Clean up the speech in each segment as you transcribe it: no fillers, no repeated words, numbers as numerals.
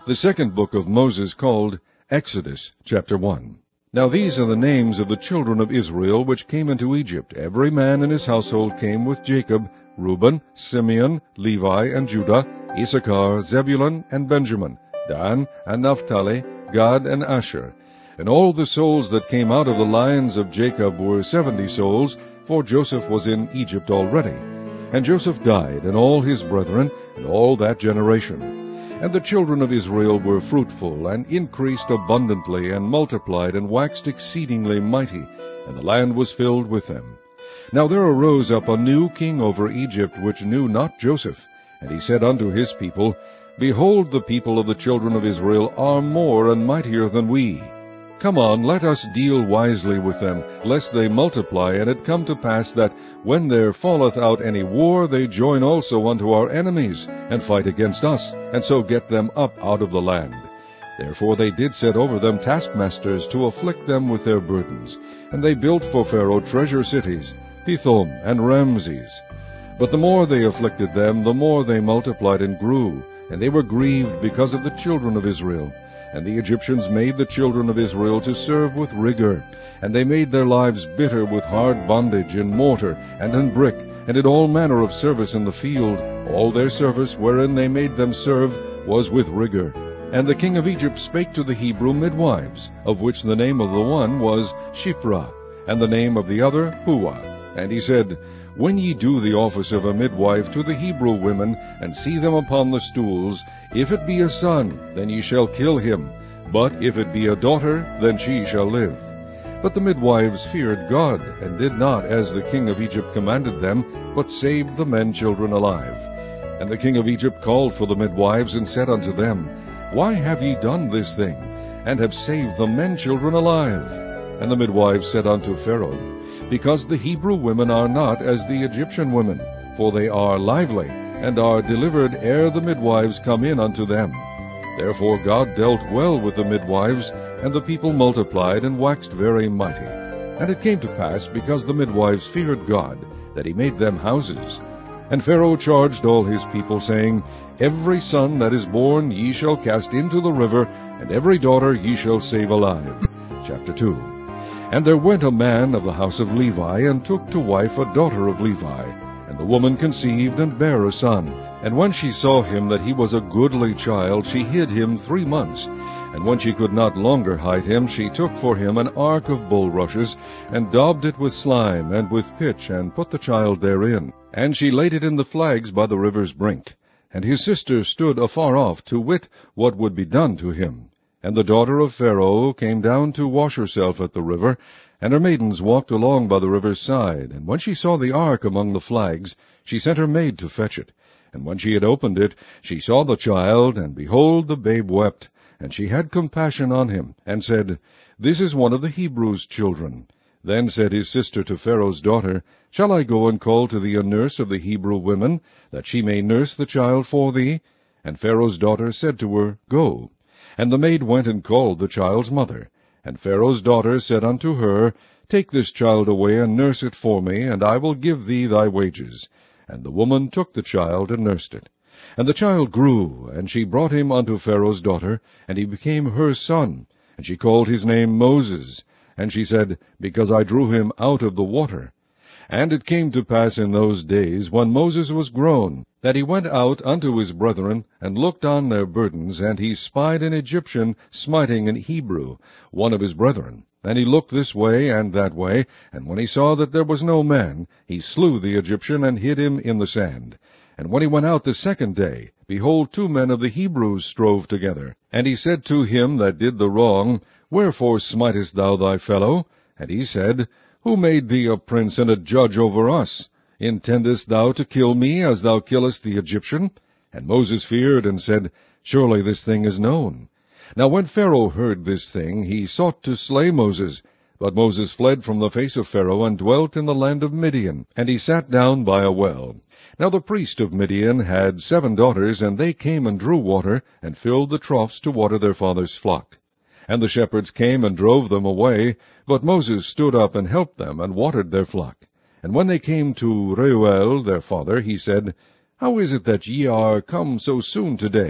The second book of Moses, called Exodus, chapter 1. Now these are the names of the children of Israel which came into Egypt. Every man in his household came with Jacob: Reuben, Simeon, Levi, and Judah, Issachar, Zebulun, and Benjamin, Dan, and Naphtali, Gad, and Asher. And all the souls that came out of the lions of Jacob were 70 souls, for Joseph was in Egypt already. And Joseph died, and all his brethren, and all that generation. And the children of Israel were fruitful, and increased abundantly, and multiplied, and waxed exceedingly mighty, and the land was filled with them. Now there arose up a new king over Egypt, which knew not Joseph. And he said unto his people, Behold, the people of the children of Israel are more and mightier than we. Come on, let us deal wisely with them, lest they multiply. And it come to pass that, when there falleth out any war, they join also unto our enemies, and fight against us, and so get them up out of the land. Therefore they did set over them taskmasters, to afflict them with their burdens. And they built for Pharaoh treasure cities, Pithom and Ramses. But the more they afflicted them, the more they multiplied and grew, and they were grieved because of the children of Israel. And the Egyptians made the children of Israel to serve with rigor, and they made their lives bitter with hard bondage in mortar and in brick, and in all manner of service in the field. All their service wherein they made them serve was with rigor. And the king of Egypt spake to the Hebrew midwives, of which the name of the one was Shiphrah, and the name of the other Puah. And he said, When ye do the office of a midwife to the Hebrew women, and see them upon the stools, if it be a son, then ye shall kill him, but if it be a daughter, then she shall live. But the midwives feared God, and did not as the king of Egypt commanded them, but saved the men children alive. And the king of Egypt called for the midwives, and said unto them, Why have ye done this thing, and have saved the men children alive? And the midwives said unto Pharaoh, Because the Hebrew women are not as the Egyptian women, for they are lively, and are delivered ere the midwives come in unto them. Therefore God dealt well with the midwives, and the people multiplied, and waxed very mighty. And it came to pass, because the midwives feared God, that he made them houses. And Pharaoh charged all his people, saying, Every son that is born ye shall cast into the river, and every daughter ye shall save alive. Chapter 2. And there went a man of the house of Levi, and took to wife a daughter of Levi. And the woman conceived, and bare a son. And when she saw him that he was a goodly child, she hid him 3 months. And when she could not longer hide him, she took for him an ark of bulrushes, and daubed it with slime, and with pitch, and put the child therein. And she laid it in the flags by the river's brink. And his sister stood afar off, to wit what would be done to him. And the daughter of Pharaoh came down to wash herself at the river, and her maidens walked along by the river's side. And when she saw the ark among the flags, she sent her maid to fetch it. And when she had opened it, she saw the child, and behold, the babe wept. And she had compassion on him, and said, This is one of the Hebrews' children. Then said his sister to Pharaoh's daughter, Shall I go and call to thee a nurse of the Hebrew women, that she may nurse the child for thee? And Pharaoh's daughter said to her, Go. And the maid went and called the child's mother. And Pharaoh's daughter said unto her, Take this child away, and nurse it for me, and I will give thee thy wages. And the woman took the child, and nursed it. And the child grew, and she brought him unto Pharaoh's daughter, and he became her son. And she called his name Moses. And she said, Because I drew him out of the water. And it came to pass in those days, when Moses was grown, that he went out unto his brethren, and looked on their burdens, and he spied an Egyptian smiting an Hebrew, one of his brethren. And he looked this way and that way, and when he saw that there was no man, he slew the Egyptian, and hid him in the sand. And when he went out the second day, behold, 2 men of the Hebrews strove together. And he said to him that did the wrong, Wherefore smitest thou thy fellow? And he said, Who made thee a prince and a judge over us? Intendest thou to kill me, as thou killest the Egyptian? And Moses feared, and said, Surely this thing is known. Now when Pharaoh heard this thing, he sought to slay Moses. But Moses fled from the face of Pharaoh, and dwelt in the land of Midian. And he sat down by a well. Now the priest of Midian had 7 daughters, and they came and drew water, and filled the troughs to water their father's flock. And the shepherds came and drove them away, but Moses stood up and helped them, and watered their flock. And when they came to Reuel their father, he said, How is it that ye are come so soon today?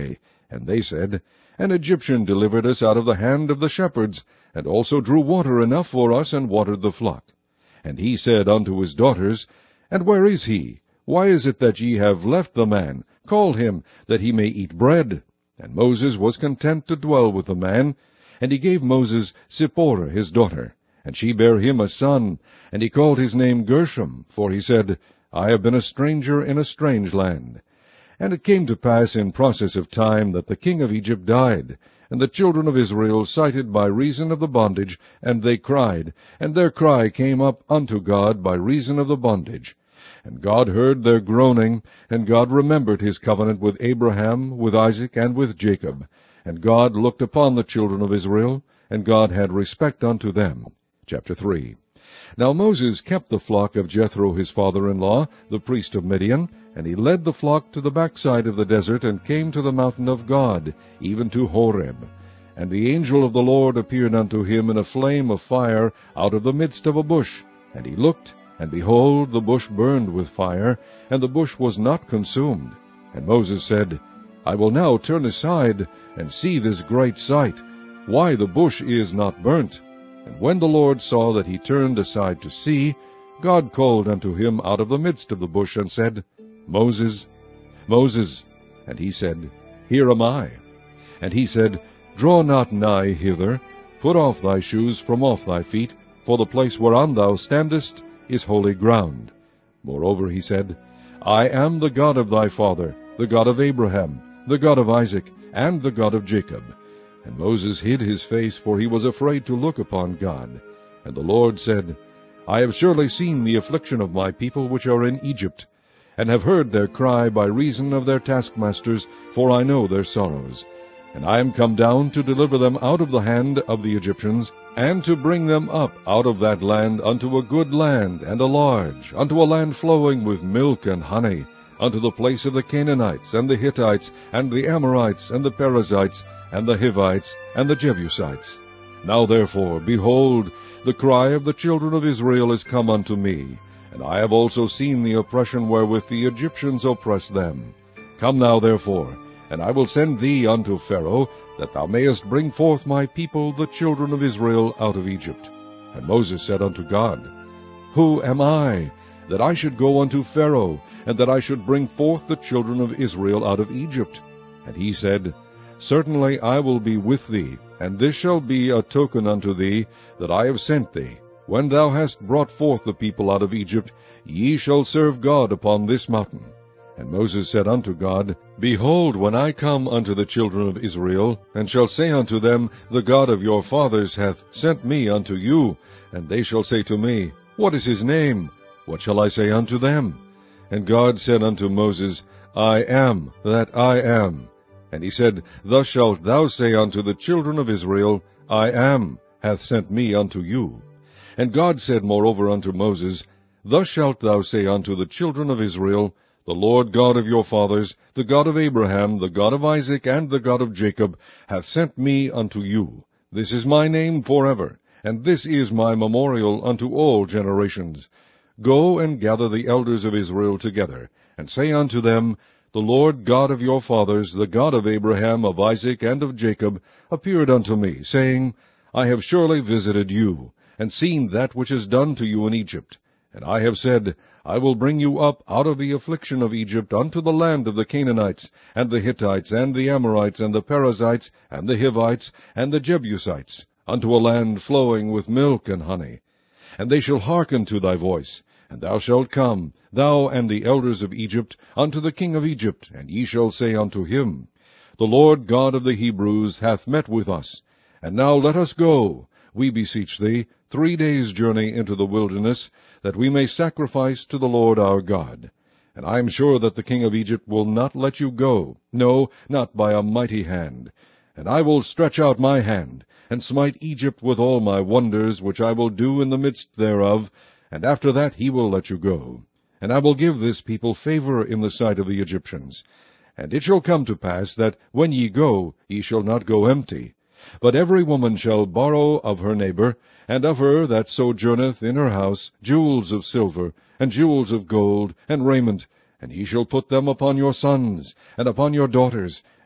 And they said, An Egyptian delivered us out of the hand of the shepherds, and also drew water enough for us, and watered the flock. And he said unto his daughters, And where is he? Why is it that ye have left the man? Call him, that he may eat bread. And Moses was content to dwell with the man. And he gave Moses Zipporah his daughter, and she bare him a son, and he called his name Gershom, for he said, I have been a stranger in a strange land. And it came to pass in process of time that the king of Egypt died, and the children of Israel sighted by reason of the bondage, and they cried, and their cry came up unto God by reason of the bondage. And God heard their groaning, and God remembered his covenant with Abraham, with Isaac, and with Jacob. And God looked upon the children of Israel, and God had respect unto them. Chapter 3. Now Moses kept the flock of Jethro his father-in-law, the priest of Midian, and he led the flock to the backside of the desert, and came to the mountain of God, even to Horeb. And the angel of the Lord appeared unto him in a flame of fire out of the midst of a bush. And he looked, and behold, the bush burned with fire, and the bush was not consumed. And Moses said, I will now turn aside, and see this great sight, why the bush is not burnt. And when the Lord saw that he turned aside to see, God called unto him out of the midst of the bush, and said, Moses, Moses. And he said, Here am I. And he said, Draw not nigh hither, put off thy shoes from off thy feet, for the place whereon thou standest is holy ground. Moreover he said, I am the God of thy father, the God of Abraham, the God of Isaac, and the God of Jacob. And Moses hid his face, for he was afraid to look upon God. And the Lord said, I have surely seen the affliction of my people which are in Egypt, and have heard their cry by reason of their taskmasters, for I know their sorrows. And I am come down to deliver them out of the hand of the Egyptians, and to bring them up out of that land unto a good land, and a large, unto a land flowing with milk and honey, unto the place of the Canaanites, and the Hittites, and the Amorites, and the Perizzites, and the Hivites, and the Jebusites. Now therefore, behold, the cry of the children of Israel is come unto me, and I have also seen the oppression wherewith the Egyptians oppress them. Come now therefore, and I will send thee unto Pharaoh, that thou mayest bring forth my people, the children of Israel, out of Egypt. And Moses said unto God, Who am I, that I should go unto Pharaoh, and that I should bring forth the children of Israel out of Egypt? And he said, Certainly I will be with thee, and this shall be a token unto thee, that I have sent thee. When thou hast brought forth the people out of Egypt, ye shall serve God upon this mountain. And Moses said unto God, Behold, when I come unto the children of Israel, and shall say unto them, The God of your fathers hath sent me unto you, and they shall say to me, What is his name? What shall I say unto them? And God said unto Moses, I am that I am. And he said, Thus shalt thou say unto the children of Israel, I am hath sent me unto you. And God said moreover unto Moses, Thus shalt thou say unto the children of Israel, The Lord God of your fathers, the God of Abraham, the God of Isaac, and the God of Jacob, hath sent me unto you. This is my name forever, and this is my memorial unto all generations. Go and gather the elders of Israel together, and say unto them, The Lord God of your fathers, the God of Abraham, of Isaac, and of Jacob, appeared unto me, saying, I have surely visited you, and seen that which is done to you in Egypt. And I have said, I will bring you up out of the affliction of Egypt unto the land of the Canaanites, and the Hittites, and the Amorites, and the Perizzites, and the Hivites, and the Jebusites, unto a land flowing with milk and honey. And they shall hearken to thy voice, and thou shalt come, thou and the elders of Egypt, unto the king of Egypt, and ye shall say unto him, The Lord God of the Hebrews hath met with us. And now let us go, we beseech thee, 3 days' journey into the wilderness, that we may sacrifice to the Lord our God. And I am sure that the king of Egypt will not let you go, no, not by a mighty hand. And I will stretch out my hand, and smite Egypt with all my wonders, which I will do in the midst thereof, and after that he will let you go. And I will give this people favor in the sight of the Egyptians. And it shall come to pass that, when ye go, ye shall not go empty. But every woman shall borrow of her neighbor, and of her that sojourneth in her house, jewels of silver, and jewels of gold, and raiment, and ye shall put them upon your sons, and upon your daughters,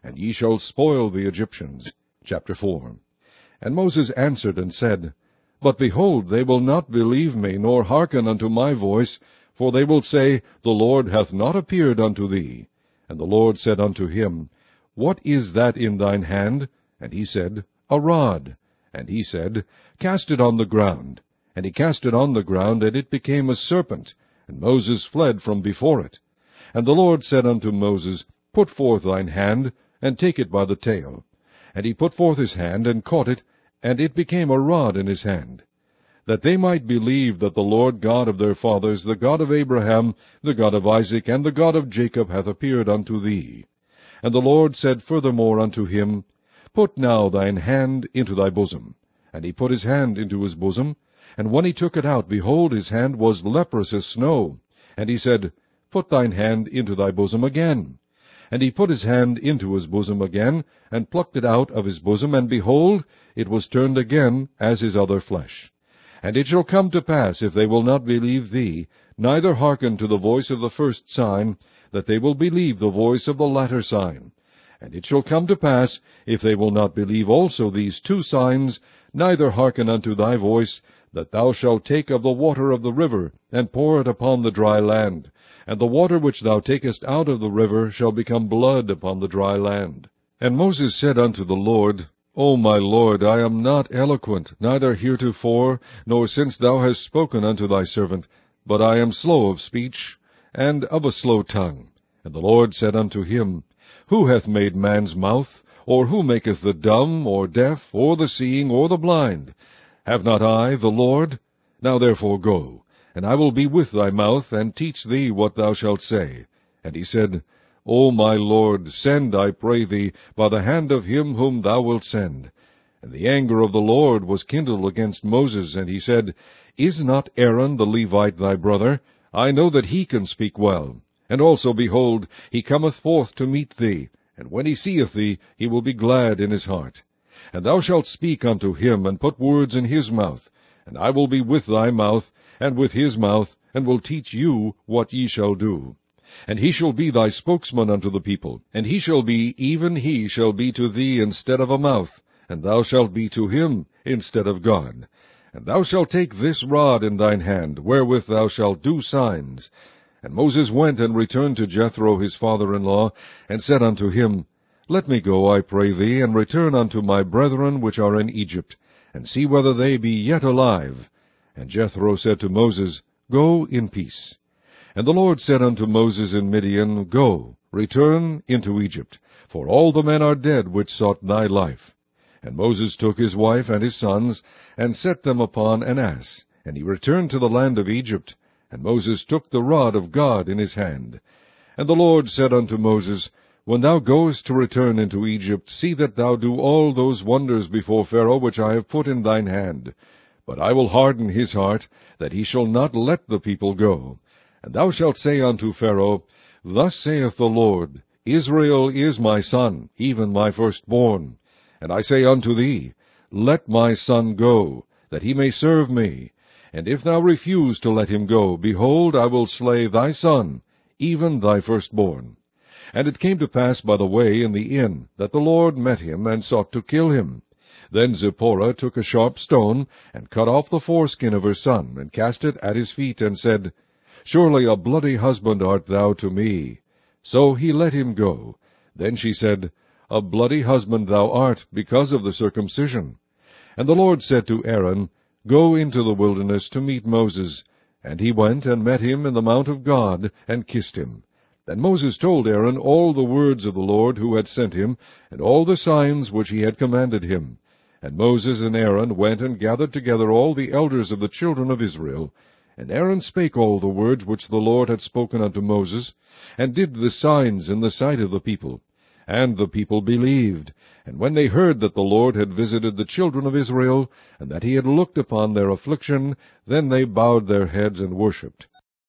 and ye shall spoil the Egyptians. Chapter 4. And Moses answered and said, But behold, they will not believe me, nor hearken unto my voice, for they will say, The Lord hath not appeared unto thee. And the Lord said unto him, What is that in thine hand? And he said, A rod. And he said, Cast it on the ground. And he cast it on the ground, and it became a serpent, and Moses fled from before it. And the Lord said unto Moses, Put forth thine hand, and take it by the tail. And he put forth his hand, and caught it, and it became a rod in his hand. That they might believe that the Lord God of their fathers, the God of Abraham, the God of Isaac, and the God of Jacob, hath appeared unto thee. And the Lord said furthermore unto him, Put now thine hand into thy bosom. And he put his hand into his bosom, and when he took it out, behold, his hand was leprous as snow. And he said, Put thine hand into thy bosom again. And he put his hand into his bosom again, and plucked it out of his bosom, and behold, it was turned again as his other flesh. And it shall come to pass, if they will not believe thee, neither hearken to the voice of the first sign, that they will believe the voice of the latter sign. And it shall come to pass, if they will not believe also these two signs, neither hearken unto thy voice, that thou shalt take of the water of the river, and pour it upon the dry land. And the water which thou takest out of the river shall become blood upon the dry land. And Moses said unto the Lord, O my Lord, I am not eloquent, neither heretofore, nor since thou hast spoken unto thy servant, but I am slow of speech, and of a slow tongue. And the Lord said unto him, Who hath made man's mouth? Or who maketh the dumb, or deaf, or the seeing, or the blind? Have not I, the Lord? Now therefore go, and I will be with thy mouth, and teach thee what thou shalt say. And he said, O my Lord, send, I pray thee, by the hand of him whom thou wilt send. And the anger of the Lord was kindled against Moses, and he said, Is not Aaron the Levite thy brother? I know that he can speak well. And also, behold, he cometh forth to meet thee, and when he seeth thee, he will be glad in his heart. And thou shalt speak unto him, and put words in his mouth. And I will be with thy mouth, and with his mouth, and will teach you what ye shall do. And he shall be thy spokesman unto the people, and he shall be, even he shall be to thee instead of a mouth, and thou shalt be to him instead of God. And thou shalt take this rod in thine hand, wherewith thou shalt do signs. And Moses went and returned to Jethro his father-in-law, and said unto him, Let me go, I pray thee, and return unto my brethren which are in Egypt, and see whether they be yet alive. And Jethro said to Moses, Go in peace. And the Lord said unto Moses in Midian, Go, return into Egypt, for all the men are dead which sought thy life. And Moses took his wife and his sons, and set them upon an ass, and he returned to the land of Egypt. And Moses took the rod of God in his hand. And the Lord said unto Moses, When thou goest to return into Egypt, see that thou do all those wonders before Pharaoh which I have put in thine hand. But I will harden his heart, that he shall not let the people go. And thou shalt say unto Pharaoh, Thus saith the Lord, Israel is my son, even my firstborn. And I say unto thee, Let my son go, that he may serve me. And if thou refuse to let him go, behold, I will slay thy son, even thy firstborn. And it came to pass by the way in the inn, that the Lord met him, and sought to kill him. Then Zipporah took a sharp stone, and cut off the foreskin of her son, and cast it at his feet, and said, Surely a bloody husband art thou to me. So he let him go. Then she said, A bloody husband thou art, because of the circumcision. And the Lord said to Aaron, Go into the wilderness to meet Moses. And he went and met him in the mount of God, and kissed him. Then Moses told Aaron all the words of the Lord who had sent him, and all the signs which he had commanded him. And Moses and Aaron went and gathered together all the elders of the children of Israel. And Aaron spake all the words which the Lord had spoken unto Moses, and did the signs in the sight of the people. And the people believed. And when they heard that the Lord had visited the children of Israel, and that he had looked upon their affliction, then they bowed their heads and worshipped.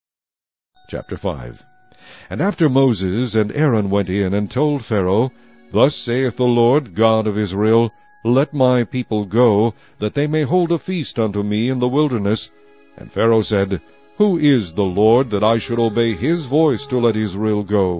Chapter 5. And after Moses and Aaron went in and told Pharaoh, Thus saith the Lord God of Israel, Let my people go, that they may hold a feast unto me in the wilderness. And Pharaoh said, Who is the Lord, that I should obey his voice to let Israel go?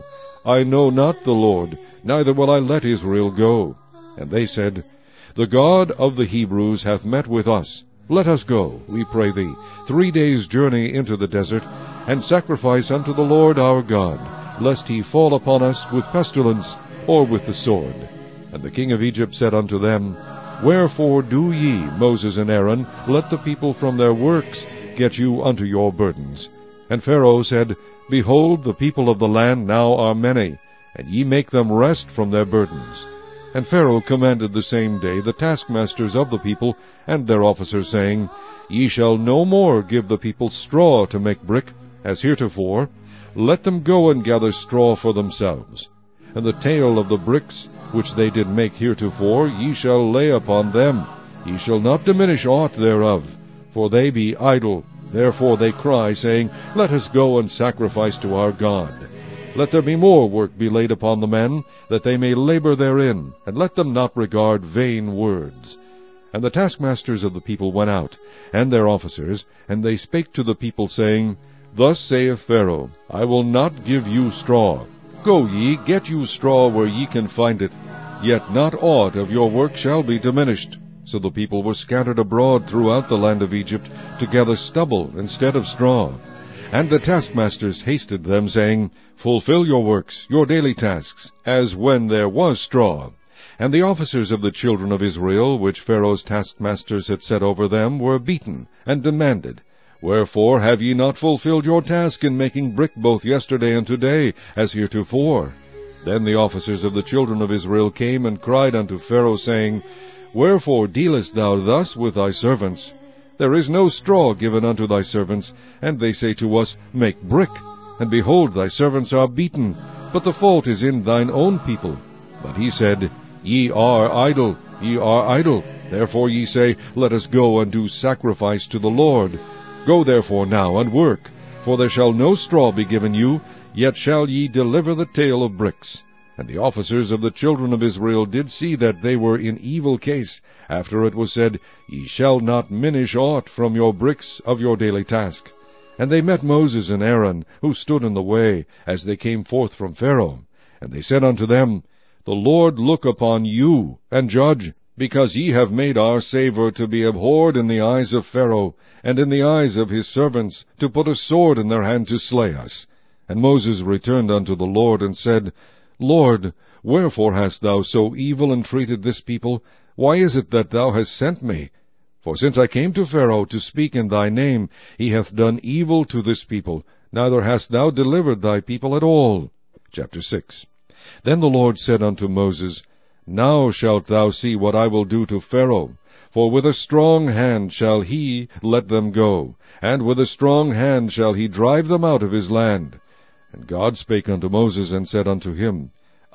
I know not the Lord, neither will I let Israel go. And they said, The God of the Hebrews hath met with us. Let us go, we pray thee, 3 days' journey into the desert, and sacrifice unto the Lord our God, lest he fall upon us with pestilence, or with the sword. And the king of Egypt said unto them, Wherefore do ye, Moses and Aaron, let the people from their works get you unto your burdens? And Pharaoh said, Behold, the people of the land now are many, and ye make them rest from their burdens. And Pharaoh commanded the same day the taskmasters of the people and their officers, saying, Ye shall no more give the people straw to make brick, as heretofore. Let them go and gather straw for themselves. And the tale of the bricks which they did make heretofore ye shall lay upon them. Ye shall not diminish aught thereof, for they be idle. Therefore they cry, saying, Let us go and sacrifice to our God. Let there be more work be laid upon the men, that they may labor therein, and let them not regard vain words. And the taskmasters of the people went out, and their officers, and they spake to the people, saying, Thus saith Pharaoh, I will not give you straw. Go ye, get you straw where ye can find it, yet not aught of your work shall be diminished. So the people were scattered abroad throughout the land of Egypt, to gather stubble instead of straw. And the taskmasters hasted them, saying, Fulfill your works, your daily tasks, as when there was straw. And the officers of the children of Israel, which Pharaoh's taskmasters had set over them, were beaten, and demanded, Wherefore have ye not fulfilled your task in making brick both yesterday and today, as heretofore? Then the officers of the children of Israel came and cried unto Pharaoh, saying, Wherefore dealest thou thus with thy servants? There is no straw given unto thy servants, and they say to us, Make brick. And behold, thy servants are beaten, but the fault is in thine own people. But he said, Ye are idle, ye are idle. Therefore ye say, Let us go and do sacrifice to the Lord. Go therefore now and work, for there shall no straw be given you, yet shall ye deliver the tale of bricks. And the officers of the children of Israel did see that they were in evil case, after it was said, Ye shall not minish aught from your bricks of your daily task. And they met Moses and Aaron, who stood in the way, as they came forth from Pharaoh. And they said unto them, The Lord look upon you, and judge, because ye have made our savour to be abhorred in the eyes of Pharaoh, and in the eyes of his servants, to put a sword in their hand to slay us. And Moses returned unto the Lord, and said, Lord, wherefore hast thou so evil entreated this people? Why is it that thou hast sent me? For since I came to Pharaoh to speak in thy name, he hath done evil to this people, neither hast thou delivered thy people at all. Chapter 6. Then the Lord said unto Moses, Now shalt thou see what I will do to Pharaoh, for with a strong hand shall he let them go, and with a strong hand shall he drive them out of his land. And God spake unto Moses, and said unto him,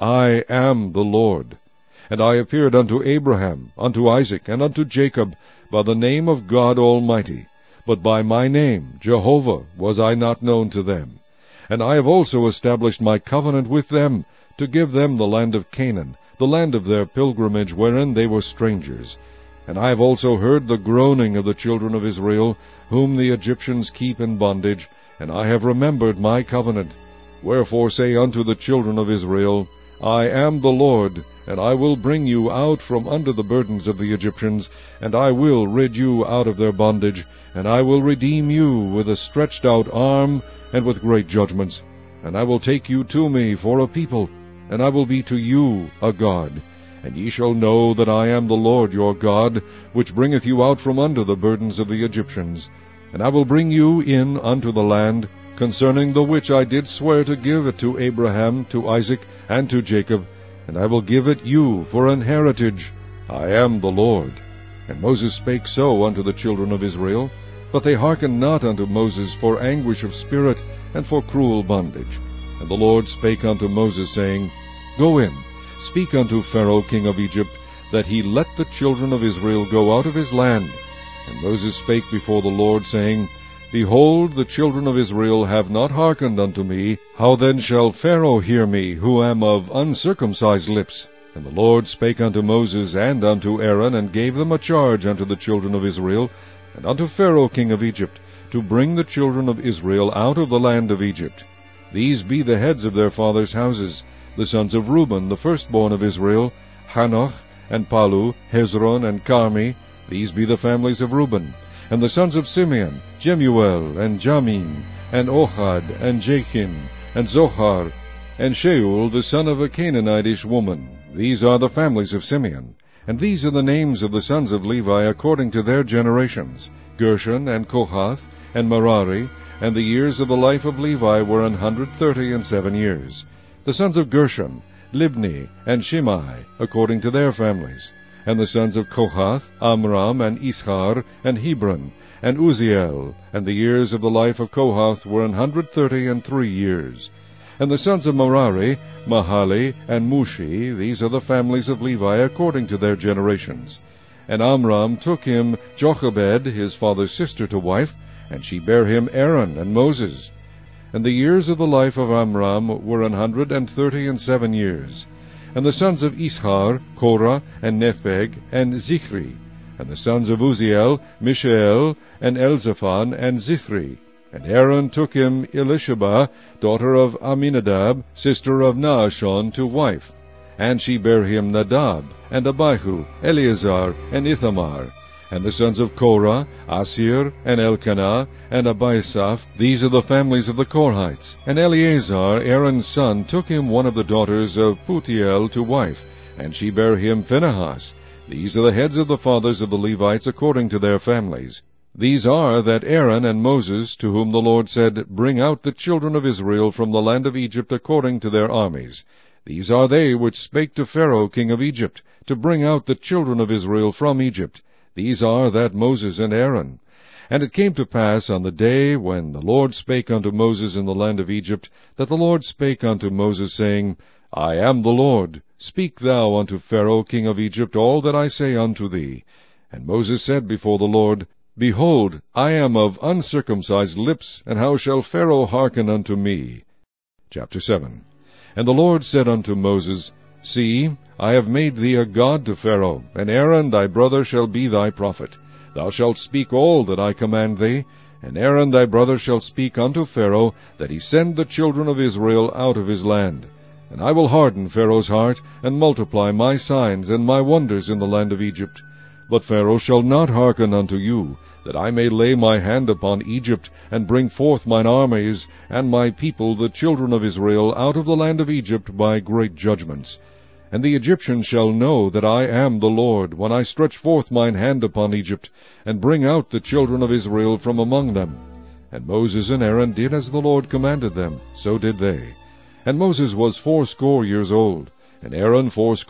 I am the Lord. And I appeared unto Abraham, unto Isaac, and unto Jacob, by the name of God Almighty. But by my name, Jehovah, was I not known to them. And I have also established my covenant with them, to give them the land of Canaan, the land of their pilgrimage, wherein they were strangers. And I have also heard the groaning of the children of Israel, whom the Egyptians keep in bondage, and I have remembered my covenant. Wherefore say unto the children of Israel, I am the Lord, and I will bring you out from under the burdens of the Egyptians, and I will rid you out of their bondage, and I will redeem you with a stretched out arm, and with great judgments. And I will take you to me for a people, and I will be to you a God. And ye shall know that I am the Lord your God, which bringeth you out from under the burdens of the Egyptians. And I will bring you in unto the land, concerning the which I did swear to give it to Abraham, to Isaac, and to Jacob, and I will give it you for an heritage. I am the Lord. And Moses spake so unto the children of Israel, but they hearkened not unto Moses for anguish of spirit, and for cruel bondage. And the Lord spake unto Moses, saying, Go in, speak unto Pharaoh king of Egypt, that he let the children of Israel go out of his land. And Moses spake before the Lord, saying, Behold, the children of Israel have not hearkened unto me. How then shall Pharaoh hear me, who am of uncircumcised lips? And the Lord spake unto Moses and unto Aaron, and gave them a charge unto the children of Israel, and unto Pharaoh king of Egypt, to bring the children of Israel out of the land of Egypt. These be the heads of their fathers' houses. The sons of Reuben, the firstborn of Israel, Hanoch, and Palu, Hezron, and Carmi. These be the families of Reuben. And the sons of Simeon, Jemuel, and Jamin, and Ohad, and Jachin, and Zohar, and Shaul, the son of a Canaanitish woman. These are the families of Simeon. And these are the names of the sons of Levi according to their generations, Gershon, and Kohath, and Merari. And the years of the life of Levi were 137 years. The sons of Gershon, Libni, and Shimei, according to their families. And the sons of Kohath, Amram, and Ishar, and Hebron, and Uziel. And the years of the life of Kohath were 133 years. And the sons of Merari, Mahali, and Mushi. These are the families of Levi according to their generations. And Amram took him Jochebed, his father's sister, to wife, and she bare him Aaron and Moses. And the years of the life of Amram were 137 years. And the sons of Ishar, Korah, and Nepheg, and Zichri. And the sons of Uziel, Mishael, and Elzaphan, and Zithri. And Aaron took him Elisheba, daughter of Aminadab, sister of Naashon, to wife. And she bare him Nadab, and Abihu, Eleazar, and Ithamar. And the sons of Korah, Asir, and Elkanah, and Abiasaph. These are the families of the Korhites. And Eleazar, Aaron's son, took him one of the daughters of Putiel to wife, and she bare him Phinehas. These are the heads of the fathers of the Levites according to their families. These are that Aaron and Moses, to whom the Lord said, Bring out the children of Israel from the land of Egypt according to their armies. These are they which spake to Pharaoh king of Egypt, to bring out the children of Israel from Egypt. These are that Moses and Aaron. And it came to pass on the day when the Lord spake unto Moses in the land of Egypt, that the Lord spake unto Moses, saying, I am the Lord. Speak thou unto Pharaoh king of Egypt all that I say unto thee. And Moses said before the Lord, Behold, I am of uncircumcised lips, and how shall Pharaoh hearken unto me? Chapter 7. And the Lord said unto Moses, See, I have made thee a god to Pharaoh, and Aaron thy brother shall be thy prophet. Thou shalt speak all that I command thee, and Aaron thy brother shall speak unto Pharaoh, that he send the children of Israel out of his land. And I will harden Pharaoh's heart, and multiply my signs and my wonders in the land of Egypt. But Pharaoh shall not hearken unto you, that I may lay my hand upon Egypt, and bring forth mine armies, and my people the children of Israel, out of the land of Egypt by great judgments. And the Egyptians shall know that I am the Lord, when I stretch forth mine hand upon Egypt, and bring out the children of Israel from among them. And Moses and Aaron did as the Lord commanded them, so did they. And Moses was 80 years old, and Aaron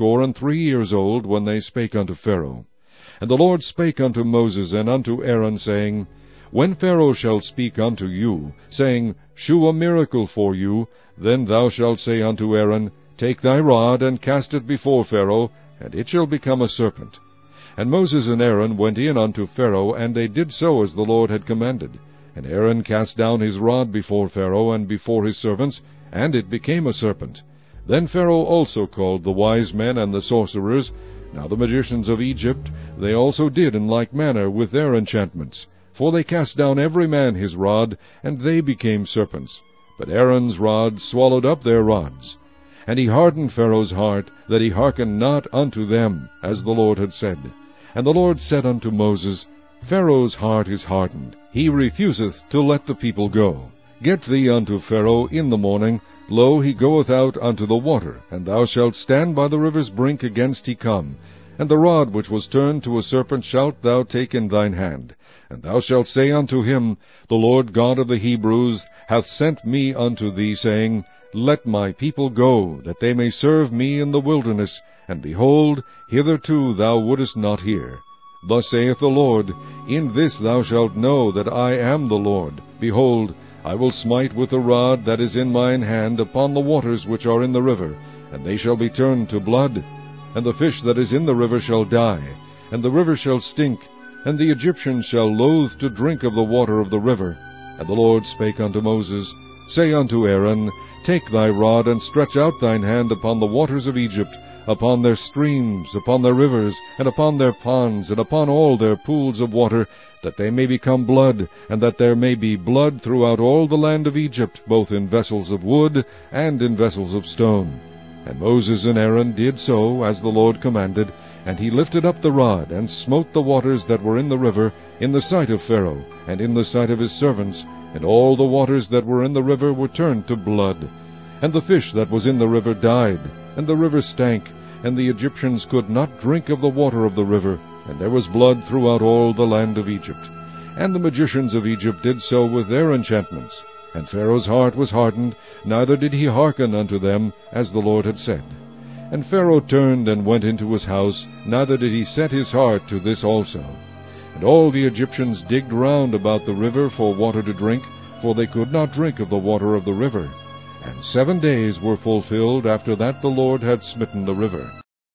83 years old, when they spake unto Pharaoh. And the Lord spake unto Moses and unto Aaron, saying, When Pharaoh shall speak unto you, saying, Shew a miracle for you, then thou shalt say unto Aaron, Take thy rod, and cast it before Pharaoh, and it shall become a serpent. And Moses and Aaron went in unto Pharaoh, and they did so as the Lord had commanded. And Aaron cast down his rod before Pharaoh and before his servants, and it became a serpent. Then Pharaoh also called the wise men and the sorcerers. Now the magicians of Egypt, they also did in like manner with their enchantments. For they cast down every man his rod, and they became serpents. But Aaron's rod swallowed up their rods. And he hardened Pharaoh's heart, that he hearkened not unto them, as the Lord had said. And the Lord said unto Moses, Pharaoh's heart is hardened, he refuseth to let the people go. Get thee unto Pharaoh in the morning. Lo, he goeth out unto the water, and thou shalt stand by the river's brink against he come. And the rod which was turned to a serpent shalt thou take in thine hand. And thou shalt say unto him, The Lord God of the Hebrews hath sent me unto thee, saying, Let my people go, that they may serve me in the wilderness. And behold, hitherto thou wouldest not hear. Thus saith the Lord, In this thou shalt know that I am the Lord. Behold, I will smite with the rod that is in mine hand upon the waters which are in the river, and they shall be turned to blood. And the fish that is in the river shall die, and the river shall stink, and the Egyptians shall loathe to drink of the water of the river. And the Lord spake unto Moses, Say unto Aaron, Take thy rod, and stretch out thine hand upon the waters of Egypt, upon their streams, upon their rivers, and upon their ponds, and upon all their pools of water, that they may become blood, and that there may be blood throughout all the land of Egypt, both in vessels of wood and in vessels of stone. And Moses and Aaron did so, as the Lord commanded, and he lifted up the rod, and smote the waters that were in the river, in the sight of Pharaoh, and in the sight of his servants, and all the waters that were in the river were turned to blood. And the fish that was in the river died, and the river stank, and the Egyptians could not drink of the water of the river, and there was blood throughout all the land of Egypt. And the magicians of Egypt did so with their enchantments. And Pharaoh's heart was hardened, neither did he hearken unto them, as the Lord had said. And Pharaoh turned and went into his house, neither did he set his heart to this also. And all the Egyptians digged round about the river for water to drink, for they could not drink of the water of the river. And 7 days were fulfilled after that the Lord had smitten the river.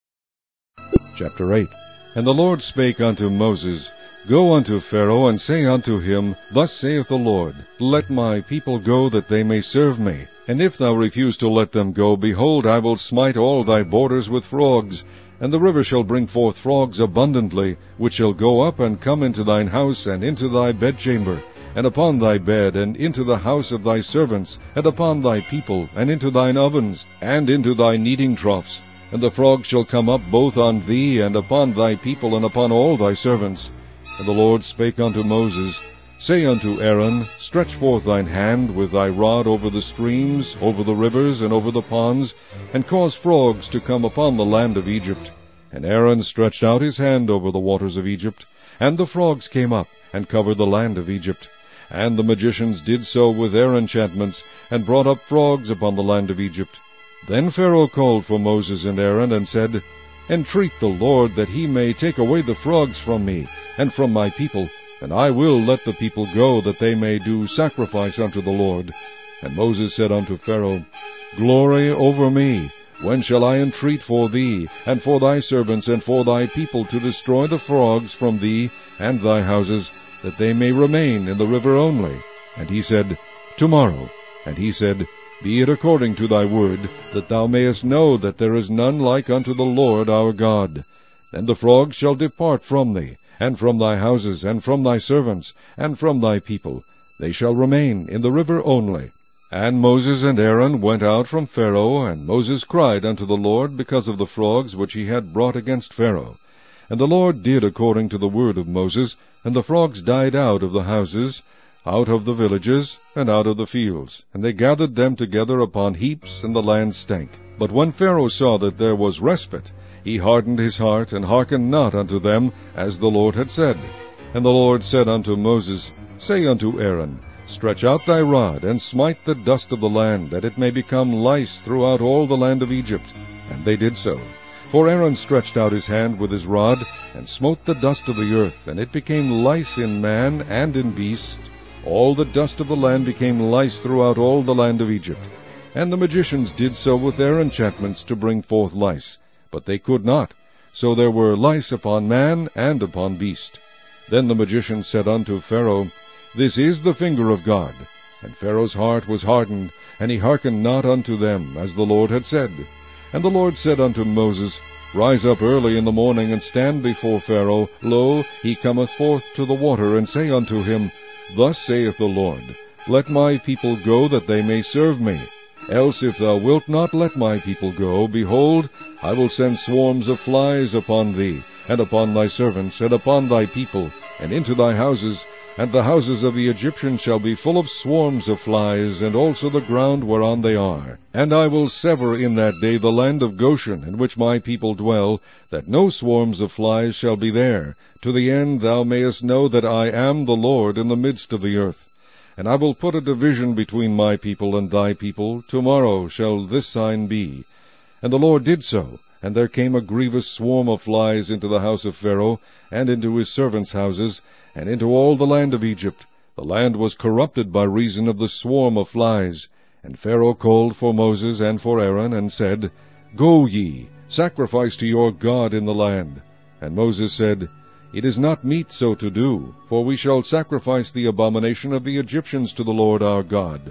Chapter 8. And the Lord spake unto Moses, Go unto Pharaoh, and say unto him, Thus saith the Lord, Let my people go, that they may serve me. And if thou refuse to let them go, behold, I will smite all thy borders with frogs. And the river shall bring forth frogs abundantly, which shall go up and come into thine house, and into thy bedchamber, and upon thy bed, and into the house of thy servants, and upon thy people, and into thine ovens, and into thy kneading troughs. And the frogs shall come up both on thee, and upon thy people, and upon all thy servants. And the Lord spake unto Moses, Say unto Aaron, Stretch forth thine hand with thy rod over the streams, over the rivers, and over the ponds, and cause frogs to come upon the land of Egypt. And Aaron stretched out his hand over the waters of Egypt, and the frogs came up, and covered the land of Egypt. And the magicians did so with their enchantments, and brought up frogs upon the land of Egypt. Then Pharaoh called for Moses and Aaron, and said, Entreat the Lord that he may take away the frogs from me, and from my people, and I will let the people go, that they may do sacrifice unto the Lord. And Moses said unto Pharaoh, Glory over me, when shall I entreat for thee, and for thy servants, and for thy people, to destroy the frogs from thee and thy houses, that they may remain in the river only? And he said, Tomorrow. And he said, Be it according to thy word, that thou mayest know that there is none like unto the Lord our God. And the frogs shall depart from thee, and from thy houses, and from thy servants, and from thy people. They shall remain in the river only. And Moses and Aaron went out from Pharaoh, and Moses cried unto the Lord because of the frogs which he had brought against Pharaoh. And the Lord did according to the word of Moses, and the frogs died out of the houses, out of the villages, and out of the fields. And they gathered them together upon heaps, and the land stank. But when Pharaoh saw that there was respite, he hardened his heart, and hearkened not unto them, as the Lord had said. And the Lord said unto Moses, Say unto Aaron, Stretch out thy rod, and smite the dust of the land, that it may become lice throughout all the land of Egypt. And they did so. For Aaron stretched out his hand with his rod, and smote the dust of the earth, and it became lice in man and in beast. All the dust of the land became lice throughout all the land of Egypt. And the magicians did so with their enchantments to bring forth lice. But they could not. So there were lice upon man and upon beast. Then the magicians said unto Pharaoh, This is the finger of God. And Pharaoh's heart was hardened, and he hearkened not unto them, as the Lord had said. And the Lord said unto Moses, Rise up early in the morning, and stand before Pharaoh. Lo, he cometh forth to the water, and say unto him, Thus saith the Lord, Let my people go, that they may serve me. Else if thou wilt not let my people go, behold, I will send swarms of flies upon thee, and upon thy servants, and upon thy people, and into thy houses, and the houses of the Egyptians shall be full of swarms of flies, and also the ground whereon they are. And I will sever in that day the land of Goshen, in which my people dwell, that no swarms of flies shall be there, to the end thou mayest know that I am the Lord in the midst of the earth. And I will put a division between my people and thy people. Tomorrow shall this sign be. And the Lord did so, and there came a grievous swarm of flies into the house of Pharaoh, and into his servants' houses, and into all the land of Egypt. The land was corrupted by reason of the swarm of flies. And Pharaoh called for Moses and for Aaron, and said, Go ye, sacrifice to your God in the land. And Moses said, It is not meet so to do, for we shall sacrifice the abomination of the Egyptians to the Lord our God.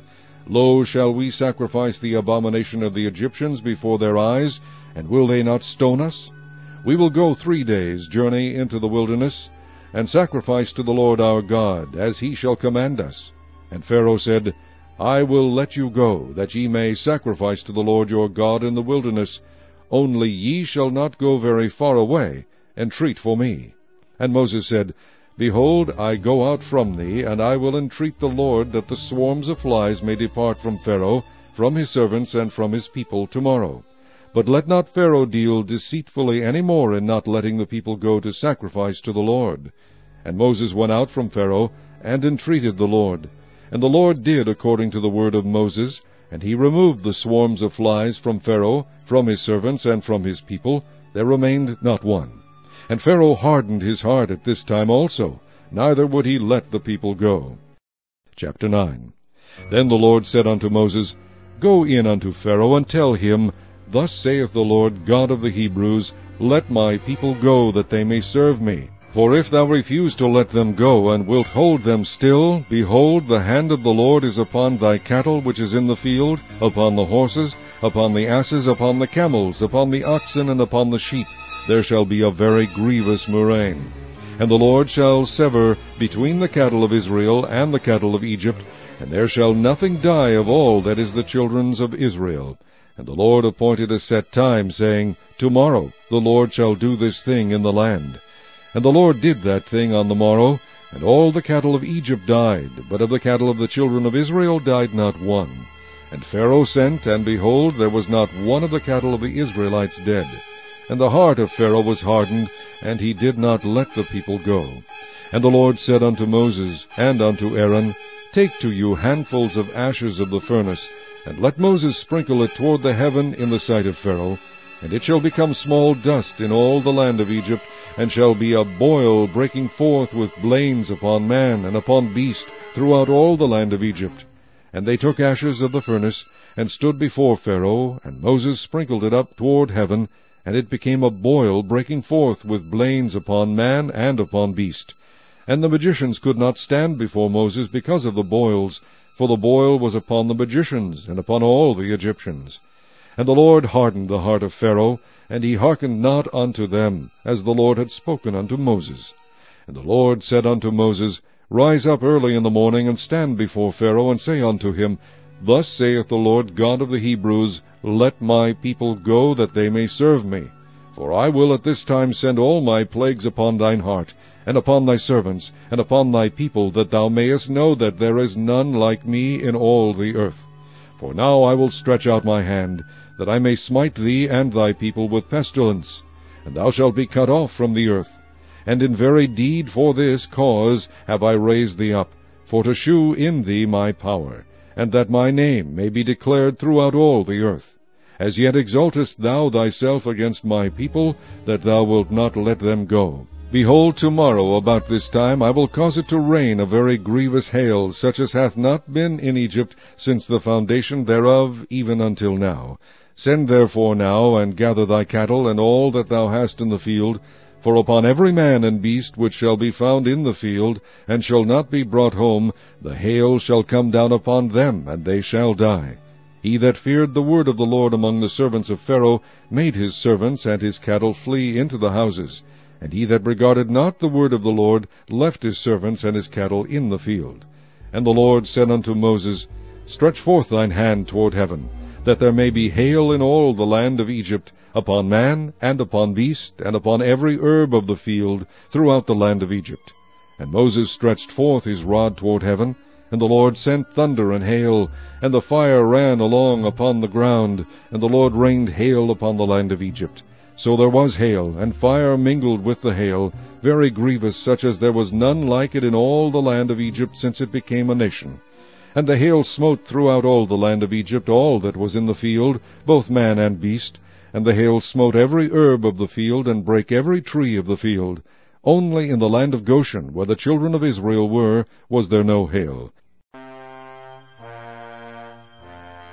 Lo, shall we sacrifice the abomination of the Egyptians before their eyes, and will they not stone us? We will go 3 days' journey into the wilderness, and sacrifice to the Lord our God, as he shall command us. And Pharaoh said, I will let you go, that ye may sacrifice to the Lord your God in the wilderness. Only ye shall not go very far away, entreat for me. And Moses said, Behold, I go out from thee, and I will entreat the Lord that the swarms of flies may depart from Pharaoh, from his servants, and from his people tomorrow. But let not Pharaoh deal deceitfully any more in not letting the people go to sacrifice to the Lord. And Moses went out from Pharaoh, and entreated the Lord. And the Lord did according to the word of Moses, and he removed the swarms of flies from Pharaoh, from his servants, and from his people. There remained not one. And Pharaoh hardened his heart at this time also, neither would he let the people go. Chapter 9. Then the Lord said unto Moses, Go in unto Pharaoh, and tell him, Thus saith the Lord God of the Hebrews, Let my people go, that they may serve me. For if thou refuse to let them go, and wilt hold them still, behold, the hand of the Lord is upon thy cattle which is in the field, upon the horses, upon the asses, upon the camels, upon the oxen, and upon the sheep. There shall be a very grievous murrain. And the Lord shall sever between the cattle of Israel and the cattle of Egypt, and there shall nothing die of all that is the children's of Israel. And the Lord appointed a set time, saying, Tomorrow the Lord shall do this thing in the land. And the Lord did that thing on the morrow, and all the cattle of Egypt died, but of the cattle of the children of Israel died not one. And Pharaoh sent, and behold, there was not one of the cattle of the Israelites dead. And the heart of Pharaoh was hardened, and he did not let the people go. And the Lord said unto Moses and unto Aaron, Take to you handfuls of ashes of the furnace, and let Moses sprinkle it toward the heaven in the sight of Pharaoh, and it shall become small dust in all the land of Egypt, and shall be a boil breaking forth with blains upon man and upon beast throughout all the land of Egypt. And they took ashes of the furnace, and stood before Pharaoh, and Moses sprinkled it up toward heaven, and it became a boil breaking forth with blains upon man and upon beast. And the magicians could not stand before Moses because of the boils, for the boil was upon the magicians, and upon all the Egyptians. And the Lord hardened the heart of Pharaoh, and he hearkened not unto them, as the Lord had spoken unto Moses. And the Lord said unto Moses, Rise up early in the morning, and stand before Pharaoh, and say unto him, Thus saith the Lord God of the Hebrews, Let my people go, that they may serve me. For I will at this time send all my plagues upon thine heart, and upon thy servants, and upon thy people, that thou mayest know that there is none like me in all the earth. For now I will stretch out my hand, that I may smite thee and thy people with pestilence, and thou shalt be cut off from the earth. And in very deed for this cause have I raised thee up, for to shew in thee my power, and that my name may be declared throughout all the earth. As yet exaltest thou thyself against my people, that thou wilt not let them go. Behold, tomorrow about this time I will cause it to rain a very grievous hail, such as hath not been in Egypt since the foundation thereof even until now. Send therefore now, and gather thy cattle, and all that thou hast in the field, for upon every man and beast which shall be found in the field, and shall not be brought home, the hail shall come down upon them, and they shall die. He that feared the word of the Lord among the servants of Pharaoh made his servants and his cattle flee into the houses. And he that regarded not the word of the Lord left his servants and his cattle in the field. And the Lord said unto Moses, Stretch forth thine hand toward heaven, that there may be hail in all the land of Egypt, upon man, and upon beast, and upon every herb of the field, throughout the land of Egypt. And Moses stretched forth his rod toward heaven, and the Lord sent thunder and hail, and the fire ran along upon the ground, and the Lord rained hail upon the land of Egypt. So there was hail, and fire mingled with the hail, very grievous, such as there was none like it in all the land of Egypt since it became a nation. And the hail smote throughout all the land of Egypt all that was in the field, both man and beast. And the hail smote every herb of the field, and brake every tree of the field. Only in the land of Goshen, where the children of Israel were, was there no hail.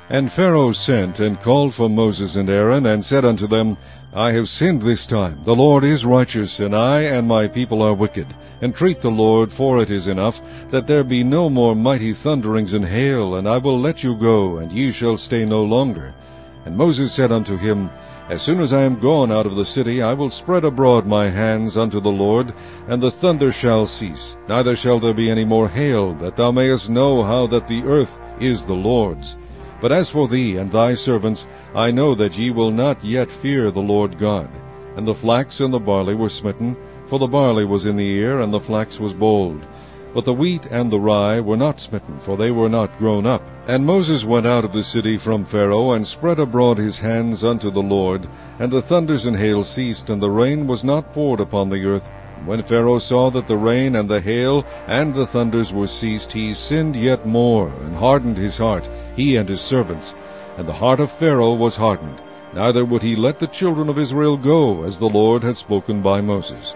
And Pharaoh sent and called for Moses and Aaron, and said unto them, I have sinned this time. The Lord is righteous, and I and my people are wicked. Entreat the Lord, for it is enough, that there be no more mighty thunderings and hail, and I will let you go, and ye shall stay no longer. And Moses said unto him, As soon as I am gone out of the city, I will spread abroad my hands unto the Lord, and the thunder shall cease, neither shall there be any more hail, that thou mayest know how that the earth is the Lord's. But as for thee and thy servants, I know that ye will not yet fear the Lord God. And the flax and the barley were smitten, for the barley was in the ear, and the flax was bold. But the wheat and the rye were not smitten, for they were not grown up. And Moses went out of the city from Pharaoh, and spread abroad his hands unto the Lord, and the thunders and hail ceased, and the rain was not poured upon the earth. When Pharaoh saw that the rain and the hail and the thunders were ceased, he sinned yet more, and hardened his heart, he and his servants. And the heart of Pharaoh was hardened, neither would he let the children of Israel go, as the Lord had spoken by Moses.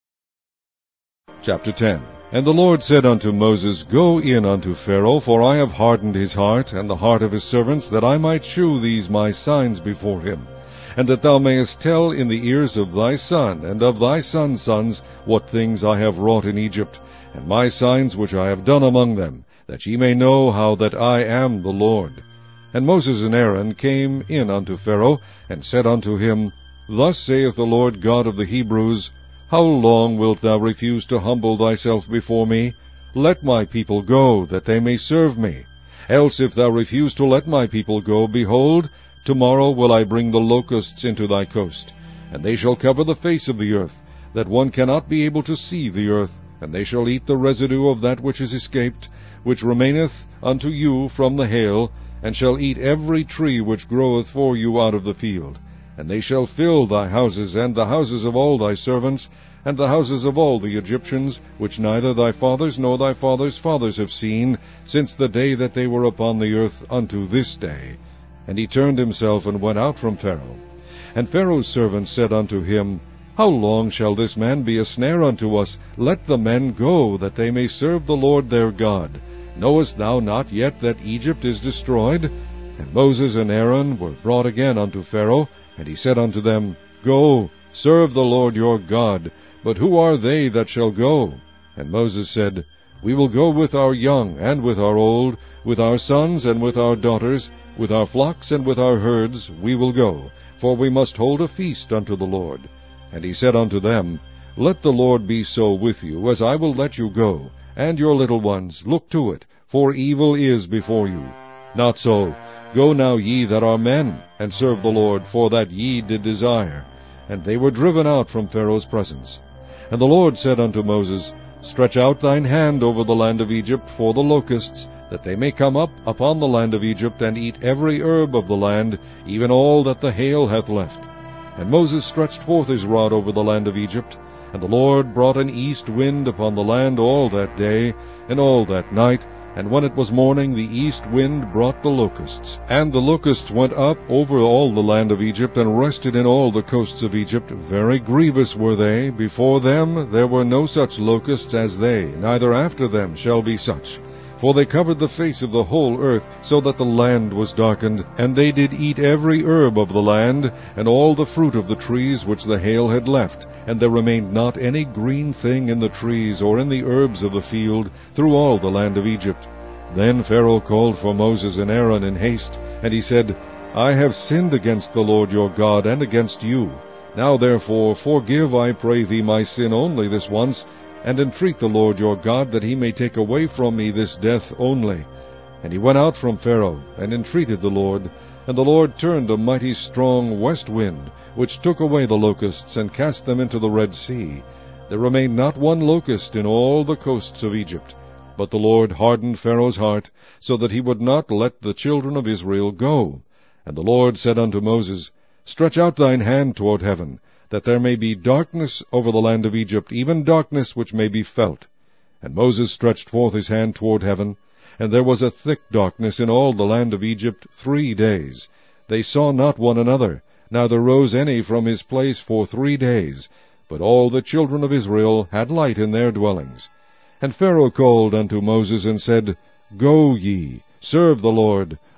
Chapter 10. And the Lord said unto Moses, Go in unto Pharaoh, for I have hardened his heart, and the heart of his servants, that I might shew these my signs before him, and that thou mayest tell in the ears of thy son, and of thy sons' sons, what things I have wrought in Egypt, and my signs which I have done among them, that ye may know how that I am the Lord. And Moses and Aaron came in unto Pharaoh, and said unto him, Thus saith the Lord God of the Hebrews, How long wilt thou refuse to humble thyself before me? Let my people go, that they may serve me. Else if thou refuse to let my people go, behold, tomorrow will I bring the locusts into thy coast, and they shall cover the face of the earth, that one cannot be able to see the earth, and they shall eat the residue of that which is escaped, which remaineth unto you from the hail, and shall eat every tree which groweth for you out of the field. And they shall fill thy houses, and the houses of all thy servants, and the houses of all the Egyptians, which neither thy fathers nor thy fathers' fathers have seen, since the day that they were upon the earth unto this day. And he turned himself and went out from Pharaoh. And Pharaoh's servants said unto him, How long shall this man be a snare unto us? Let the men go, that they may serve the Lord their God. Knowest thou not yet that Egypt is destroyed? And Moses and Aaron were brought again unto Pharaoh, and he said unto them, Go, serve the Lord your God. But who are they that shall go? And Moses said, We will go with our young and with our old, with our sons and with our daughters, with our flocks and with our herds we will go, for we must hold a feast unto the Lord. And he said unto them, Let the Lord be so with you, as I will let you go, and your little ones, look to it, for evil is before you. Not so. Go now ye that are men, and serve the Lord, for that ye did desire. And they were driven out from Pharaoh's presence. And the Lord said unto Moses, Stretch out thine hand over the land of Egypt for the locusts, that they may come up upon the land of Egypt, and eat every herb of the land, even all that the hail hath left. And Moses stretched forth his rod over the land of Egypt, and the Lord brought an east wind upon the land all that day, and all that night, and when it was morning, the east wind brought the locusts. And the locusts went up over all the land of Egypt, and rested in all the coasts of Egypt. Very grievous were they. Before them there were no such locusts as they, neither after them shall be such. For they covered the face of the whole earth, so that the land was darkened. And they did eat every herb of the land, and all the fruit of the trees which the hail had left. And there remained not any green thing in the trees, or in the herbs of the field, through all the land of Egypt. Then Pharaoh called for Moses and Aaron in haste, and he said, I have sinned against the Lord your God, and against you. Now therefore forgive, I pray thee, my sin only this once, and entreat the Lord your God, that he may take away from me this death only. And he went out from Pharaoh, and entreated the Lord. And the Lord turned a mighty strong west wind, which took away the locusts, and cast them into the Red Sea. There remained not one locust in all the coasts of Egypt. But the Lord hardened Pharaoh's heart, so that he would not let the children of Israel go. And the Lord said unto Moses, Stretch out thine hand toward heaven, that there may be darkness over the land of Egypt, even darkness which may be felt. And Moses stretched forth his hand toward heaven, and there was a thick darkness in all the land of Egypt 3 days. They saw not one another, neither rose any from his place for 3 days. But all the children of Israel had light in their dwellings. And Pharaoh called unto Moses, and said, Go ye, serve the Lord.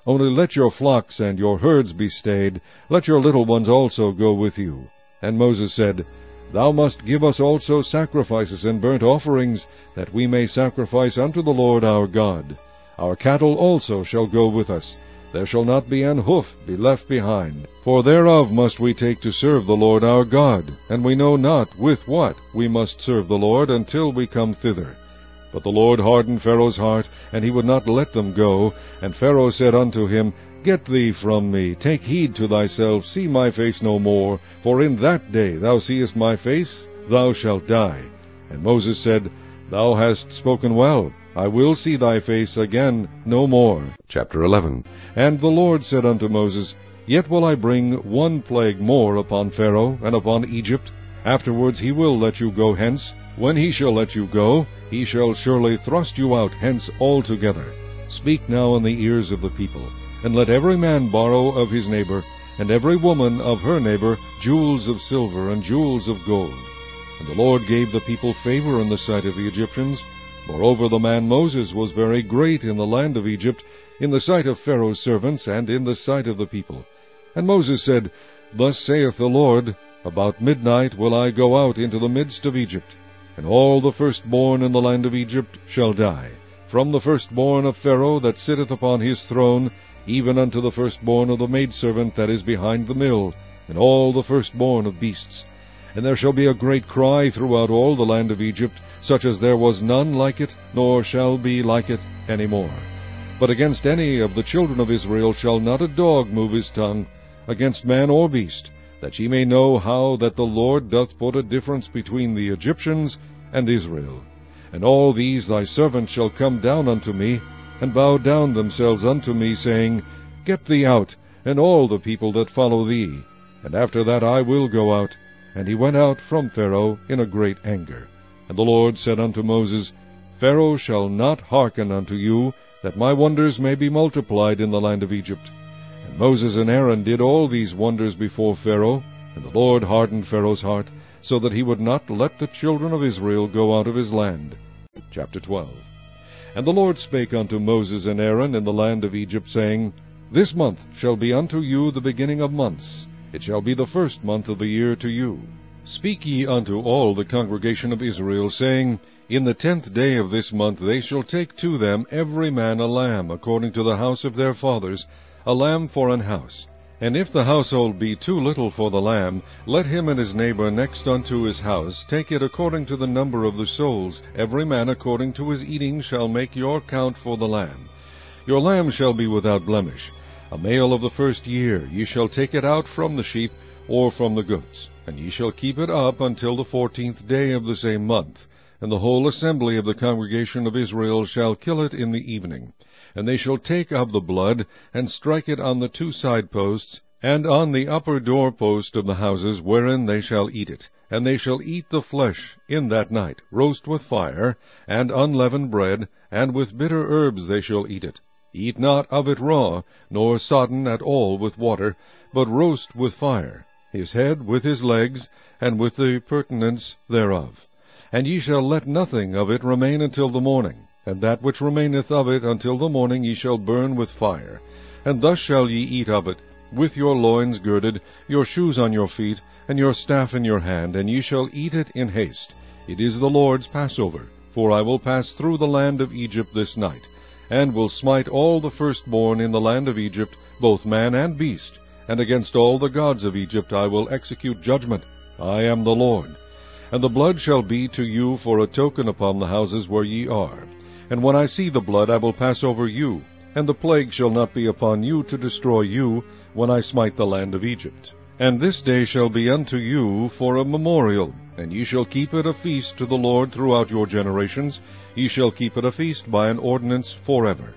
Only let your flocks and your herds be stayed, let your little ones also go with you. And Moses said, Thou must give us also sacrifices and burnt offerings, that we may sacrifice unto the Lord our God. Our cattle also shall go with us. There shall not be an hoof be left behind. For thereof must we take to serve the Lord our God, and we know not with what we must serve the Lord until we come thither. But the Lord hardened Pharaoh's heart, and he would not let them go. And Pharaoh said unto him, Get thee from me, take heed to thyself, see my face no more, for in that day thou seest my face, thou shalt die. And Moses said, Thou hast spoken well, I will see thy face again no more. Chapter 11. And the Lord said unto Moses, Yet will I bring one plague more upon Pharaoh and upon Egypt. Afterwards he will let you go hence. When he shall let you go, he shall surely thrust you out hence altogether. Speak now in the ears of the people, and let every man borrow of his neighbor, and every woman of her neighbor, jewels of silver and jewels of gold. And the Lord gave the people favor in the sight of the Egyptians. Moreover, the man Moses was very great in the land of Egypt, in the sight of Pharaoh's servants, and in the sight of the people. And Moses said, Thus saith the Lord, About midnight will I go out into the midst of Egypt, and all the firstborn in the land of Egypt shall die, from the firstborn of Pharaoh that sitteth upon his throne, even unto the firstborn of the maidservant that is behind the mill, and all the firstborn of beasts. And there shall be a great cry throughout all the land of Egypt, such as there was none like it, nor shall be like it any more. But against any of the children of Israel shall not a dog move his tongue, against man or beast, that ye may know how that the Lord doth put a difference between the Egyptians and Israel. And all these thy servants shall come down unto me, and bow down themselves unto me, saying, Get thee out, and all the people that follow thee. And after that I will go out. And he went out from Pharaoh in a great anger. And the Lord said unto Moses, Pharaoh shall not hearken unto you, that my wonders may be multiplied in the land of Egypt. And Moses and Aaron did all these wonders before Pharaoh, and the Lord hardened Pharaoh's heart, so that he would not let the children of Israel go out of his land. Chapter 12. And the Lord spake unto Moses and Aaron in the land of Egypt, saying, This month shall be unto you the beginning of months. It shall be the first month of the year to you. Speak ye unto all the congregation of Israel, saying, In the 10th day of this month they shall take to them every man a lamb, according to the house of their fathers, a lamb for an house. And if the household be too little for the lamb, let him and his neighbor next unto his house take it according to the number of the souls. Every man according to his eating shall make your count for the lamb. Your lamb shall be without blemish. A male of the first year, ye shall take it out from the sheep, or from the goats, and ye shall keep it up until the 14th day of the same month. And the whole assembly of the congregation of Israel shall kill it in the evening. And they shall take of the blood, and strike it on the 2 side posts, and on the upper door post of the houses wherein they shall eat it. And they shall eat the flesh in that night, roast with fire, and unleavened bread, and with bitter herbs they shall eat it. Eat not of it raw, nor sodden at all with water, but roast with fire, his head with his legs, and with the purtenance thereof. And ye shall let nothing of it remain until the morning, and that which remaineth of it until the morning ye shall burn with fire. And thus shall ye eat of it, with your loins girded, your shoes on your feet, and your staff in your hand, and ye shall eat it in haste. It is the Lord's Passover, for I will pass through the land of Egypt this night, and will smite all the firstborn in the land of Egypt, both man and beast, and against all the gods of Egypt I will execute judgment. I am the Lord. And the blood shall be to you for a token upon the houses where ye are. And when I see the blood I will pass over you, and the plague shall not be upon you to destroy you, when I smite the land of Egypt. And this day shall be unto you for a memorial, and ye shall keep it a feast to the Lord throughout your generations. Ye shall keep it a feast by an ordinance forever.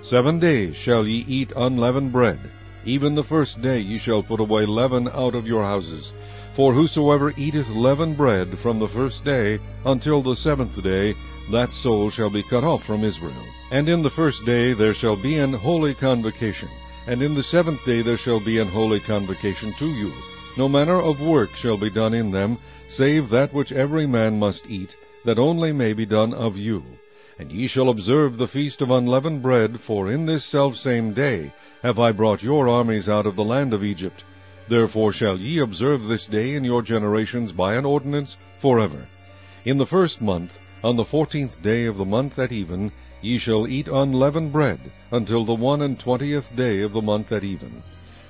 7 days shall ye eat unleavened bread. Even the first day ye shall put away leaven out of your houses. For whosoever eateth leavened bread from the first day until the 7th day, that soul shall be cut off from Israel. And in the first day there shall be an holy convocation, and in the 7th day there shall be an holy convocation to you. No manner of work shall be done in them, save that which every man must eat, that only may be done of you. And ye shall observe the feast of unleavened bread, for in this selfsame day, have I brought your armies out of the land of Egypt. Therefore shall ye observe this day in your generations by an ordinance forever. In the 1st month, on the 14th day of the month at even, ye shall eat unleavened bread, until the 21st day of the month at even.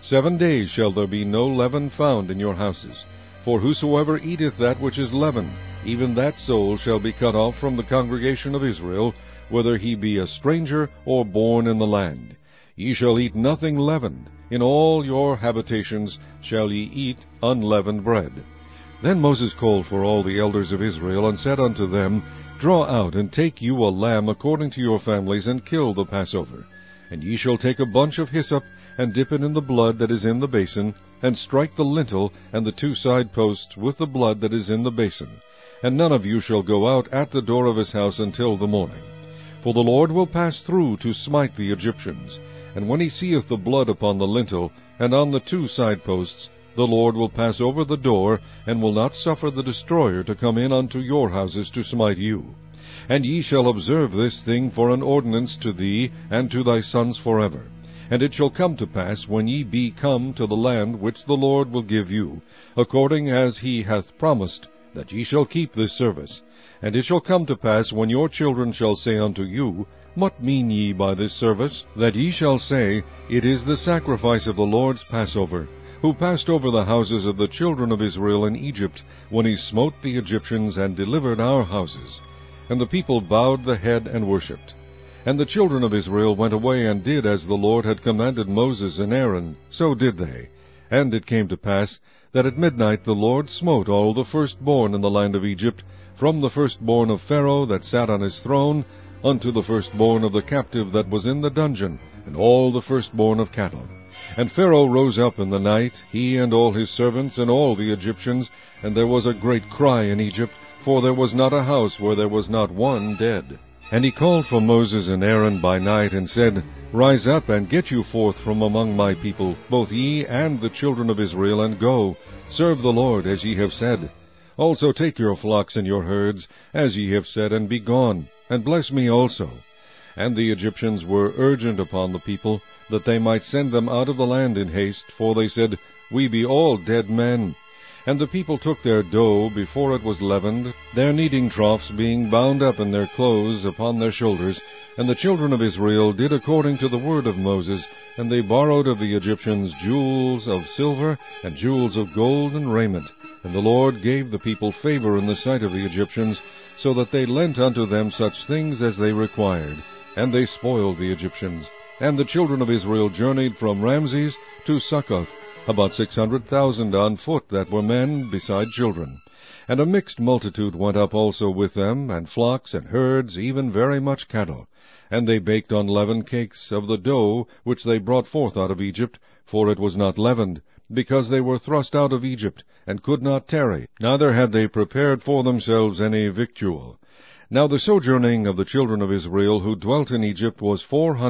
7 days shall there be no leaven found in your houses. For whosoever eateth that which is leavened, even that soul shall be cut off from the congregation of Israel, whether he be a stranger or born in the land. Ye shall eat nothing leavened. In all your habitations shall ye eat unleavened bread. Then Moses called for all the elders of Israel, and said unto them, Draw out, and take you a lamb according to your families, and kill the Passover. And ye shall take a bunch of hyssop, and dip it in the blood that is in the basin, and strike the lintel and the 2 side posts with the blood that is in the basin. And none of you shall go out at the door of his house until the morning. For the Lord will pass through to smite the Egyptians. And when he seeth the blood upon the lintel, and on the 2 side posts, the Lord will pass over the door, and will not suffer the destroyer to come in unto your houses to smite you. And ye shall observe this thing for an ordinance to thee and to thy sons forever. And it shall come to pass, when ye be come to the land which the Lord will give you, according as he hath promised, that ye shall keep this service. And it shall come to pass, when your children shall say unto you, What mean ye by this service? That ye shall say, It is the sacrifice of the Lord's Passover, who passed over the houses of the children of Israel in Egypt, when he smote the Egyptians and delivered our houses. And the people bowed the head and worshipped. And the children of Israel went away and did as the Lord had commanded Moses and Aaron, so did they. And it came to pass, that at midnight the Lord smote all the firstborn in the land of Egypt, from the firstborn of Pharaoh that sat on his throne, unto the firstborn of the captive that was in the dungeon, and all the firstborn of cattle. And Pharaoh rose up in the night, he and all his servants, and all the Egyptians, and there was a great cry in Egypt, for there was not a house where there was not one dead. And he called for Moses and Aaron by night, and said, Rise up, and get you forth from among my people, both ye and the children of Israel, and go, serve the Lord, as ye have said. Also take your flocks and your herds, as ye have said, and be gone, and bless me also. And the Egyptians were urgent upon the people, that they might send them out of the land in haste, for they said, We be all dead men. And the people took their dough before it was leavened, their kneading troughs being bound up in their clothes upon their shoulders. And the children of Israel did according to the word of Moses, and they borrowed of the Egyptians jewels of silver, and jewels of gold, and raiment. And the Lord gave the people favor in the sight of the Egyptians, so that they lent unto them such things as they required. And they spoiled the Egyptians. And the children of Israel journeyed from Ramses to Succoth, about 600,000 on foot that were men, beside children. And a mixed multitude went up also with them, and flocks and herds, even very much cattle. And they baked unleavened cakes of the dough which they brought forth out of Egypt, for it was not leavened, because they were thrust out of Egypt, and could not tarry, neither had they prepared for themselves any victual. Now the sojourning of the children of Israel who dwelt in Egypt was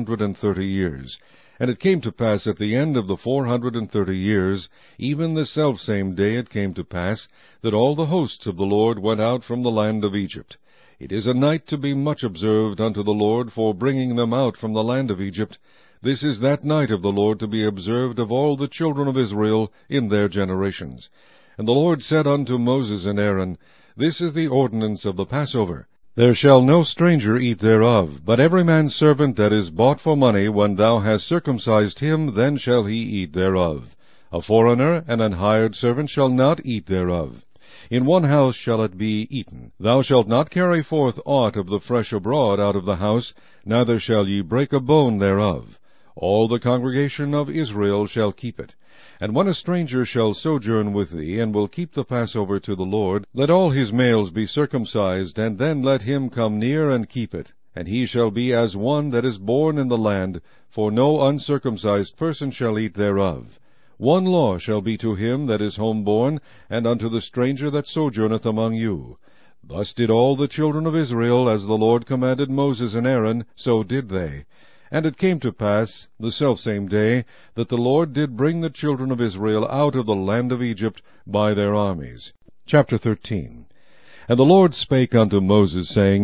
430 years. And it came to pass at the end of the 430 years, even the selfsame day it came to pass, that all the hosts of the Lord went out from the land of Egypt. It is a night to be much observed unto the Lord for bringing them out from the land of Egypt. This is that night of the Lord to be observed of all the children of Israel in their generations. And the Lord said unto Moses and Aaron, This is the ordinance of the Passover. There shall no stranger eat thereof, but every man's servant that is bought for money, when thou hast circumcised him, then shall he eat thereof. A foreigner and an hired servant shall not eat thereof. In one house shall it be eaten. Thou shalt not carry forth aught of the flesh abroad out of the house, neither shall ye break a bone thereof. All the congregation of Israel shall keep it. And when a stranger shall sojourn with thee, and will keep the Passover to the Lord, let all his males be circumcised, and then let him come near and keep it. And he shall be as one that is born in the land, for no uncircumcised person shall eat thereof. One law shall be to him that is homeborn, and unto the stranger that sojourneth among you. Thus did all the children of Israel, as the Lord commanded Moses and Aaron, so did they. And it came to pass, the selfsame day, that the Lord did bring the children of Israel out of the land of Egypt by their armies. Chapter 13. And the Lord spake unto Moses, saying,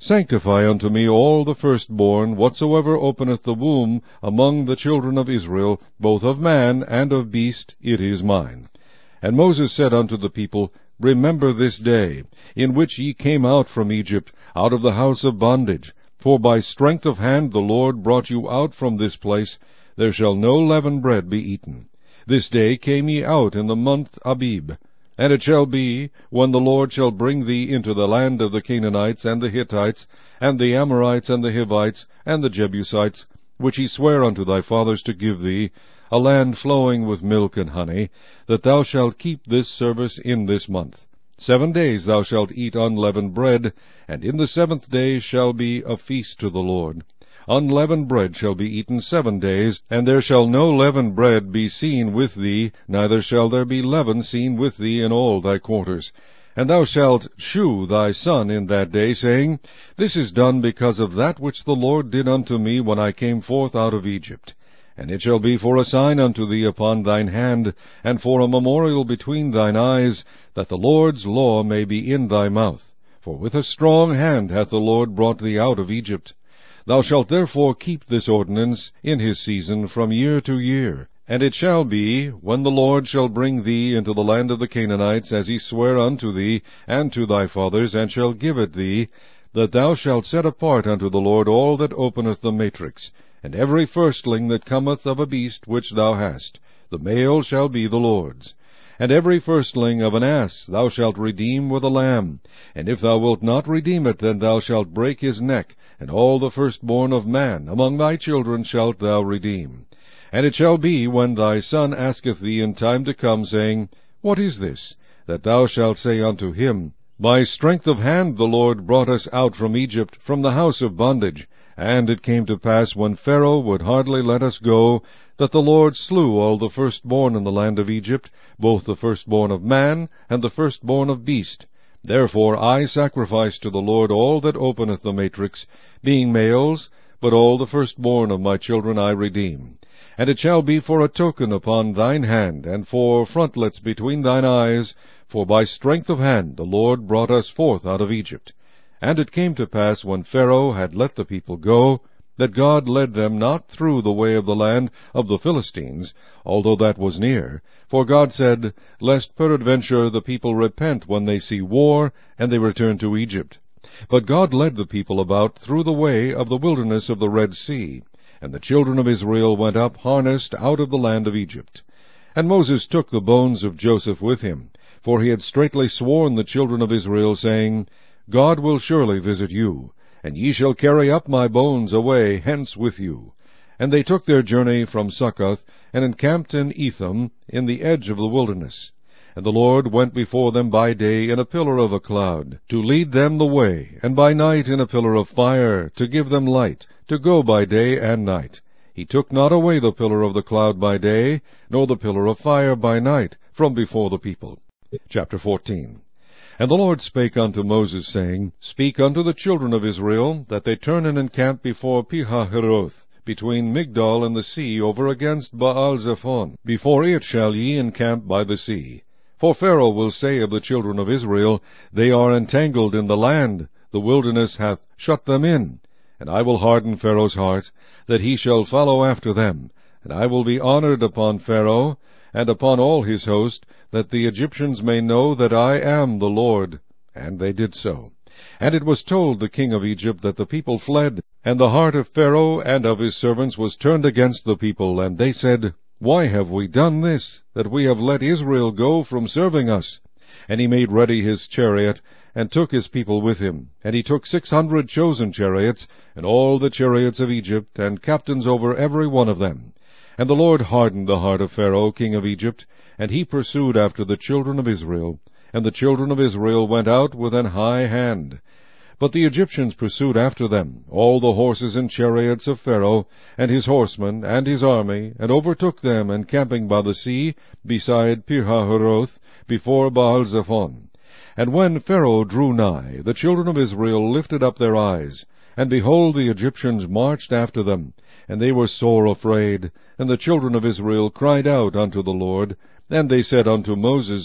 Sanctify unto me all the firstborn, whatsoever openeth the womb among the children of Israel, both of man and of beast, it is mine. And Moses said unto the people, Remember this day, in which ye came out from Egypt, out of the house of bondage. For by strength of hand the Lord brought you out from this place. There shall no leavened bread be eaten. This day came ye out in the month Abib. And it shall be, when the Lord shall bring thee into the land of the Canaanites, and the Hittites, and the Amorites, and the Hivites, and the Jebusites, which he sware unto thy fathers to give thee, a land flowing with milk and honey, that thou shalt keep this service in this month. 7 days thou shalt eat unleavened bread, and in the 7th day shall be a feast to the Lord. Unleavened bread shall be eaten 7 days, and there shall no leavened bread be seen with thee, neither shall there be leaven seen with thee in all thy quarters. And thou shalt shew thy son in that day, saying, This is done because of that which the Lord did unto me when I came forth out of Egypt. And it shall be for a sign unto thee upon thine hand, and for a memorial between thine eyes, that the Lord's law may be in thy mouth. For with a strong hand hath the Lord brought thee out of Egypt. Thou shalt therefore keep this ordinance in his season from year to year. And it shall be, when the Lord shall bring thee into the land of the Canaanites, as he sware unto thee and to thy fathers, and shall give it thee, that thou shalt set apart unto the Lord all that openeth the matrix, and every firstling that cometh of a beast which thou hast, the male shall be the Lord's. And every firstling of an ass thou shalt redeem with a lamb. And if thou wilt not redeem it, then thou shalt break his neck, and all the firstborn of man among thy children shalt thou redeem. And it shall be, when thy son asketh thee in time to come, saying, What is this? That thou shalt say unto him, By strength of hand the Lord brought us out from Egypt, from the house of bondage. And it came to pass, when Pharaoh would hardly let us go, that the Lord slew all the firstborn in the land of Egypt, both the firstborn of man and the firstborn of beast. Therefore I sacrifice to the Lord all that openeth the matrix, being males, but all the firstborn of my children I redeem. And it shall be for a token upon thine hand, and for frontlets between thine eyes, for by strength of hand the Lord brought us forth out of Egypt. And it came to pass, when Pharaoh had let the people go, that God led them not through the way of the land of the Philistines, although that was near. For God said, Lest peradventure the people repent when they see war, and they return to Egypt. But God led the people about through the way of the wilderness of the Red Sea. And the children of Israel went up harnessed out of the land of Egypt. And Moses took the bones of Joseph with him, for he had straitly sworn the children of Israel, saying, God will surely visit you, and ye shall carry up my bones away hence with you. And they took their journey from Succoth, and encamped in Etham, in the edge of the wilderness. And the Lord went before them by day in a pillar of a cloud, to lead them the way, and by night in a pillar of fire, to give them light, to go by day and night. He took not away the pillar of the cloud by day, nor the pillar of fire by night, from before the people. Chapter 14. And the Lord spake unto Moses, saying, Speak unto the children of Israel, that they turn and encamp before Pihahiroth, between Migdol and the sea, over against Baal-zephon. Before it shall ye encamp by the sea. For Pharaoh will say of the children of Israel, They are entangled in the land, the wilderness hath shut them in. And I will harden Pharaoh's heart, that he shall follow after them. And I will be honored upon Pharaoh, and upon all his host, that the Egyptians may know that I am the Lord. And they did so. And it was told the king of Egypt that the people fled, and the heart of Pharaoh and of his servants was turned against the people. And they said, Why have we done this, that we have let Israel go from serving us? And he made ready his chariot, and took his people with him. And he took 600 chosen chariots, and all the chariots of Egypt, and captains over every one of them. And the Lord hardened the heart of Pharaoh king of Egypt, and he pursued after the children of Israel. And the children of Israel went out with an high hand. But the Egyptians pursued after them, all the horses and chariots of Pharaoh, and his horsemen, and his army, and overtook them, encamping by the sea, beside Pihahiroth, before Baal-zephon. And when Pharaoh drew nigh, the children of Israel lifted up their eyes, and behold, the Egyptians marched after them, and they were sore afraid. And the children of Israel cried out unto the Lord, and they said unto Moses,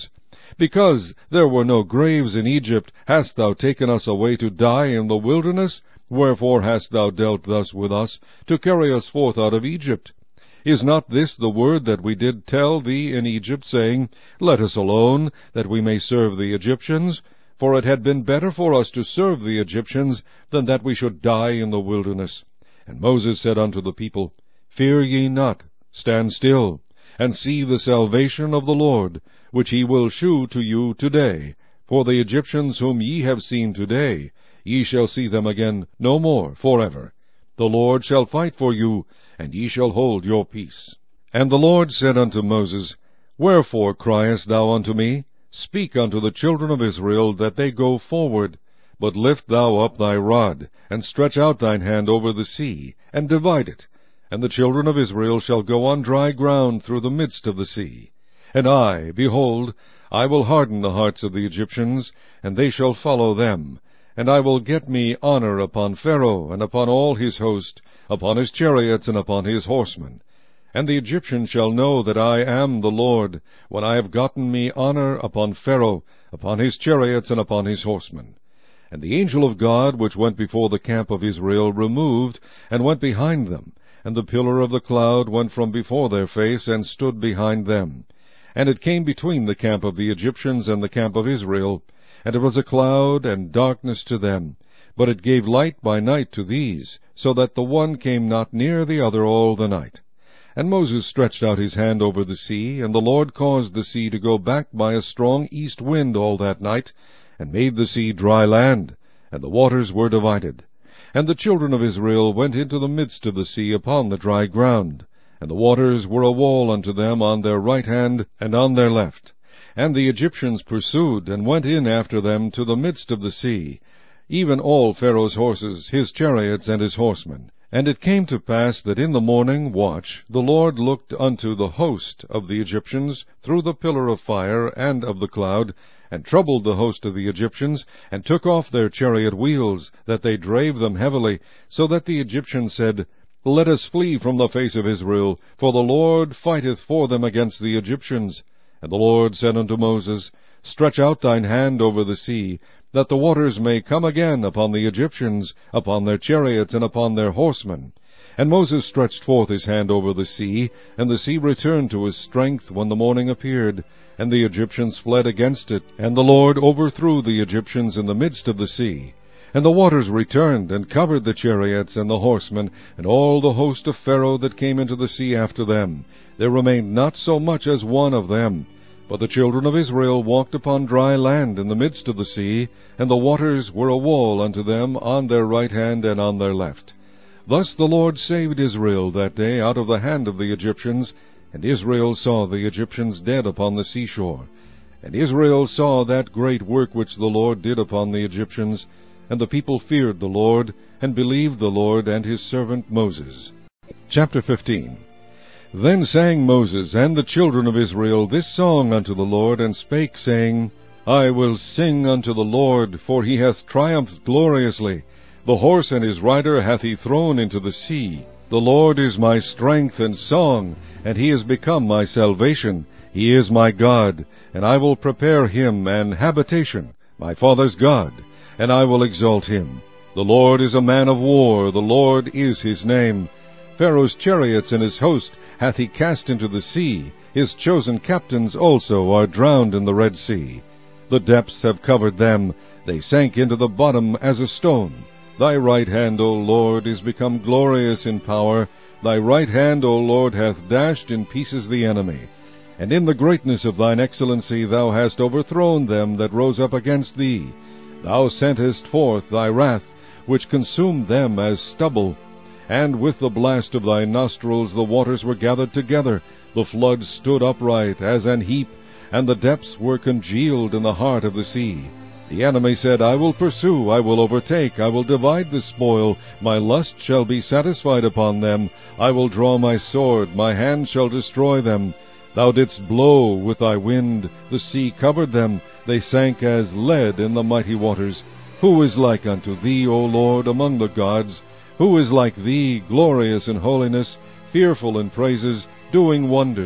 Because there were no graves in Egypt, hast thou taken us away to die in the wilderness? Wherefore hast thou dealt thus with us, to carry us forth out of Egypt? Is not this the word that we did tell thee in Egypt, saying, Let us alone, that we may serve the Egyptians? For it had been better for us to serve the Egyptians, than that we should die in the wilderness. And Moses said unto the people, Fear ye not, stand still, and see the salvation of the Lord, which he will shew to you today. For the Egyptians whom ye have seen today, ye shall see them again no more forever. The Lord shall fight for you, and ye shall hold your peace. And the Lord said unto Moses, Wherefore criest thou unto me? Speak unto the children of Israel that they go forward. But lift thou up thy rod, and stretch out thine hand over the sea, and divide it. And the children of Israel shall go on dry ground through the midst of the sea. And I, behold, I will harden the hearts of the Egyptians, and they shall follow them. And I will get me honor upon Pharaoh, and upon all his host, upon his chariots, and upon his horsemen. And the Egyptians shall know that I am the Lord, when I have gotten me honor upon Pharaoh, upon his chariots, and upon his horsemen. And the angel of God, which went before the camp of Israel, removed, and went behind them. And the pillar of the cloud went from before their face, and stood behind them. And it came between the camp of the Egyptians and the camp of Israel. And it was a cloud and darkness to them, but it gave light by night to these, so that the one came not near the other all the night. And Moses stretched out his hand over the sea, and the Lord caused the sea to go back by a strong east wind all that night, and made the sea dry land, and the waters were divided. And the children of Israel went into the midst of the sea upon the dry ground, and the waters were a wall unto them on their right hand and on their left. And the Egyptians pursued, and went in after them to the midst of the sea, even all Pharaoh's horses, his chariots, and his horsemen. And it came to pass that in the morning watch the Lord looked unto the host of the Egyptians through the pillar of fire and of the cloud, and troubled the host of the Egyptians, and took off their chariot wheels, that they drave them heavily, so that the Egyptians said, Let us flee from the face of Israel, for the Lord fighteth for them against the Egyptians. And the Lord said unto Moses, Stretch out thine hand over the sea, that the waters may come again upon the Egyptians, upon their chariots, and upon their horsemen. And Moses stretched forth his hand over the sea, and the sea returned to his strength when the morning appeared, and the Egyptians fled against it, and the Lord overthrew the Egyptians in the midst of the sea. And the waters returned, and covered the chariots and the horsemen, and all the host of Pharaoh that came into the sea after them. There remained not so much as one of them. But the children of Israel walked upon dry land in the midst of the sea, and the waters were a wall unto them on their right hand and on their left. Thus the Lord saved Israel that day out of the hand of the Egyptians, and Israel saw the Egyptians dead upon the seashore. And Israel saw that great work which the Lord did upon the Egyptians, and the people feared the Lord, and believed the Lord and his servant Moses. Chapter 15. Then sang Moses and the children of Israel this song unto the Lord, and spake, saying, I will sing unto the Lord, for he hath triumphed gloriously. The horse and his rider hath he thrown into the sea. The Lord is my strength and song, and he is become my salvation. He is my God, and I will prepare him an habitation, my father's God, and I will exalt him. The Lord is a man of war, the Lord is his name. Pharaoh's chariots and his host hath he cast into the sea. His chosen captains also are drowned in the Red Sea. The depths have covered them. They sank into the bottom as a stone. Thy right hand, O Lord, is become glorious in power. Thy right hand, O Lord, hath dashed in pieces the enemy. And in the greatness of thine excellency thou hast overthrown them that rose up against thee. Thou sentest forth thy wrath, which consumed them as stubble. And with the blast of thy nostrils the waters were gathered together. The floods stood upright as an heap, and the depths were congealed in the heart of the sea. The enemy said, I will pursue, I will overtake, I will divide the spoil. My lust shall be satisfied upon them. I will draw my sword, my hand shall destroy them. Thou didst blow with thy wind, the sea covered them. They sank as lead in the mighty waters. Who is like unto thee, O Lord, among the gods? Who is like thee, glorious in holiness, fearful in praises, doing wonders?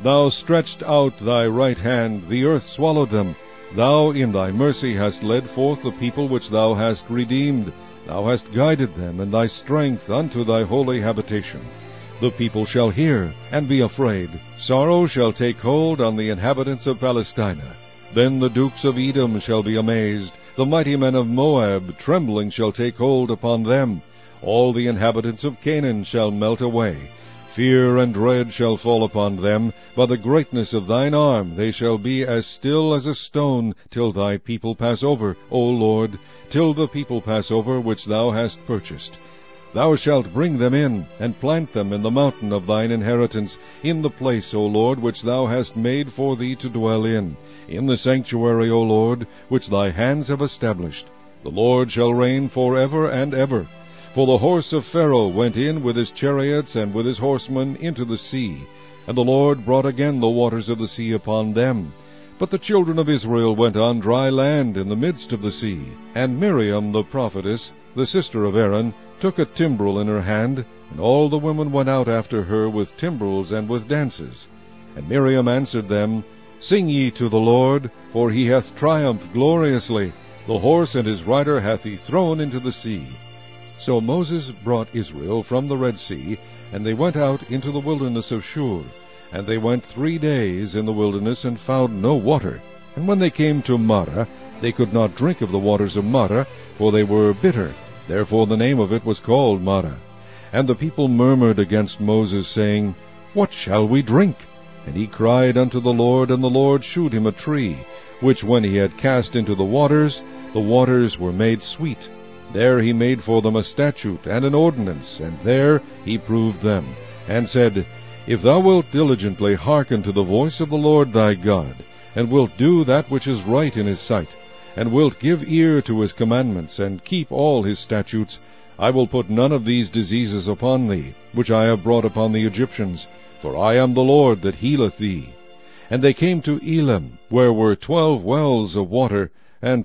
Thou stretched out thy right hand, the earth swallowed them. Thou in thy mercy hast led forth the people which thou hast redeemed. Thou hast guided them in thy strength unto thy holy habitation. The people shall hear, and be afraid. Sorrow shall take hold on the inhabitants of Palestina. Then the dukes of Edom shall be amazed. The mighty men of Moab, trembling, shall take hold upon them. All the inhabitants of Canaan shall melt away. Fear and dread shall fall upon them. By the greatness of thine arm they shall be as still as a stone, till thy people pass over, O Lord, till the people pass over which thou hast purchased. Thou shalt bring them in, and plant them in the mountain of thine inheritance, in the place, O Lord, which thou hast made for thee to dwell in the sanctuary, O Lord, which thy hands have established. The Lord shall reign forever and ever. For the horse of Pharaoh went in with his chariots and with his horsemen into the sea, and the Lord brought again the waters of the sea upon them. But the children of Israel went on dry land in the midst of the sea. And Miriam the prophetess, the sister of Aaron, took a timbrel in her hand, and all the women went out after her with timbrels and with dances. And Miriam answered them, Sing ye to the Lord, for he hath triumphed gloriously. The horse and his rider hath he thrown into the sea. So Moses brought Israel from the Red Sea, and they went out into the wilderness of Shur. And they went 3 days in the wilderness, and found no water. And when they came to Marah, they could not drink of the waters of Marah, for they were bitter. Therefore the name of it was called Marah. And the people murmured against Moses, saying, What shall we drink? And he cried unto the Lord, and the Lord shewed him a tree, which when he had cast into the waters were made sweet. There he made for them a statute and an ordinance, and there he proved them, and said, If thou wilt diligently hearken to the voice of the Lord thy God, and wilt do that which is right in his sight, and wilt give ear to his commandments, and keep all his statutes, I will put none of these diseases upon thee, which I have brought upon the Egyptians, for I am the Lord that healeth thee. And they came to Elim, where were 12 wells of water, and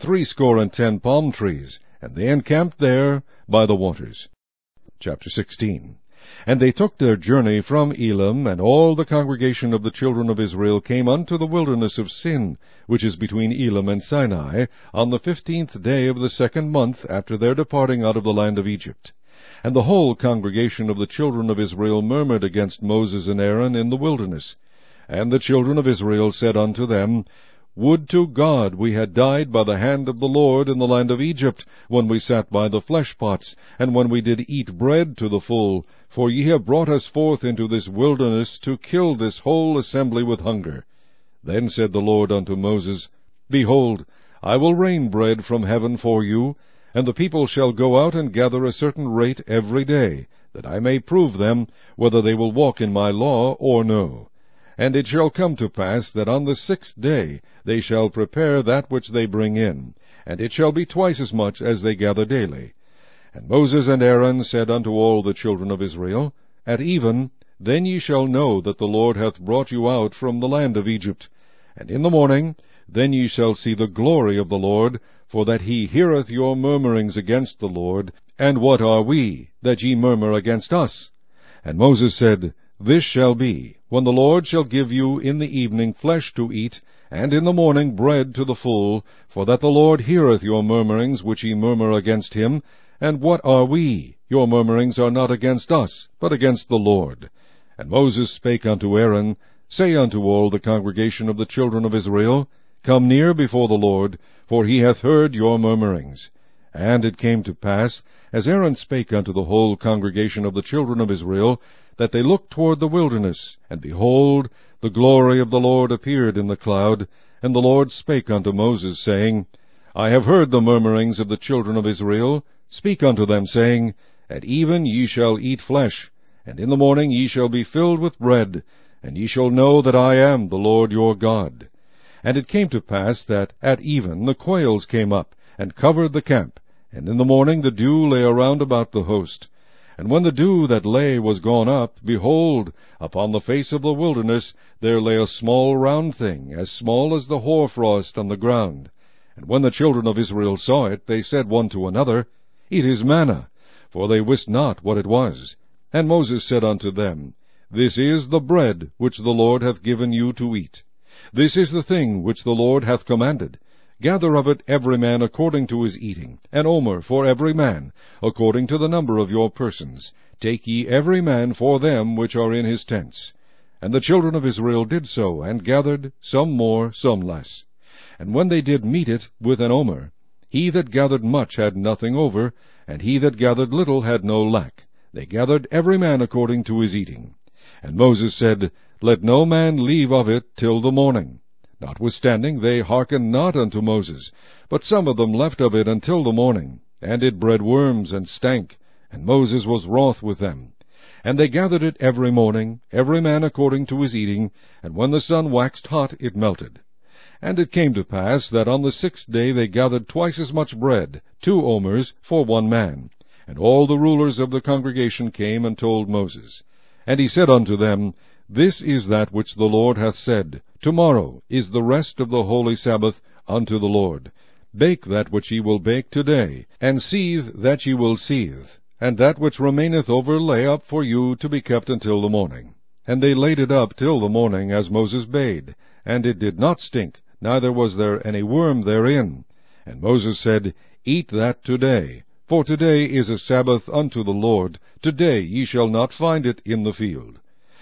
60 palm trees, and they encamped there by the waters. Chapter 16. And they took their journey from Elim, and all the congregation of the children of Israel came unto the wilderness of Sin, which is between Elim and Sinai, on the 15th day of the 2nd month after their departing out of the land of Egypt. And the whole congregation of the children of Israel murmured against Moses and Aaron in the wilderness. And the children of Israel said unto them, Would to God we had died by the hand of the Lord in the land of Egypt, when we sat by the flesh pots, and when we did eat bread to the full, for ye have brought us forth into this wilderness to kill this whole assembly with hunger. Then said the Lord unto Moses, Behold, I will rain bread from heaven for you, and the people shall go out and gather a certain rate every day, that I may prove them whether they will walk in my law or no. And it shall come to pass that on the 6th day they shall prepare that which they bring in, and it shall be twice as much as they gather daily. And Moses and Aaron said unto all the children of Israel, At even, then ye shall know that the Lord hath brought you out from the land of Egypt. And in the morning, then ye shall see the glory of the Lord, for that he heareth your murmurings against the Lord. And what are we, that ye murmur against us? And Moses said, This shall be, when the Lord shall give you in the evening flesh to eat, and in the morning bread to the full, for that the Lord heareth your murmurings which ye murmur against him. And what are we? Your murmurings are not against us, but against the Lord. And Moses spake unto Aaron, Say unto all the congregation of the children of Israel, Come near before the Lord, for he hath heard your murmurings. And it came to pass, as Aaron spake unto the whole congregation of the children of Israel, that they looked toward the wilderness, and behold, the glory of the Lord appeared in the cloud. And the Lord spake unto Moses, saying, I have heard the murmurings of the children of Israel. Speak unto them, saying, At even ye shall eat flesh, and in the morning ye shall be filled with bread, and ye shall know that I am the Lord your God. And it came to pass that at even the quails came up, and covered the camp, and in the morning the dew lay around about the host. And when the dew that lay was gone up, behold, upon the face of the wilderness there lay a small round thing, as small as the hoarfrost on the ground. And when the children of Israel saw it, they said one to another, It is manna, for they wist not what it was. And Moses said unto them, This is the bread which the Lord hath given you to eat. This is the thing which the Lord hath commanded. Gather of it every man according to his eating, an omer for every man, according to the number of your persons. Take ye every man for them which are in his tents. And the children of Israel did so, and gathered, some more, some less. And when they did meet it with an omer, he that gathered much had nothing over, and he that gathered little had no lack. They gathered every man according to his eating. And Moses said, Let no man leave of it till the morning. Notwithstanding they hearkened not unto Moses, but some of them left of it until the morning, and it bred worms and stank, and Moses was wroth with them. And they gathered it every morning, every man according to his eating, and when the sun waxed hot it melted. And it came to pass that on the 6th day they gathered twice as much bread, 2 omers, for one man. And all the rulers of the congregation came and told Moses. And he said unto them, This is that which the Lord hath said, Tomorrow is the rest of the holy Sabbath unto the Lord. Bake that which ye will bake today, and seethe that ye will seethe, and that which remaineth over lay up for you to be kept until the morning. And they laid it up till the morning, as Moses bade, and it did not stink, neither was there any worm therein. And Moses said, Eat that today, for today is a Sabbath unto the Lord. Today ye shall not find it in the field.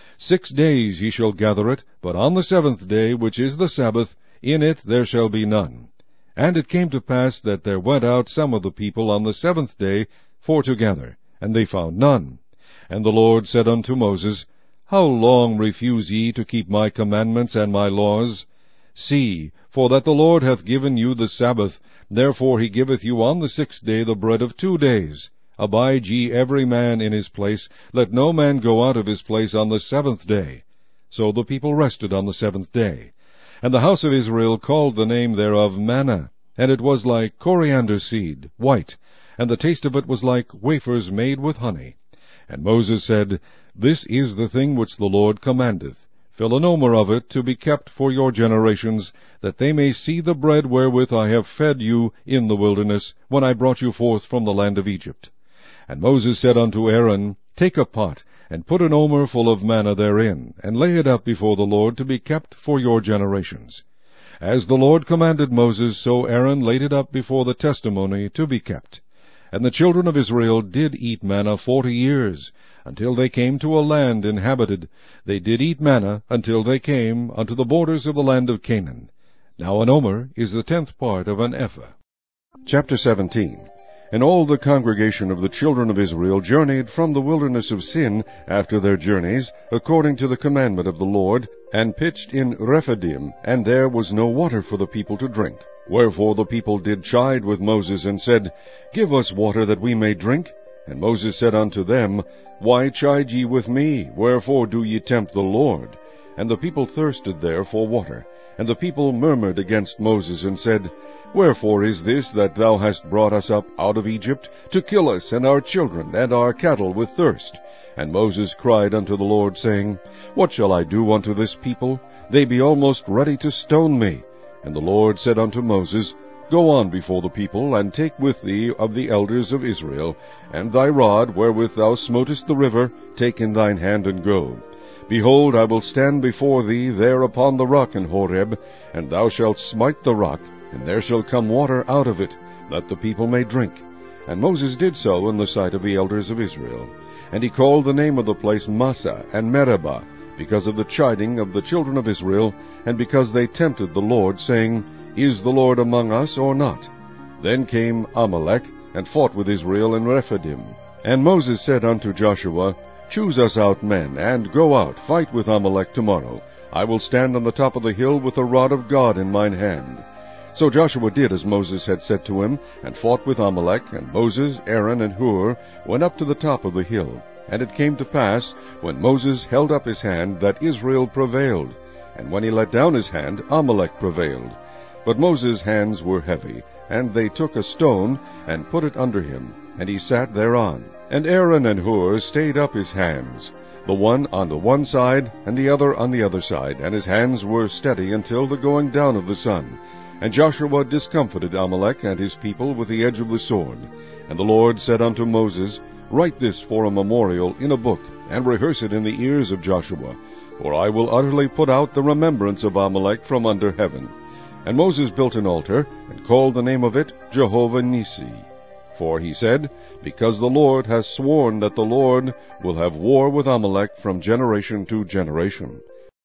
6 days ye shall gather it, but on the 7th day, which is the Sabbath, in it there shall be none. And it came to pass that there went out some of the people on the 7th day for to gather, and they found none. And the Lord said unto Moses, How long refuse ye to keep my commandments and my laws? See, for that the Lord hath given you the Sabbath, therefore he giveth you on the 6th day the bread of 2 days. Abide ye every man in his place, let no man go out of his place on the 7th day. So the people rested on the 7th day. And the house of Israel called the name thereof manna, and it was like coriander seed, white, and the taste of it was like wafers made with honey. And Moses said, This is the thing which the Lord commandeth. Fill an omer of it to be kept for your generations, that they may see the bread wherewith I have fed you in the wilderness, when I brought you forth from the land of Egypt. And Moses said unto Aaron, Take a pot, and put an omer full of manna therein, and lay it up before the Lord to be kept for your generations. As the Lord commanded Moses, so Aaron laid it up before the testimony to be kept. And the children of Israel did eat manna 40 years, until they came to a land inhabited. They did eat manna until they came unto the borders of the land of Canaan. Now an omer is the 10th part of an ephah. Chapter 17. And all the congregation of the children of Israel journeyed from the wilderness of Sin after their journeys, according to the commandment of the Lord, and pitched in Rephidim, and there was no water for the people to drink. Wherefore the people did chide with Moses, and said, Give us water that we may drink. And Moses said unto them, Why chide ye with me? Wherefore do ye tempt the Lord? And the people thirsted there for water. And the people murmured against Moses, and said, Wherefore is this that thou hast brought us up out of Egypt, to kill us and our children and our cattle with thirst? And Moses cried unto the Lord, saying, What shall I do unto this people? They be almost ready to stone me. And the Lord said unto Moses, Go on before the people, and take with thee of the elders of Israel, and thy rod wherewith thou smotest the river, take in thine hand, and go. Behold, I will stand before thee there upon the rock in Horeb, and thou shalt smite the rock, and there shall come water out of it, that the people may drink. And Moses did so in the sight of the elders of Israel. And he called the name of the place Massah and Meribah, because of the chiding of the children of Israel, and because they tempted the Lord, saying, Is the Lord among us or not? Then came Amalek, and fought with Israel in Rephidim. And Moses said unto Joshua, Choose us out men, and go out, fight with Amalek tomorrow. I will stand on the top of the hill with the rod of God in mine hand. So Joshua did as Moses had said to him, and fought with Amalek. And Moses, Aaron, and Hur went up to the top of the hill. And it came to pass, when Moses held up his hand, that Israel prevailed. And when he let down his hand, Amalek prevailed. But Moses' hands were heavy, and they took a stone, and put it under him, and he sat thereon. And Aaron and Hur stayed up his hands, the one on the one side, and the other on the other side, and his hands were steady until the going down of the sun. And Joshua discomfited Amalek and his people with the edge of the sword. And the Lord said unto Moses, Write this for a memorial in a book, and rehearse it in the ears of Joshua, for I will utterly put out the remembrance of Amalek from under heaven. And Moses built an altar, and called the name of it Jehovah Nissi. For he said, Because the Lord has sworn that the Lord will have war with Amalek from generation to generation.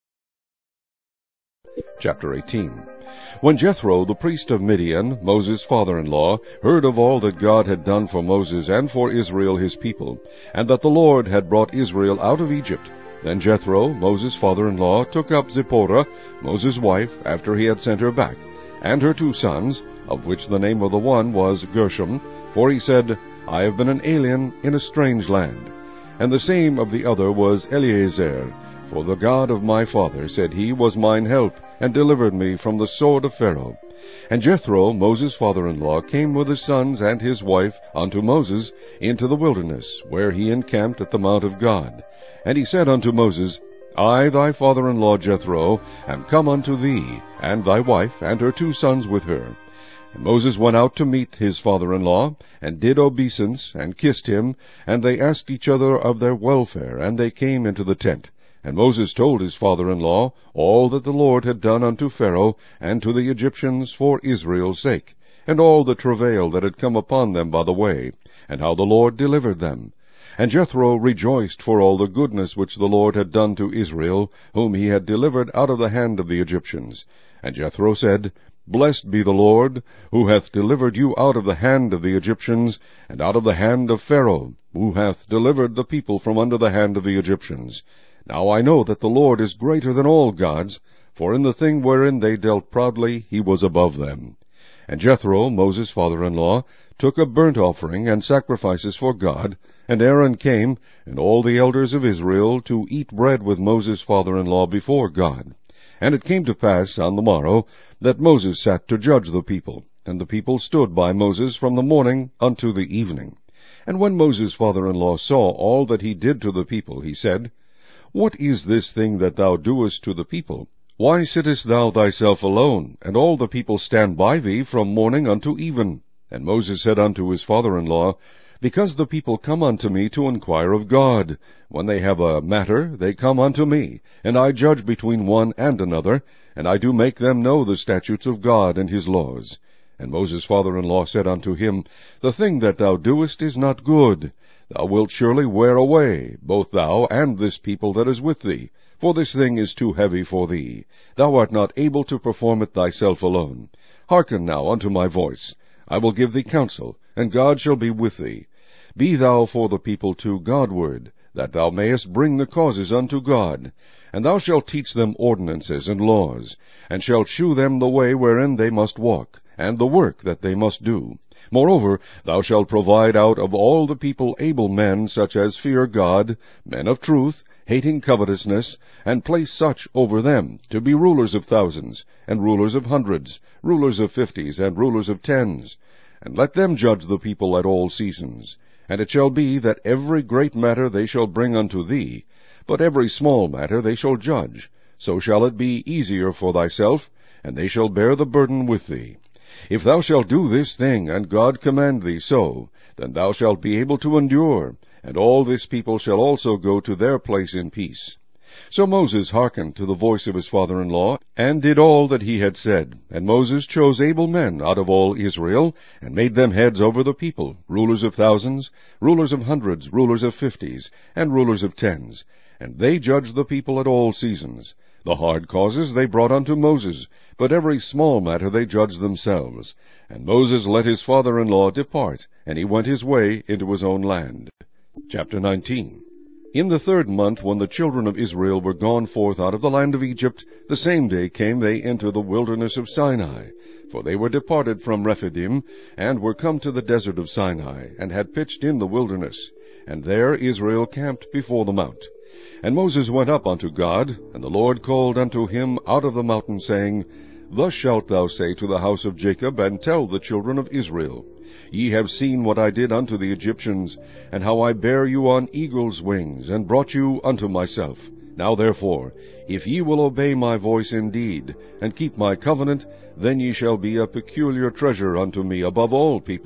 Chapter 18. When Jethro, the priest of Midian, Moses' father-in-law, heard of all that God had done for Moses and for Israel his people, and that the Lord had brought Israel out of Egypt, then Jethro, Moses' father-in-law, took up Zipporah, Moses' wife, after he had sent her back, and her 2 sons, of which the name of the one was Gershom, for he said, I have been an alien in a strange land. And the same of the other was Eleazar, for the God of my father, said he, was mine help, and delivered me from the sword of Pharaoh. And Jethro, Moses' father-in-law, came with his sons and his wife unto Moses into the wilderness, where he encamped at the mount of God. And he said unto Moses, I, thy father-in-law Jethro, am come unto thee, and thy wife, and her 2 sons with her. And Moses went out to meet his father-in-law, and did obeisance, and kissed him, and they asked each other of their welfare, and they came into the tent. And Moses told his father-in-law all that the Lord had done unto Pharaoh and to the Egyptians for Israel's sake, and all the travail that had come upon them by the way, and how the Lord delivered them. And Jethro rejoiced for all the goodness which the Lord had done to Israel, whom he had delivered out of the hand of the Egyptians. And Jethro said, Blessed be the Lord, who hath delivered you out of the hand of the Egyptians, and out of the hand of Pharaoh, who hath delivered the people from under the hand of the Egyptians. Now I know that the Lord is greater than all gods, for in the thing wherein they dealt proudly he was above them. And Jethro, Moses' father-in-law, took a burnt offering and sacrifices for God, and Aaron came, and all the elders of Israel, to eat bread with Moses' father-in-law before God. And it came to pass on the morrow that Moses sat to judge the people, and the people stood by Moses from the morning unto the evening. And when Moses' father-in-law saw all that he did to the people, he said, What is this thing that thou doest to the people? Why sittest thou thyself alone, and all the people stand by thee from morning unto even? And Moses said unto his father-in-law, Because the people come unto me to inquire of God. When they have a matter, they come unto me, and I judge between one and another, and I do make them know the statutes of God and his laws. And Moses' father-in-law said unto him, The thing that thou doest is not good. Thou wilt surely wear away, both thou and this people that is with thee, for this thing is too heavy for thee. Thou art not able to perform it thyself alone. Hearken now unto my voice. I will give thee counsel, and God shall be with thee. Be thou for the people to Godward, that thou mayest bring the causes unto God. And thou shalt teach them ordinances and laws, and shalt shew them the way wherein they must walk, and the work that they must do. Moreover, thou shalt provide out of all the people able men, such as fear God, men of truth, hating covetousness, and place such over them, to be rulers of thousands, and rulers of hundreds, rulers of 50s, and rulers of 10s. And let them judge the people at all seasons. And it shall be that every great matter they shall bring unto thee, but every small matter they shall judge. So shall it be easier for thyself, and they shall bear the burden with thee. If thou shalt do this thing, and God command thee so, then thou shalt be able to endure, and all this people shall also go to their place in peace. So Moses hearkened to the voice of his father-in-law, and did all that he had said. And Moses chose able men out of all Israel, and made them heads over the people, rulers of thousands, rulers of hundreds, rulers of 50s, and rulers of 10s. And they judged the people at all seasons. The hard causes they brought unto Moses, but every small matter they judged themselves. And Moses let his father-in-law depart, and he went his way into his own land. Chapter 19. In the 3rd month, when the children of Israel were gone forth out of the land of Egypt, the same day came they into the wilderness of Sinai. For they were departed from Rephidim, and were come to the desert of Sinai, and had pitched in the wilderness. And there Israel camped before the mount. And Moses went up unto God, and the Lord called unto him out of the mountain, saying, Thus shalt thou say to the house of Jacob, and tell the children of Israel, Ye have seen what I did unto the Egyptians, and how I bare you on eagle's wings, and brought you unto myself. Now therefore, if ye will obey my voice indeed, and keep my covenant, then ye shall be a peculiar treasure unto me above all people,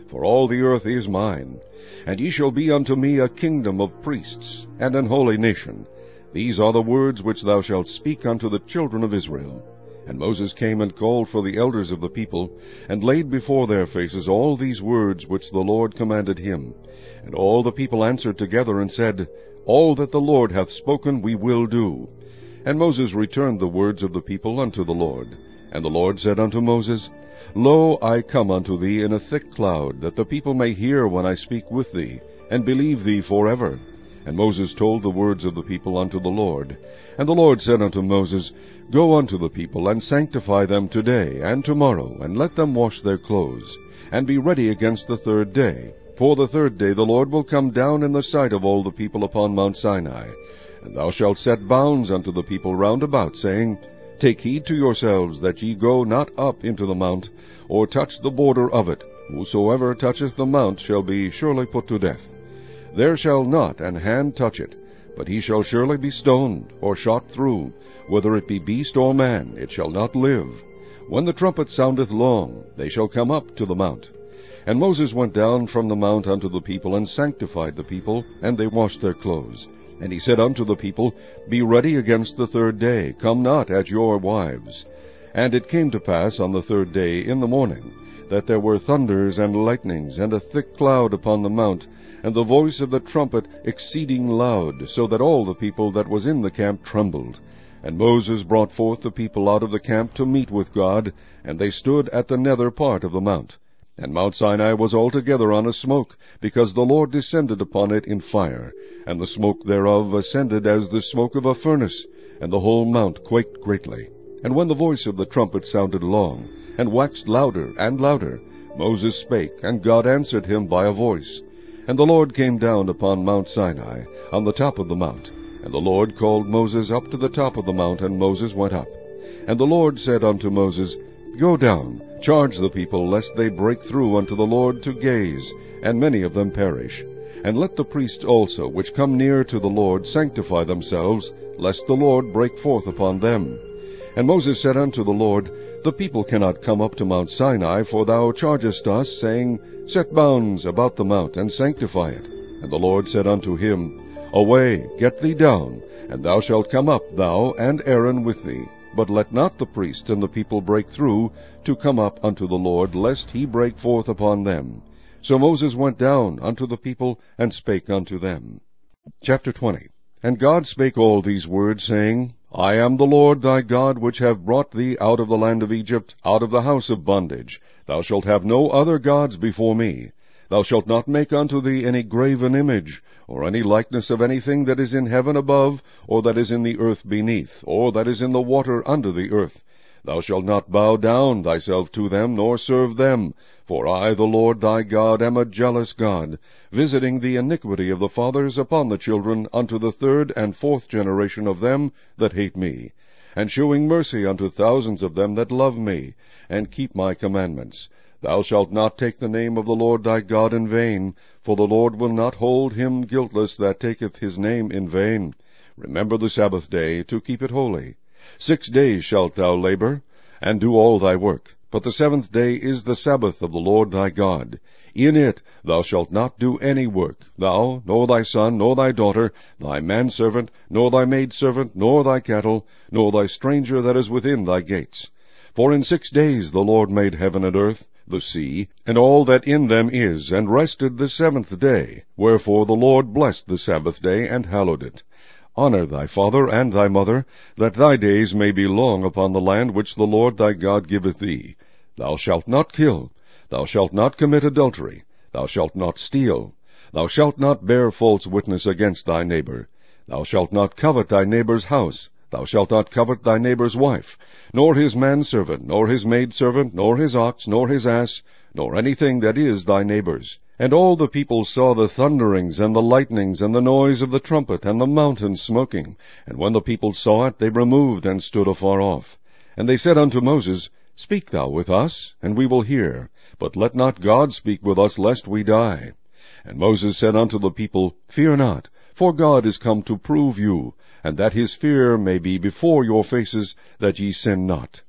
for all the earth is mine. And ye shall be unto me a kingdom of priests, and an holy nation. These are the words which thou shalt speak unto the children of Israel. And Moses came and called for the elders of the people, and laid before their faces all these words which the Lord commanded him. And all the people answered together and said, All that the Lord hath spoken we will do. And Moses returned the words of the people unto the Lord. And the Lord said unto Moses, Lo, I come unto thee in a thick cloud, that the people may hear when I speak with thee, and believe thee forever. And Moses told the words of the people unto the Lord. And the Lord said unto Moses, Go unto the people, and sanctify them today and tomorrow, and let them wash their clothes, and be ready against the third day. For the third day the Lord will come down in the sight of all the people upon Mount Sinai. And thou shalt set bounds unto the people round about, saying, Take heed to yourselves that ye go not up into the mount, or touch the border of it. Whosoever toucheth the mount shall be surely put to death. There shall not an hand touch it, but he shall surely be stoned, or shot through. Whether it be beast or man, it shall not live. When the trumpet soundeth long, they shall come up to the mount. And Moses went down from the mount unto the people, and sanctified the people, and they washed their clothes. And he said unto the people, Be ready against the third day, come not at your wives. And it came to pass on the third day in the morning, that there were thunders and lightnings, and a thick cloud upon the mount, and the voice of the trumpet exceeding loud, so that all the people that was in the camp trembled. And Moses brought forth the people out of the camp to meet with God, and they stood at the nether part of the mount. And Mount Sinai was altogether on a smoke, because the Lord descended upon it in fire, and the smoke thereof ascended as the smoke of a furnace, and the whole mount quaked greatly. And when the voice of the trumpet sounded long, and waxed louder and louder, Moses spake, and God answered him by a voice. And the Lord came down upon Mount Sinai, on the top of the mount. And the Lord called Moses up to the top of the mount, and Moses went up. And the Lord said unto Moses, Go down, charge the people, lest they break through unto the Lord to gaze, and many of them perish. And let the priests also, which come near to the Lord, sanctify themselves, lest the Lord break forth upon them. And Moses said unto the Lord, The people cannot come up to Mount Sinai, for thou chargest us, saying, Set bounds about the mount, and sanctify it. And the Lord said unto him, Away, get thee down, and thou shalt come up, thou and Aaron with thee. But let not the priest and the people break through to come up unto the Lord, lest he break forth upon them. So Moses went down unto the people, and spake unto them. Chapter 20. And God spake all these words, saying, I am the Lord thy God, which have brought thee out of the land of Egypt, out of the house of bondage. Thou shalt have no other gods before me. Thou shalt not make unto thee any graven image, or any likeness of anything that is in heaven above, or that is in the earth beneath, or that is in the water under the earth. Thou shalt not bow down thyself to them, nor serve them. For I, the Lord thy God, am a jealous God, visiting the iniquity of the fathers upon the children unto the third and fourth generation of them that hate me, and shewing mercy unto thousands of them that love me, and keep my commandments. Thou shalt not take the name of the Lord thy God in vain, for the Lord will not hold him guiltless that taketh his name in vain. Remember the Sabbath day, to keep it holy. 6 days shalt thou labor, and do all thy work. But the seventh day is the Sabbath of the Lord thy God. In it thou shalt not do any work, thou, nor thy son, nor thy daughter, thy manservant, nor thy maidservant, nor thy cattle, nor thy stranger that is within thy gates. For in 6 days the Lord made heaven and earth, the sea, and all that in them is, and rested the seventh day. Wherefore the Lord blessed the Sabbath day, and hallowed it. Honor thy father and thy mother, that thy days may be long upon the land which the Lord thy God giveth thee. Thou shalt not kill. Thou shalt not commit adultery. Thou shalt not steal. Thou shalt not bear false witness against thy neighbor. Thou shalt not covet thy neighbor's house. Thou shalt not covet thy neighbor's wife, nor his manservant, nor his maidservant, nor his ox, nor his ass, nor anything that is thy neighbor's. And all the people saw the thunderings, and the lightnings, and the noise of the trumpet, and the mountain smoking. And when the people saw it, they removed, and stood afar off. And they said unto Moses, Speak thou with us, and we will hear. But let not God speak with us, lest we die. And Moses said unto the people, Fear not, for God is come to prove you, and that his fear may be before your faces, that ye sin not.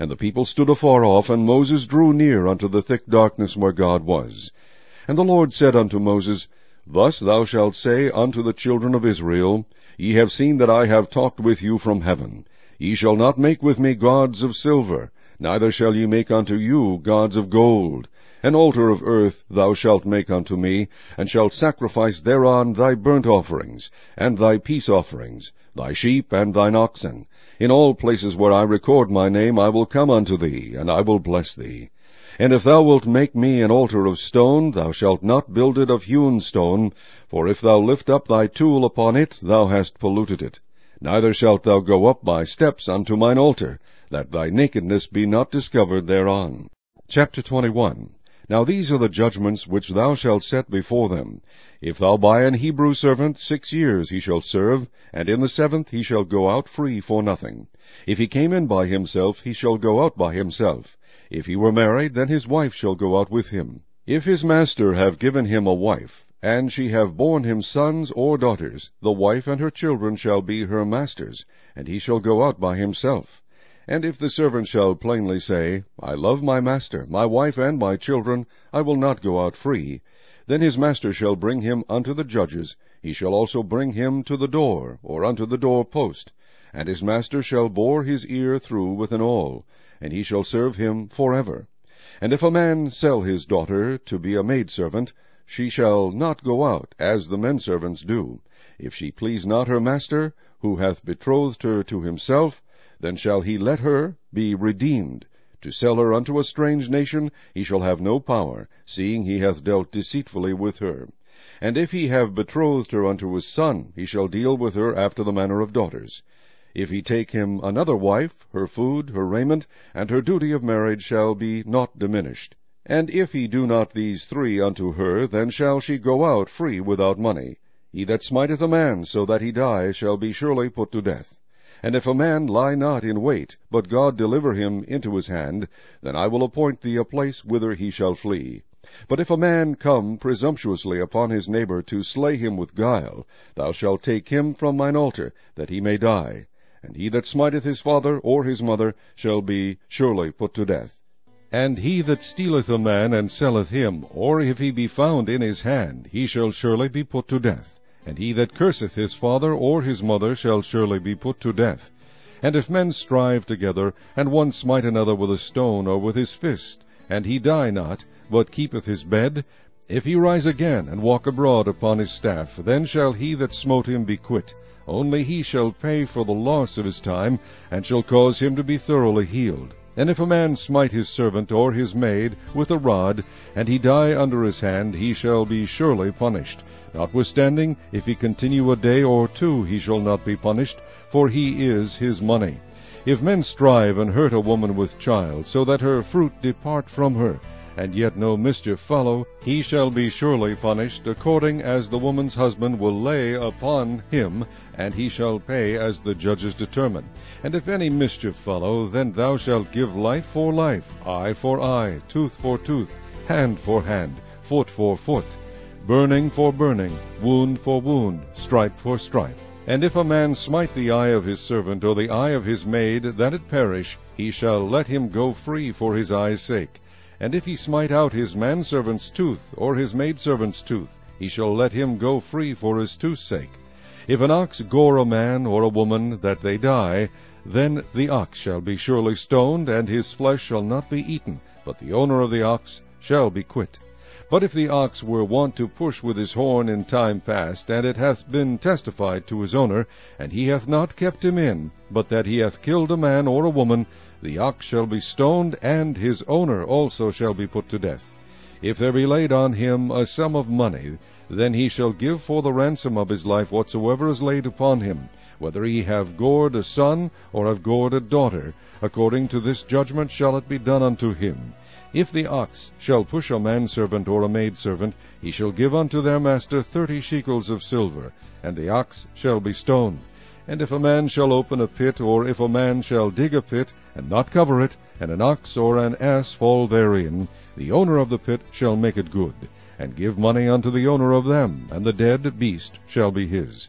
And the people stood afar off, and Moses drew near unto the thick darkness where God was. And the Lord said unto Moses, Thus thou shalt say unto the children of Israel, Ye have seen that I have talked with you from heaven. Ye shall not make with me gods of silver, neither shall ye make unto you gods of gold. An altar of earth thou shalt make unto me, and shalt sacrifice thereon thy burnt offerings, and thy peace offerings, thy sheep and thine oxen. In all places where I record my name I will come unto thee, and I will bless thee. And if thou wilt make me an altar of stone, thou shalt not build it of hewn stone, for if thou lift up thy tool upon it, thou hast polluted it. Neither shalt thou go up by steps unto mine altar, that thy nakedness be not discovered thereon. Chapter 21. Now these are the judgments which thou shalt set before them. If thou buy an Hebrew servant, 6 years he shall serve, and in the 7th he shall go out free for nothing. If he came in by himself, he shall go out by himself. If he were married, then his wife shall go out with him. If his master have given him a wife, and she have borne him sons or daughters, the wife and her children shall be her master's, and he shall go out by himself. And if the servant shall plainly say, I love my master, my wife, and my children, I will not go out free, then his master shall bring him unto the judges. He shall also bring him to the door, or unto the door post, and his master shall bore his ear through with an awl, and he shall serve him forever. And if a man sell his daughter to be a maidservant, she shall not go out, as the men servants do. If she please not her master, who hath betrothed her to himself, then shall he let her be redeemed. To sell her unto a strange nation he shall have no power, seeing he hath dealt deceitfully with her. And if he have betrothed her unto his son, he shall deal with her after the manner of daughters. If he take him another wife, her food, her raiment, and her duty of marriage shall be not diminished. And if he do not these 3 unto her, then shall she go out free without money. He that smiteth a man so that he die shall be surely put to death. And if a man lie not in wait, but God deliver him into his hand, then I will appoint thee a place whither he shall flee. But if a man come presumptuously upon his neighbor to slay him with guile, thou shalt take him from mine altar, that he may die. And he that smiteth his father or his mother shall be surely put to death. And he that stealeth a man and selleth him, or if he be found in his hand, he shall surely be put to death. And he that curseth his father or his mother shall surely be put to death. And if men strive together, and one smite another with a stone or with his fist, and he die not, but keepeth his bed, if he rise again and walk abroad upon his staff, then shall he that smote him be quit. Only he shall pay for the loss of his time, and shall cause him to be thoroughly healed. And if a man smite his servant or his maid with a rod, and he die under his hand, he shall be surely punished. Notwithstanding, if he continue a day or 2, he shall not be punished, for he is his money. If men strive and hurt a woman with child, so that her fruit depart from her, and yet no mischief follow, he shall be surely punished, according as the woman's husband will lay upon him, and he shall pay as the judges determine. And if any mischief follow, then thou shalt give life for life, eye for eye, tooth for tooth, hand for hand, foot for foot, burning for burning, wound for wound, stripe for stripe. And if a man smite the eye of his servant or the eye of his maid, that it perish, he shall let him go free for his eye's sake. And if he smite out his manservant's tooth or his maidservant's tooth, he shall let him go free for his tooth's sake. If an ox gore a man or a woman, that they die, then the ox shall be surely stoned, and his flesh shall not be eaten, but the owner of the ox shall be quit. But if the ox were wont to push with his horn in time past, and it hath been testified to his owner, and he hath not kept him in, but that he hath killed a man or a woman, the ox shall be stoned, and his owner also shall be put to death. If there be laid on him a sum of money, then he shall give for the ransom of his life whatsoever is laid upon him, whether he have gored a son or have gored a daughter. According to this judgment shall it be done unto him. If the ox shall push a manservant or a maidservant, he shall give unto their master 30 shekels of silver, and the ox shall be stoned. And if a man shall open a pit, or if a man shall dig a pit, and not cover it, and an ox or an ass fall therein, the owner of the pit shall make it good, and give money unto the owner of them, and the dead beast shall be his.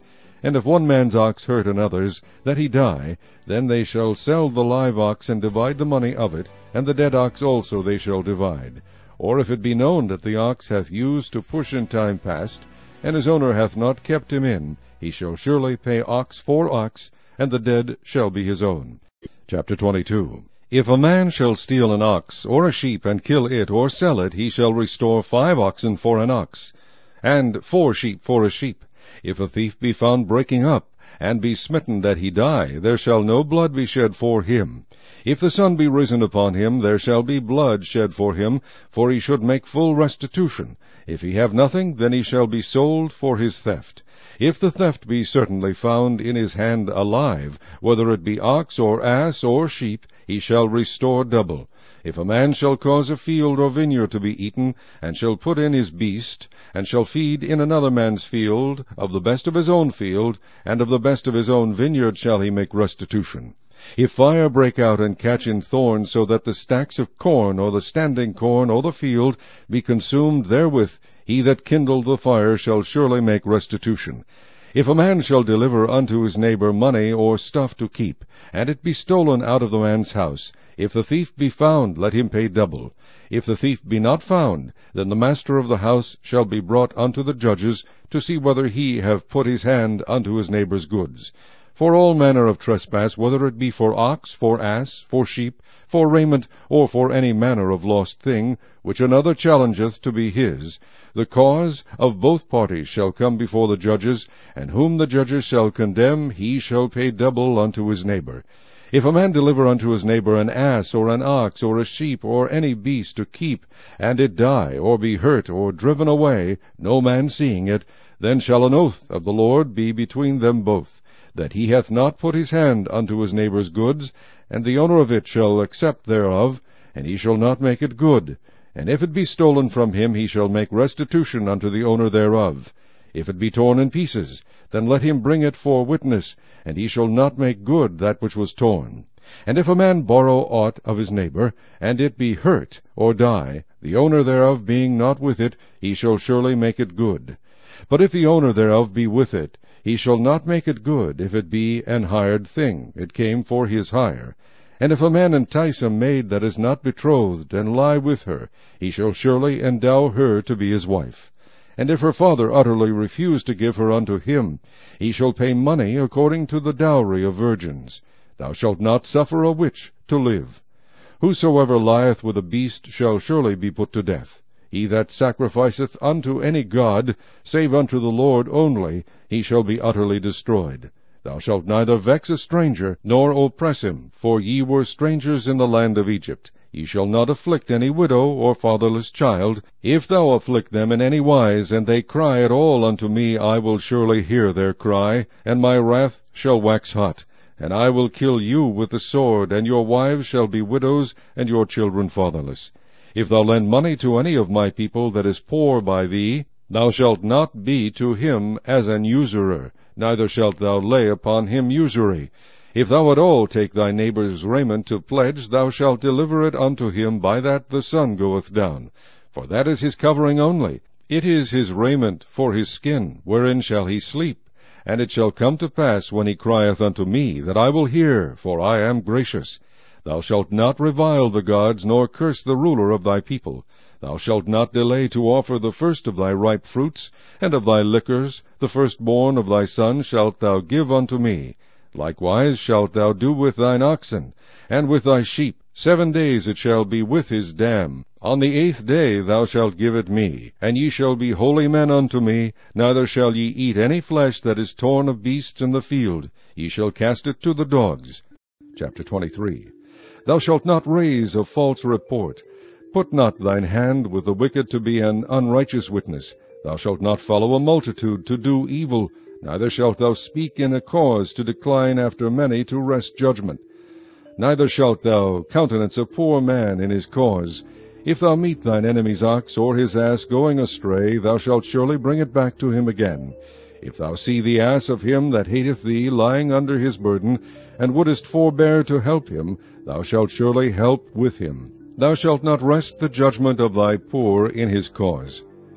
And if one man's ox hurt another's, that he die, then they shall sell the live ox, and divide the money of it, and the dead ox also they shall divide. Or if it be known that the ox hath used to push in time past, and his owner hath not kept him in, he shall surely pay ox for ox, and the dead shall be his own. Chapter 22. If a man shall steal an ox, or a sheep, and kill it, or sell it, he shall restore 5 oxen for an ox, and 4 sheep for a sheep. If a thief be found breaking up, and be smitten that he die, there shall no blood be shed for him. If the sun be risen upon him, there shall be blood shed for him, for he should make full restitution. If he have nothing, then he shall be sold for his theft. If the theft be certainly found in his hand alive, whether it be ox, or ass, or sheep, he shall restore double. If a man shall cause a field or vineyard to be eaten, and shall put in his beast, and shall feed in another man's field, of the best of his own field, and of the best of his own vineyard shall he make restitution. If fire break out and catch in thorns, so that the stacks of corn, or the standing corn, or the field, be consumed therewith, he that kindled the fire shall surely make restitution. If a man shall deliver unto his neighbor money or stuff to keep, and it be stolen out of the man's house, if the thief be found, let him pay double. If the thief be not found, then the master of the house shall be brought unto the judges, to see whether he have put his hand unto his neighbor's goods. For all manner of trespass, whether it be for ox, for ass, for sheep, for raiment, or for any manner of lost thing, which another challengeth to be his, the cause of both parties shall come before the judges, and whom the judges shall condemn, he shall pay double unto his neighbor. If a man deliver unto his neighbor an ass, or an ox, or a sheep, or any beast to keep, and it die, or be hurt, or driven away, no man seeing it, then shall an oath of the Lord be between them both, that he hath not put his hand unto his neighbor's goods, and the owner of it shall accept thereof, and he shall not make it good. And if it be stolen from him, he shall make restitution unto the owner thereof. If it be torn in pieces, then let him bring it for witness, and he shall not make good that which was torn. And if a man borrow aught of his neighbor, and it be hurt, or die, the owner thereof being not with it, he shall surely make it good. But if the owner thereof be with it, he shall not make it good, if it be an hired thing, it came for his hire. And if a man entice a maid that is not betrothed, and lie with her, he shall surely endow her to be his wife. And if her father utterly refuse to give her unto him, he shall pay money according to the dowry of virgins. Thou shalt not suffer a witch to live. Whosoever lieth with a beast shall surely be put to death. He that sacrificeth unto any god, save unto the Lord only, he shall be utterly destroyed. Thou shalt neither vex a stranger, nor oppress him, for ye were strangers in the land of Egypt. Ye shall not afflict any widow or fatherless child. If thou afflict them in any wise, and they cry at all unto me, I will surely hear their cry, and my wrath shall wax hot. And I will kill you with the sword, and your wives shall be widows, and your children fatherless. If thou lend money to any of my people that is poor by thee, thou shalt not be to him as an usurer, neither shalt thou lay upon him usury. If thou at all take thy neighbor's raiment to pledge, thou shalt deliver it unto him by that the sun goeth down. For that is his covering only. It is his raiment for his skin, wherein shall he sleep. And it shall come to pass, when he crieth unto me, that I will hear, for I am gracious. Thou shalt not revile the gods, nor curse the ruler of thy people. Thou shalt not delay to offer the first of thy ripe fruits, and of thy liquors, the firstborn of thy sons shalt thou give unto me. Likewise shalt thou do with thine oxen, and with thy sheep. 7 days it shall be with his dam. On the 8th day thou shalt give it me, and ye shall be holy men unto me, neither shall ye eat any flesh that is torn of beasts in the field. Ye shall cast it to the dogs. Chapter 23. Thou shalt not raise a false report. Put not thine hand with the wicked to be an unrighteous witness. Thou shalt not follow a multitude to do evil, neither shalt thou speak in a cause to decline after many to wrest judgment. Neither shalt thou countenance a poor man in his cause. If thou meet thine enemy's ox or his ass going astray, thou shalt surely bring it back to him again. If thou see the ass of him that hateth thee lying under his burden, and wouldest forbear to help him, thou shalt surely help with him. Thou shalt not wrest the judgment of thy poor in his cause.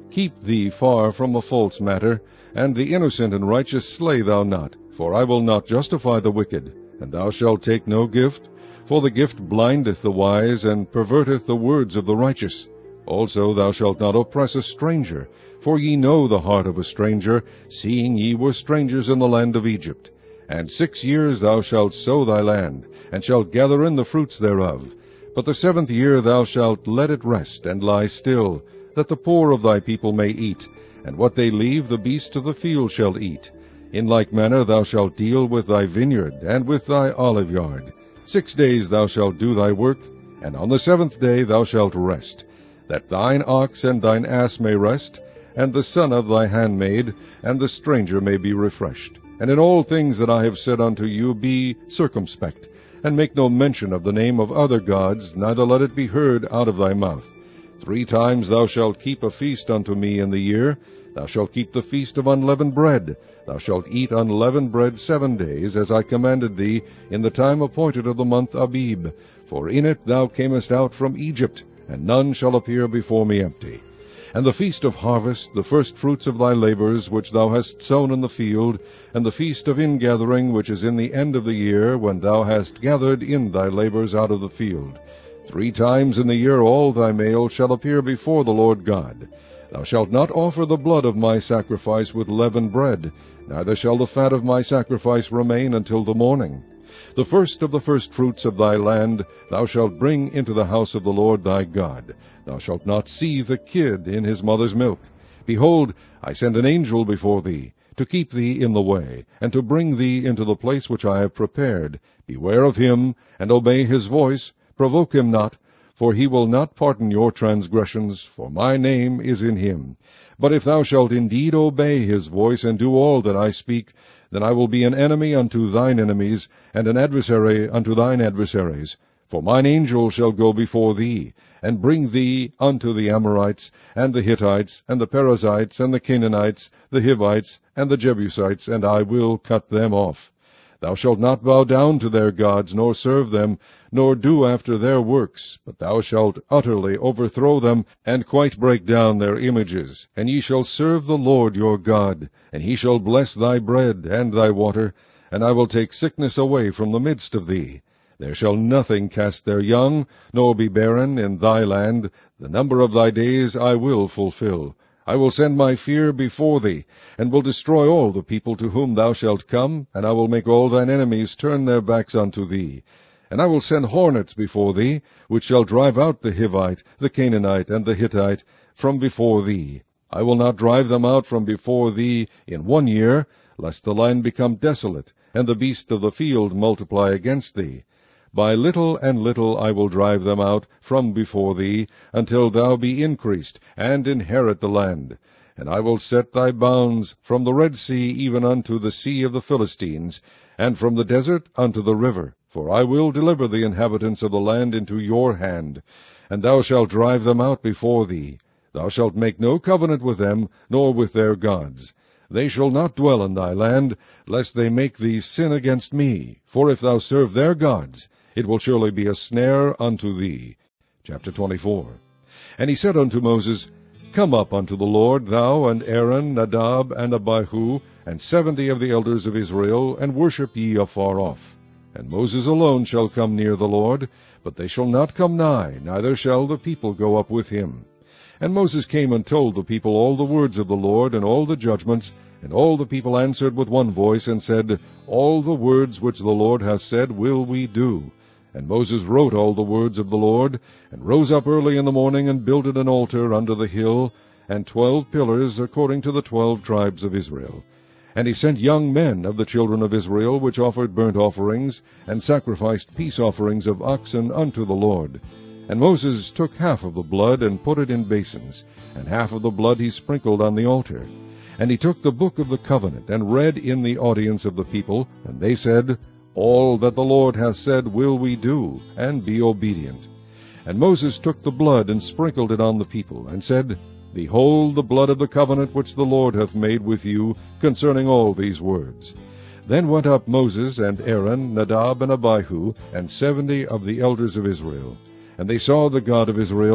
Keep thee far from a false matter, and the innocent and righteous slay thou not. For I will not justify the wicked, and thou shalt take no gift. For the gift blindeth the wise, and perverteth the words of the righteous. Also thou shalt not oppress a stranger, for ye know the heart of a stranger, seeing ye were strangers in the land of Egypt. And 6 years thou shalt sow thy land, and shalt gather in the fruits thereof. But the 7th year thou shalt let it rest, and lie still, that the poor of thy people may eat, and what they leave the beasts of the field shall eat. In like manner thou shalt deal with thy vineyard, and with thy olive yard. 6 days thou shalt do thy work, and on the 7th day thou shalt rest, that thine ox and thine ass may rest, and the son of thy handmaid, and the stranger may be refreshed. And in all things that I have said unto you be circumspect, and make no mention of the name of other gods, neither let it be heard out of thy mouth. 3 times thou shalt keep a feast unto me in the year. Thou shalt keep the feast of unleavened bread. Thou shalt eat unleavened bread 7 days, as I commanded thee, in the time appointed of the month Abib. For in it thou camest out from Egypt, and none shall appear before me empty. And the feast of harvest, the first fruits of thy labors, which thou hast sown in the field, and the feast of ingathering, which is in the end of the year, when thou hast gathered in thy labors out of the field. 3 times in the year all thy male shall appear before the Lord God. Thou shalt not offer the blood of my sacrifice with leavened bread, neither shall the fat of my sacrifice remain until the morning. The first of the firstfruits of thy land thou shalt bring into the house of the Lord thy God. Thou shalt not seethe a kid in his mother's milk. Behold, I send an angel before thee, to keep thee in the way, and to bring thee into the place which I have prepared. Beware of him, and obey his voice. Provoke him not, for he will not pardon your transgressions, for my name is in him. But if thou shalt indeed obey his voice, and do all that I speak, then I will be an enemy unto thine enemies, and an adversary unto thine adversaries. For mine angel shall go before thee, and bring thee unto the Amorites, and the Hittites, and the Perizzites, and the Canaanites, the Hivites, and the Jebusites, and I will cut them off. Thou shalt not bow down to their gods, nor serve them, nor do after their works, but thou shalt utterly overthrow them, and quite break down their images. And ye shall serve the Lord your God, and he shall bless thy bread and thy water, and I will take sickness away from the midst of thee. There shall nothing cast their young, nor be barren in thy land. The number of thy days I will fulfill. I will send my fear before thee, and will destroy all the people to whom thou shalt come, and I will make all thine enemies turn their backs unto thee. And I will send hornets before thee, which shall drive out the Hivite, the Canaanite, and the Hittite from before thee. I will not drive them out from before thee in 1 year, lest the land become desolate, and the beasts of the field multiply against thee. By little and little I will drive them out from before thee, until thou be increased, and inherit the land. And I will set thy bounds from the Red Sea even unto the sea of the Philistines, and from the desert unto the river. For I will deliver the inhabitants of the land into your hand, and thou shalt drive them out before thee. Thou shalt make no covenant with them, nor with their gods. They shall not dwell in thy land, lest they make thee sin against me. For if thou serve their gods, it will surely be a snare unto thee. Chapter 24. And he said unto Moses, Come up unto the Lord, thou and Aaron, Nadab, and Abihu, and 70 of the elders of Israel, and worship ye afar off. And Moses alone shall come near the Lord, but they shall not come nigh, neither shall the people go up with him. And Moses came and told the people all the words of the Lord, and all the judgments. And all the people answered with one voice, and said, All the words which the Lord hath said will we do. And Moses wrote all the words of the Lord, and rose up early in the morning, and builded an altar under the hill, and 12 pillars according to the 12 tribes of Israel. And he sent young men of the children of Israel, which offered burnt offerings, and sacrificed peace offerings of oxen unto the Lord. And Moses took half of the blood, and put it in basins, and half of the blood he sprinkled on the altar. And he took the book of the covenant, and read in the audience of the people, and they said, All that the Lord hath said will we do, and be obedient. And Moses took the blood, and sprinkled it on the people, and said, Behold the blood of the covenant which the Lord hath made with you concerning all these words. Then went up Moses and Aaron, Nadab and Abihu, and 70 of the elders of Israel. And they saw the God of Israel,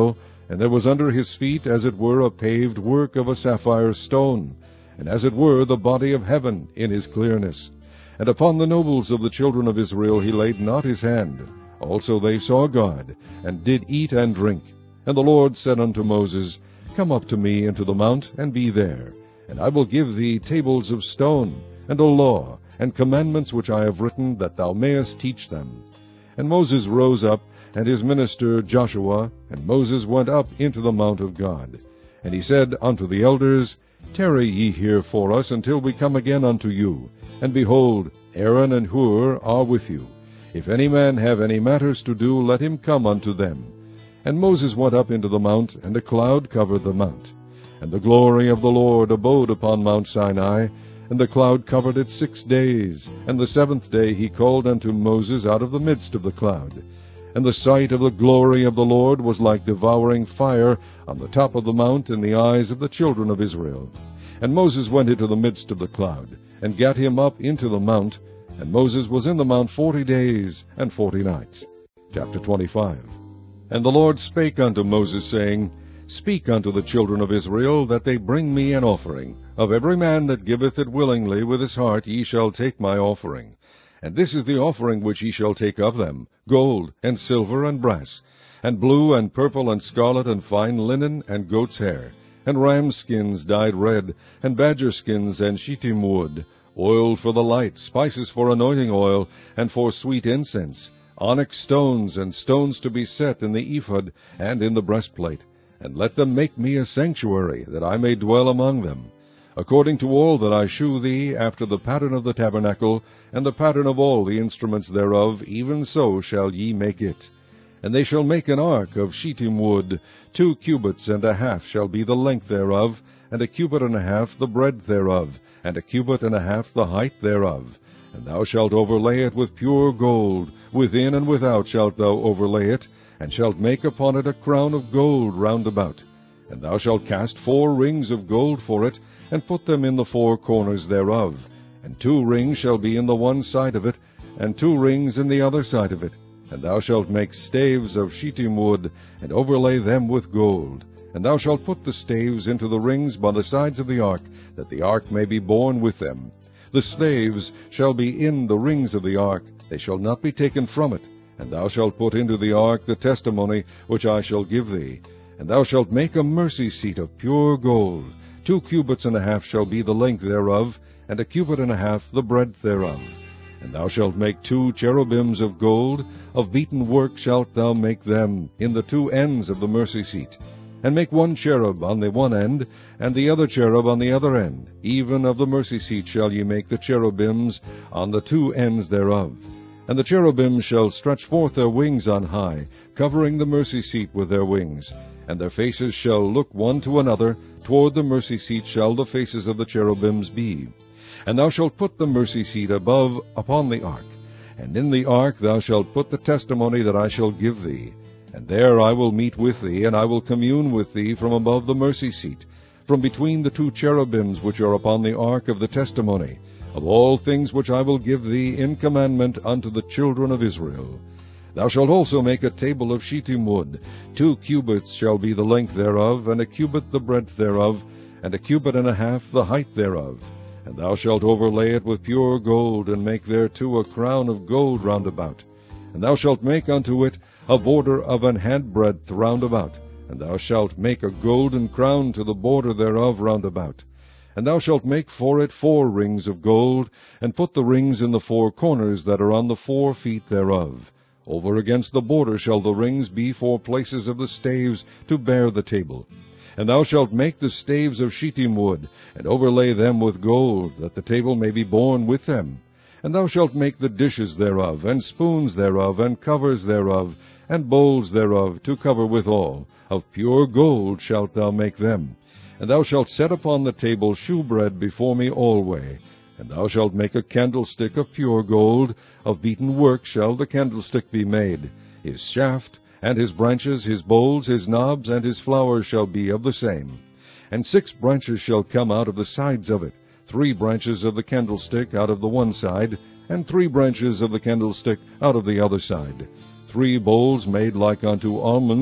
And there was under his feet as it were a paved work of a sapphire stone, and as it were the body of heaven in his clearness. And upon the nobles of the children of Israel he laid not his hand. Also they saw God, and did eat and drink. And the Lord said unto Moses, Come up to me into the mount, and be there. And I will give thee tables of stone, and a law, and commandments which I have written, that thou mayest teach them. And Moses rose up, and his minister Joshua, and Moses went up into the mount of God. And he said unto the elders, Tarry ye here for us until we come again unto you. And behold, Aaron and Hur are with you. If any man have any matters to do, let him come unto them. And Moses went up into the mount, and a cloud covered the mount. And the glory of the Lord abode upon Mount Sinai, and the cloud covered it 6 days. And the 7th day he called unto Moses out of the midst of the cloud. And the sight of the glory of the Lord was like devouring fire on the top of the mount in the eyes of the children of Israel. And Moses went into the midst of the cloud, and gat him up into the mount. And Moses was in the mount 40 days and 40 nights. Chapter 25. And the Lord spake unto Moses, saying, Speak unto the children of Israel, that they bring me an offering. Of every man that giveth it willingly with his heart ye shall take my offering. And this is the offering which ye shall take of them, gold, and silver, and brass, and blue, and purple, and scarlet, and fine linen, and goat's hair, and ram skins dyed red, and badger skins, and shittim wood, oil for the light, spices for anointing oil, and for sweet incense, onyx stones, and stones to be set in the ephod and in the breastplate. And let them make me a sanctuary, that I may dwell among them. According to all that I shew thee, after the pattern of the tabernacle, and the pattern of all the instruments thereof, even so shall ye make it. And they shall make an ark of shittim wood, 2 cubits and a half shall be the length thereof, and 1 cubit and a half the breadth thereof, and 1 cubit and a half the height thereof. And thou shalt overlay it with pure gold, within and without shalt thou overlay it, and shalt make upon it a crown of gold round about. And thou shalt cast 4 rings of gold for it, and put them in the 4 corners thereof. And 2 rings shall be in the one side of it, and 2 rings in the other side of it. And thou shalt make staves of shittim wood, and overlay them with gold. And thou shalt put the staves into the rings by the sides of the ark, that the ark may be borne with them. The staves shall be in the rings of the ark, they shall not be taken from it. And thou shalt put into the ark the testimony which I shall give thee. And thou shalt make a mercy seat of pure gold. 2 cubits and a half shall be the length thereof, and 1 cubit and a half the breadth thereof. And thou shalt make 2 cherubims of gold, of beaten work shalt thou make them, in the 2 ends of the mercy seat. And make 1 cherub on the one end, and the other cherub on the other end. Even of the mercy seat shall ye make the cherubims on the 2 ends thereof. And the cherubims shall stretch forth their wings on high, covering the mercy seat with their wings. And their faces shall look one to another, toward the mercy seat shall the faces of the cherubims be. And thou shalt put the mercy seat above upon the ark. And in the ark thou shalt put the testimony that I shall give thee. And there I will meet with thee, and I will commune with thee from above the mercy seat, from between the 2 cherubims which are upon the ark of the testimony, of all things which I will give thee in commandment unto the children of Israel. Thou shalt also make a table of shittim wood. 2 cubits shall be the length thereof, and 1 cubit the breadth thereof, and 1 cubit and a half the height thereof. And thou shalt overlay it with pure gold, and make thereto a crown of gold round about. And thou shalt make unto it a border of an handbreadth round about. And thou shalt make a golden crown to the border thereof round about. And thou shalt make for it 4 rings of gold, and put the rings in the 4 corners that are on the 4 feet thereof. Over against the border shall the rings be for places of the staves to bear the table. And thou shalt make the staves of shittim wood, and overlay them with gold, that the table may be borne with them. And thou shalt make the dishes thereof, and spoons thereof, and covers thereof, and bowls thereof, to cover withal. Of pure gold shalt thou make them. And thou shalt set upon the table shewbread before me alway. And thou shalt make a candlestick of pure gold, of beaten work shall the candlestick be made. His shaft, and his branches, his bowls, his knobs, and his flowers shall be of the same. And 6 branches shall come out of the sides of it, 3 branches of the candlestick out of the one side, and 3 branches of the candlestick out of the other side. 3 bowls made like unto almonds,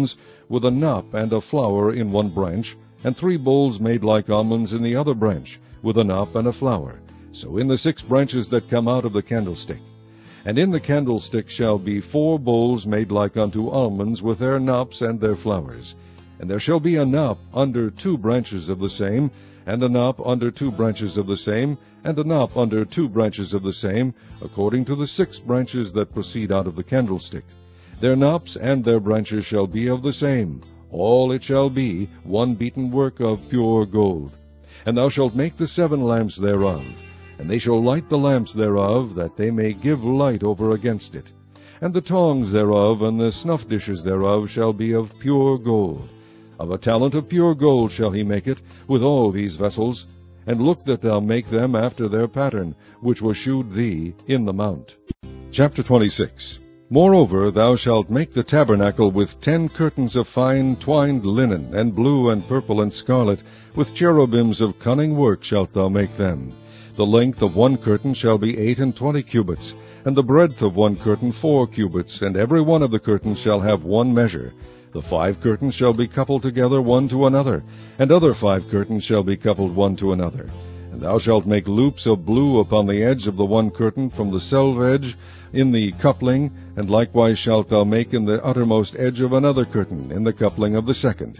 with a knop and a flower in one branch, and 3 bowls made like almonds in the other branch, with a knop and a flower. So in the 6 branches that come out of the candlestick. And in the candlestick shall be 4 bowls made like unto almonds, with their knops and their flowers. And there shall be a knop under 2 branches of the same, and a knop under 2 branches of the same, and a knop under 2 branches of the same, according to the 6 branches that proceed out of the candlestick. Their knops and their branches shall be of the same. All it shall be one beaten work of pure gold. And thou shalt make the 7 lamps thereof, and they shall light the lamps thereof, that they may give light over against it. And the tongs thereof and the snuff dishes thereof shall be of pure gold. Of a talent of pure gold shall he make it, with all these vessels. And look that thou make them after their pattern, which was shewed thee in the mount. Chapter 26. Moreover, thou shalt make the tabernacle with 10 curtains of fine twined linen, and blue and purple and scarlet, with cherubims of cunning work shalt thou make them. The length of 1 curtain shall be 28 cubits, and the breadth of 1 curtain 4 cubits, and every one of the curtains shall have 1 measure. The 5 curtains shall be coupled together one to another, and other 5 curtains shall be coupled one to another. And thou shalt make loops of blue upon the edge of the 1 curtain from the selvedge in the coupling, and likewise shalt thou make in the uttermost edge of another curtain in the coupling of the 2nd.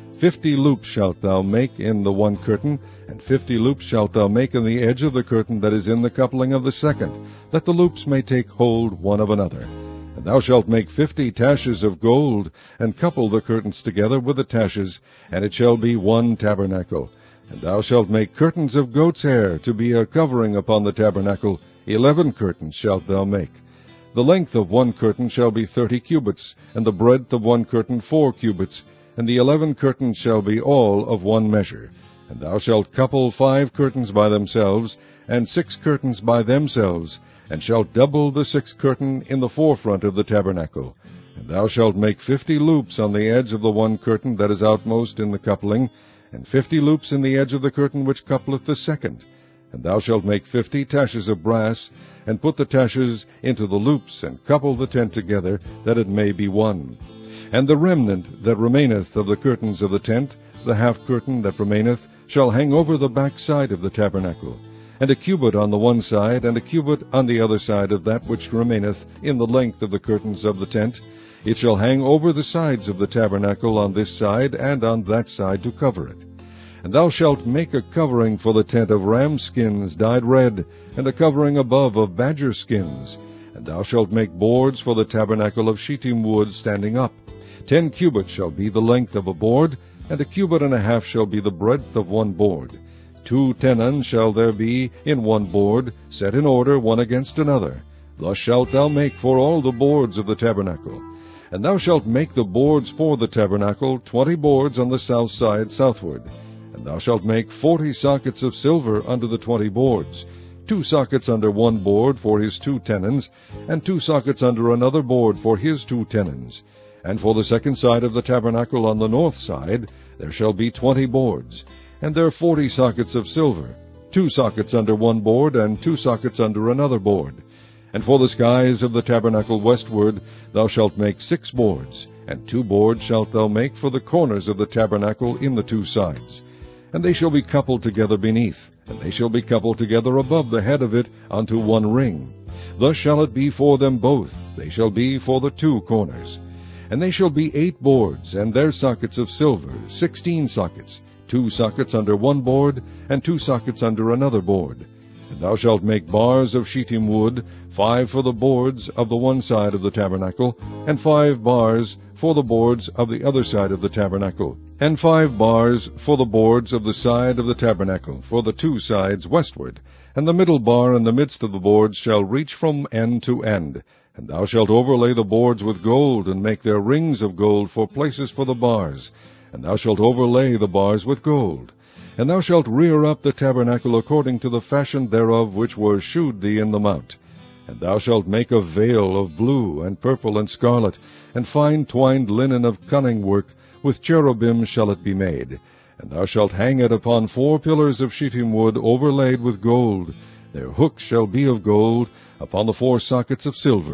50 loops shalt thou make in the 1 curtain, and 50 loops shalt thou make in the edge of the curtain that is in the coupling of the 2nd, that the loops may take hold one of another. And thou shalt make 50 taches of gold, and couple the curtains together with the taches, and it shall be 1 tabernacle. And thou shalt make curtains of goat's hair to be a covering upon the tabernacle. 11 curtains shalt thou make. The length of 1 curtain shall be 30 cubits, and the breadth of 1 curtain 4 cubits, and the 11 curtains shall be all of 1 measure. And thou shalt couple 5 curtains by themselves, and 6 curtains by themselves, and shalt double the 6th curtain in the forefront of the tabernacle. And thou shalt make 50 loops on the edge of the 1 curtain that is outmost in the coupling, and 50 loops in the edge of the curtain which coupleth the 2nd. And thou shalt make 50 taches of brass, and put the taches into the loops, and couple the tent together, that it may be one. And the remnant that remaineth of the curtains of the tent, the half curtain that remaineth, shall hang over the back side of the tabernacle, and a cubit on the one side, and a cubit on the other side of that which remaineth in the length of the curtains of the tent. It shall hang over the sides of the tabernacle on this side and on that side to cover it. And thou shalt make a covering for the tent of ram skins dyed red, and a covering above of badger skins. And thou shalt make boards for the tabernacle of shittim wood standing up. 10 cubits shall be the length of a board, and a cubit and a half shall be the breadth of 1 board. 2 tenons shall there be in 1 board, set in order one against another. Thus shalt thou make for all the boards of the tabernacle. And thou shalt make the boards for the tabernacle, 20 boards on the south side southward. And thou shalt make 40 sockets of silver under the 20 boards, 2 sockets under 1 board for his 2 tenons, and 2 sockets under another board for his 2 tenons. And for the 2nd side of the tabernacle on the north side there shall be 20 boards, and there 40 sockets of silver, 2 sockets under 1 board, and 2 sockets under another board. And for the skies of the tabernacle westward thou shalt make 6 boards, and 2 boards shalt thou make for the corners of the tabernacle in the 2 sides. And they shall be coupled together beneath, and they shall be coupled together above the head of it unto 1 ring. Thus shall it be for them both, they shall be for the 2 corners. And they shall be 8 boards, and their sockets of silver, 16 sockets, 2 sockets under 1 board, and 2 sockets under another board. And thou shalt make bars of shittim wood, 5 for the boards of the one side of the tabernacle, and 5 bars for the boards of the other side of the tabernacle, and 5 bars for the boards of the side of the tabernacle, for the 2 sides westward. And the middle bar in the midst of the boards shall reach from end to end. And thou shalt overlay the boards with gold, and make their rings of gold for places for the bars. And thou shalt overlay the bars with gold. And thou shalt rear up the tabernacle according to the fashion thereof which was shewed thee in the mount. And thou shalt make a veil of blue, and purple, and scarlet, and fine twined linen of cunning work, with cherubim shall it be made. And thou shalt hang it upon 4 pillars of shittim wood overlaid with gold. Their hooks shall be of gold, upon the 4 sockets of silver.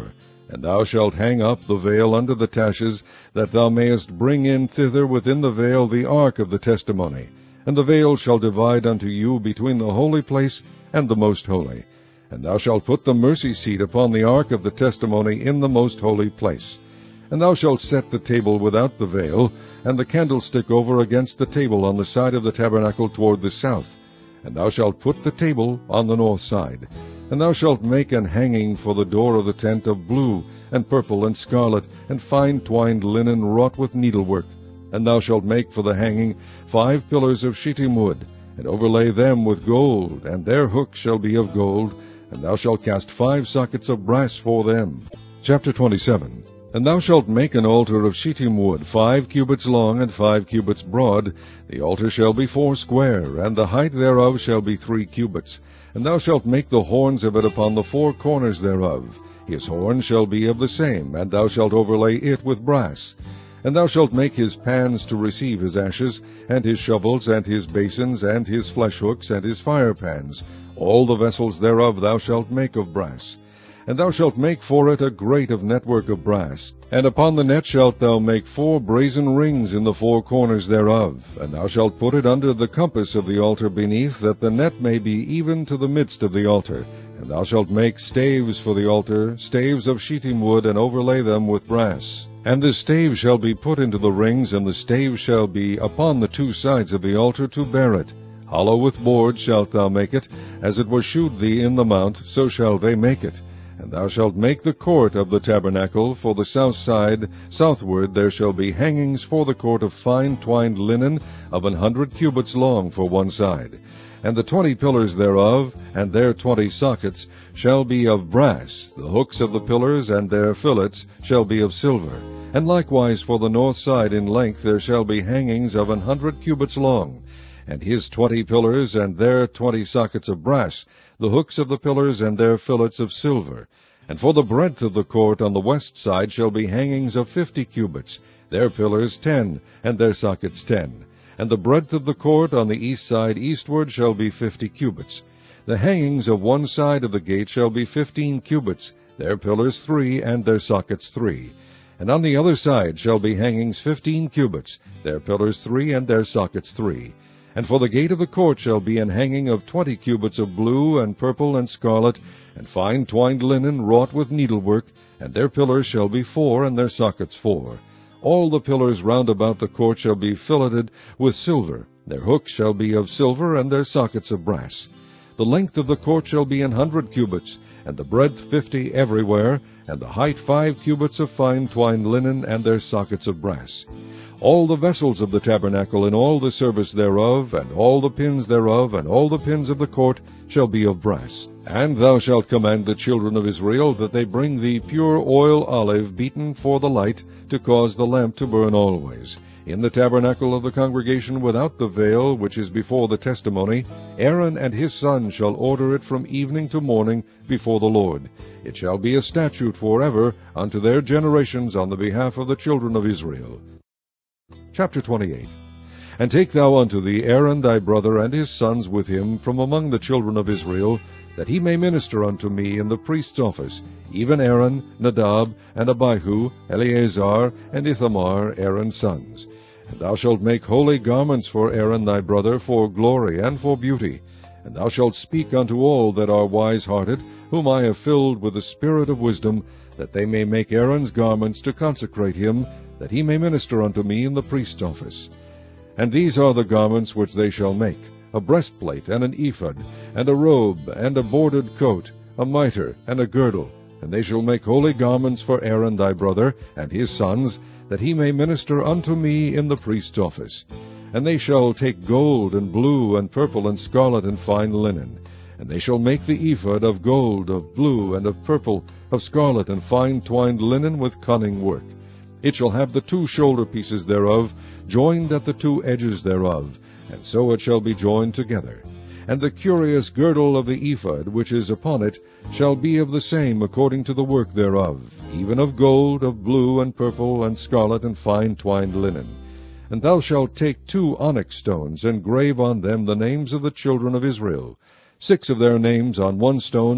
And thou shalt hang up the veil under the taches, that thou mayest bring in thither within the veil the ark of the testimony. And the veil shall divide unto you between the holy place and the most holy. And thou shalt put the mercy seat upon the ark of the testimony in the most holy place. And thou shalt set the table without the veil, and the candlestick over against the table on the side of the tabernacle toward the south. And thou shalt put the table on the north side. And thou shalt make an hanging for the door of the tent of blue, and purple, and scarlet, and fine twined linen wrought with needlework. And thou shalt make for the hanging 5 pillars of shittim wood, and overlay them with gold, and their hooks shall be of gold, and thou shalt cast 5 sockets of brass for them. Chapter 27. And thou shalt make an altar of shittim wood, 5 cubits long and 5 cubits broad. The altar shall be 4 square, and the height thereof shall be 3 cubits. And thou shalt make the horns of it upon the 4 corners thereof. His horn shall be of the same, and thou shalt overlay it with brass. And thou shalt make his pans to receive his ashes, and his shovels, and his basins, and his flesh hooks, and his fire pans. All the vessels thereof thou shalt make of brass. And thou shalt make for it a grate of network of brass. And upon the net shalt thou make 4 brazen rings in the 4 corners thereof. And thou shalt put it under the compass of the altar beneath, that the net may be even to the midst of the altar. And thou shalt make staves for the altar, staves of shittim wood, and overlay them with brass. And the stave shall be put into the rings, and the stave shall be upon the 2 sides of the altar to bear it. Hollow with boards shalt thou make it, as it was shewed thee in the mount, so shall they make it. And thou shalt make the court of the tabernacle for the south side. Southward there shall be hangings for the court of fine twined linen of 100 cubits long for one side. And the 20 pillars thereof, and their 20 sockets, shall be of brass. The hooks of the pillars and their fillets shall be of silver. And likewise for the north side in length there shall be hangings of 100 cubits long. And his 20 pillars and their 20 sockets of brass, the hooks of the pillars and their fillets of silver. And for the breadth of the court on the west side shall be hangings of 50 cubits, their pillars 10, and their sockets 10. And the breadth of the court on the east side eastward shall be 50 cubits. The hangings of one side of the gate shall be 15 cubits, their pillars 3, and their sockets 3. And on the other side shall be hangings 15 cubits, their pillars 3, and their sockets 3. And for the gate of the court shall be an hanging of 20 cubits of blue, and purple, and scarlet, and fine twined linen wrought with needlework, and their pillars shall be 4, and their sockets 4. All the pillars round about the court shall be filleted with silver. Their hooks shall be of silver, and their sockets of brass. The length of the court shall be 100 cubits, and the breadth 50 everywhere, and the height 5 cubits of fine twined linen, and their sockets of brass. All the vessels of the tabernacle in all the service thereof, and all the pins thereof, and all the pins of the court shall be of brass. And thou shalt command the children of Israel that they bring thee pure oil olive beaten for the light, to cause the lamp to burn always. In the tabernacle of the congregation without the veil, which is before the testimony, Aaron and his sons shall order it from evening to morning before the Lord. It shall be a statute forever unto their generations on the behalf of the children of Israel. Chapter 28. And take thou unto thee Aaron thy brother and his sons with him from among the children of Israel, that he may minister unto me in the priest's office, even Aaron, Nadab, and Abihu, Eleazar, and Ithamar, Aaron's sons. And thou shalt make holy garments for Aaron thy brother, for glory and for beauty. And thou shalt speak unto all that are wise-hearted, whom I have filled with the spirit of wisdom, that they may make Aaron's garments to consecrate him, that he may minister unto me in the priest's office. And these are the garments which they shall make: a breastplate, and an ephod, and a robe, and a bordered coat, a mitre, and a girdle. And they shall make holy garments for Aaron thy brother, and his sons, that he may minister unto me in the priest's office. And they shall take gold, and blue, and purple, and scarlet, and fine linen. And they shall make the ephod of gold, of blue, and of purple, of scarlet, and fine twined linen with cunning work. It shall have the 2 shoulder pieces thereof, joined at the 2 edges thereof, and so it shall be joined together. And the curious girdle of the ephod, which is upon it, shall be of the same according to the work thereof, even of gold, of blue, and purple, and scarlet, and fine twined linen. And thou shalt take 2 onyx stones, and grave on them the names of the children of Israel, 6 of their names on one stone,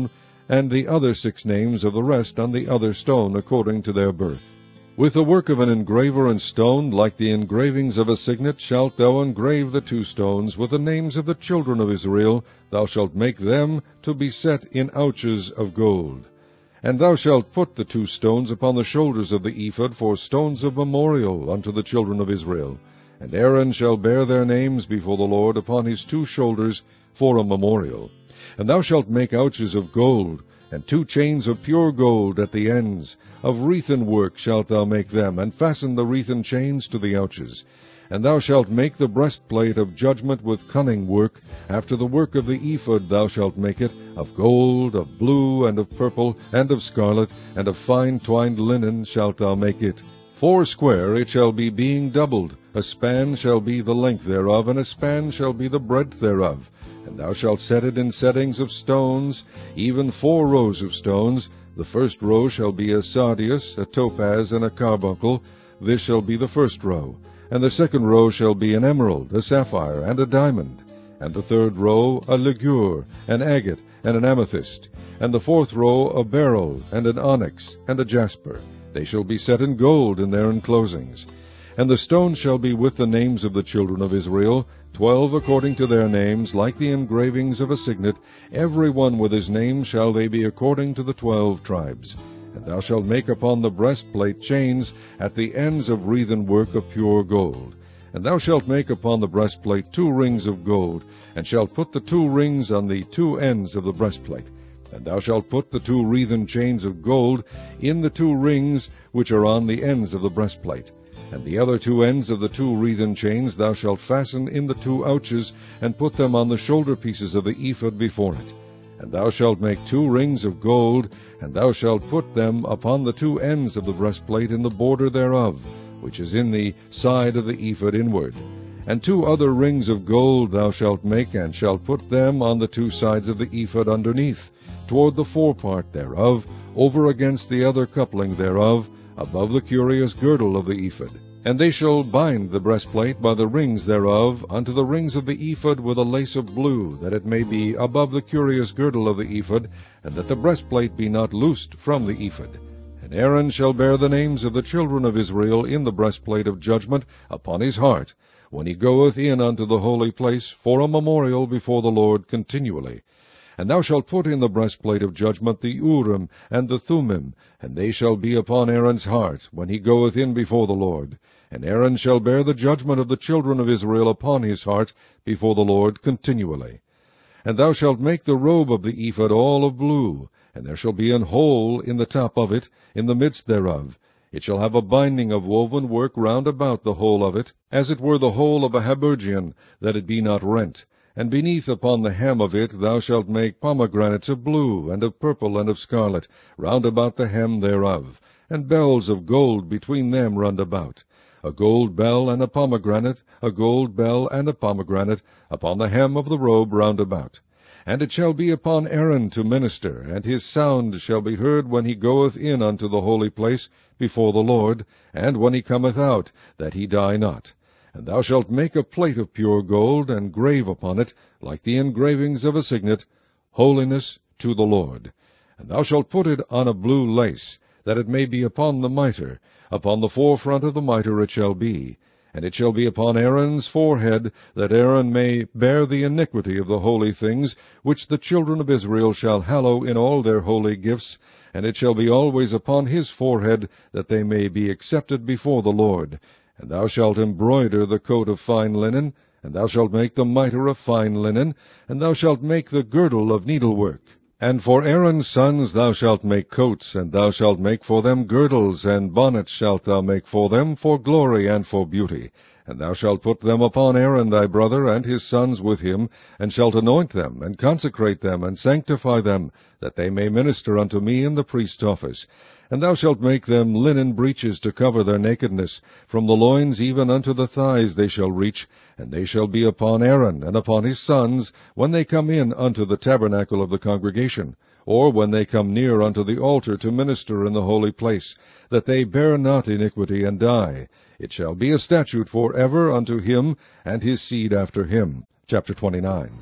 and the other 6 names of the rest on the other stone according to their birth. With the work of an engraver in stone, like the engravings of a signet, shalt thou engrave the 2 stones with the names of the children of Israel. Thou shalt make them to be set in ouches of gold. And thou shalt put the 2 stones upon the shoulders of the ephod for stones of memorial unto the children of Israel. And Aaron shall bear their names before the Lord upon his 2 shoulders for a memorial. And thou shalt make ouches of gold, and 2 chains of pure gold at the ends. Of wreathen work shalt thou make them, and fasten the wreathen chains to the ouches. And thou shalt make the breastplate of judgment with cunning work. After the work of the ephod thou shalt make it, of gold, of blue, and of purple, and of scarlet, and of fine twined linen shalt thou make it. 4 square it shall be, being doubled. A span shall be the length thereof, and a span shall be the breadth thereof. And thou shalt set it in settings of stones, even 4 rows of stones. The first row shall be a sardius, a topaz, and a carbuncle. This shall be the first row. And the second row shall be an emerald, a sapphire, and a diamond. And the third row a ligure, an agate, and an amethyst. And the 4th row a beryl, and an onyx, and a jasper. They shall be set in gold in their enclosings. And the stones shall be with the names of the children of Israel, 12 according to their names, like the engravings of a signet. Every one with his name shall they be according to the 12 tribes. And thou shalt make upon the breastplate chains at the ends of wreathen work of pure gold. And thou shalt make upon the breastplate 2 rings of gold, and shalt put the 2 rings on the 2 ends of the breastplate. And thou shalt put the 2 wreathen chains of gold in the 2 rings which are on the ends of the breastplate. And the other 2 ends of the 2 wreathen chains thou shalt fasten in the 2 ouches, and put them on the shoulder pieces of the ephod before it. And thou shalt make 2 rings of gold, and thou shalt put them upon the 2 ends of the breastplate in the border thereof, which is in the side of the ephod inward. And 2 other rings of gold thou shalt make, and shalt put them on the 2 sides of the ephod underneath, toward the forepart thereof, over against the other coupling thereof, above the curious girdle of the ephod. And they shall bind the breastplate by the rings thereof unto the rings of the ephod with a lace of blue, that it may be above the curious girdle of the ephod, and that the breastplate be not loosed from the ephod. And Aaron shall bear the names of the children of Israel in the breastplate of judgment upon his heart, when he goeth in unto the holy place for a memorial before the Lord continually. And thou shalt put in the breastplate of judgment the Urim and the Thummim, and they shall be upon Aaron's heart, when he goeth in before the Lord. And Aaron shall bear the judgment of the children of Israel upon his heart before the Lord continually. And thou shalt make the robe of the ephod all of blue, and there shall be an hole in the top of it, in the midst thereof. It shall have a binding of woven work round about the whole of it, as it were the hole of a habergeon, that it be not rent. And beneath upon the hem of it thou shalt make pomegranates of blue, and of purple, and of scarlet, round about the hem thereof, and bells of gold between them round about. A gold bell and a pomegranate, a gold bell and a pomegranate, upon the hem of the robe round about. And it shall be upon Aaron to minister, and his sound shall be heard when he goeth in unto the holy place before the Lord, and when he cometh out, that he die not. And thou shalt make a plate of pure gold, and grave upon it, like the engravings of a signet, Holiness to the Lord. And thou shalt put it on a blue lace, that it may be upon the mitre. Upon the forefront of the mitre it shall be. And it shall be upon Aaron's forehead, that Aaron may bear the iniquity of the holy things, which the children of Israel shall hallow in all their holy gifts. And it shall be always upon his forehead, that they may be accepted before the Lord. And thou shalt embroider the coat of fine linen, and thou shalt make the mitre of fine linen, and thou shalt make the girdle of needlework. And for Aaron's sons thou shalt make coats, and thou shalt make for them girdles, and bonnets shalt thou make for them, for glory and for beauty. And thou shalt put them upon Aaron thy brother, and his sons with him, and shalt anoint them, and consecrate them, and sanctify them, that they may minister unto me in the priest's office. And thou shalt make them linen breeches to cover their nakedness. From the loins even unto the thighs they shall reach, and they shall be upon Aaron and upon his sons, when they come in unto the tabernacle of the congregation, or when they come near unto the altar to minister in the holy place, that they bear not iniquity and die. It shall be a statute for ever unto him and his seed after him. Chapter 29.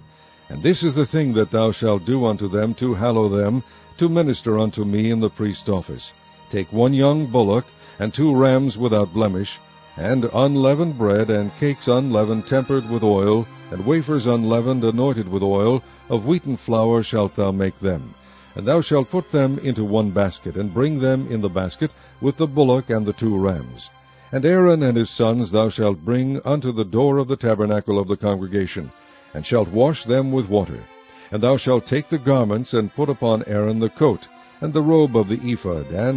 And this is the thing that thou shalt do unto them to hallow them, to minister unto me in the priest's office. Take 1 young bullock, and 2 rams without blemish, and unleavened bread, and cakes unleavened tempered with oil, and wafers unleavened anointed with oil, of wheaten flour shalt thou make them. And thou shalt put them into 1 basket, and bring them in the basket with the bullock and the 2 rams. And Aaron and his sons thou shalt bring unto the door of the tabernacle of the congregation, and shalt wash them with water. And thou shalt take the garments, and put upon Aaron the coat, and the robe of the ephod, and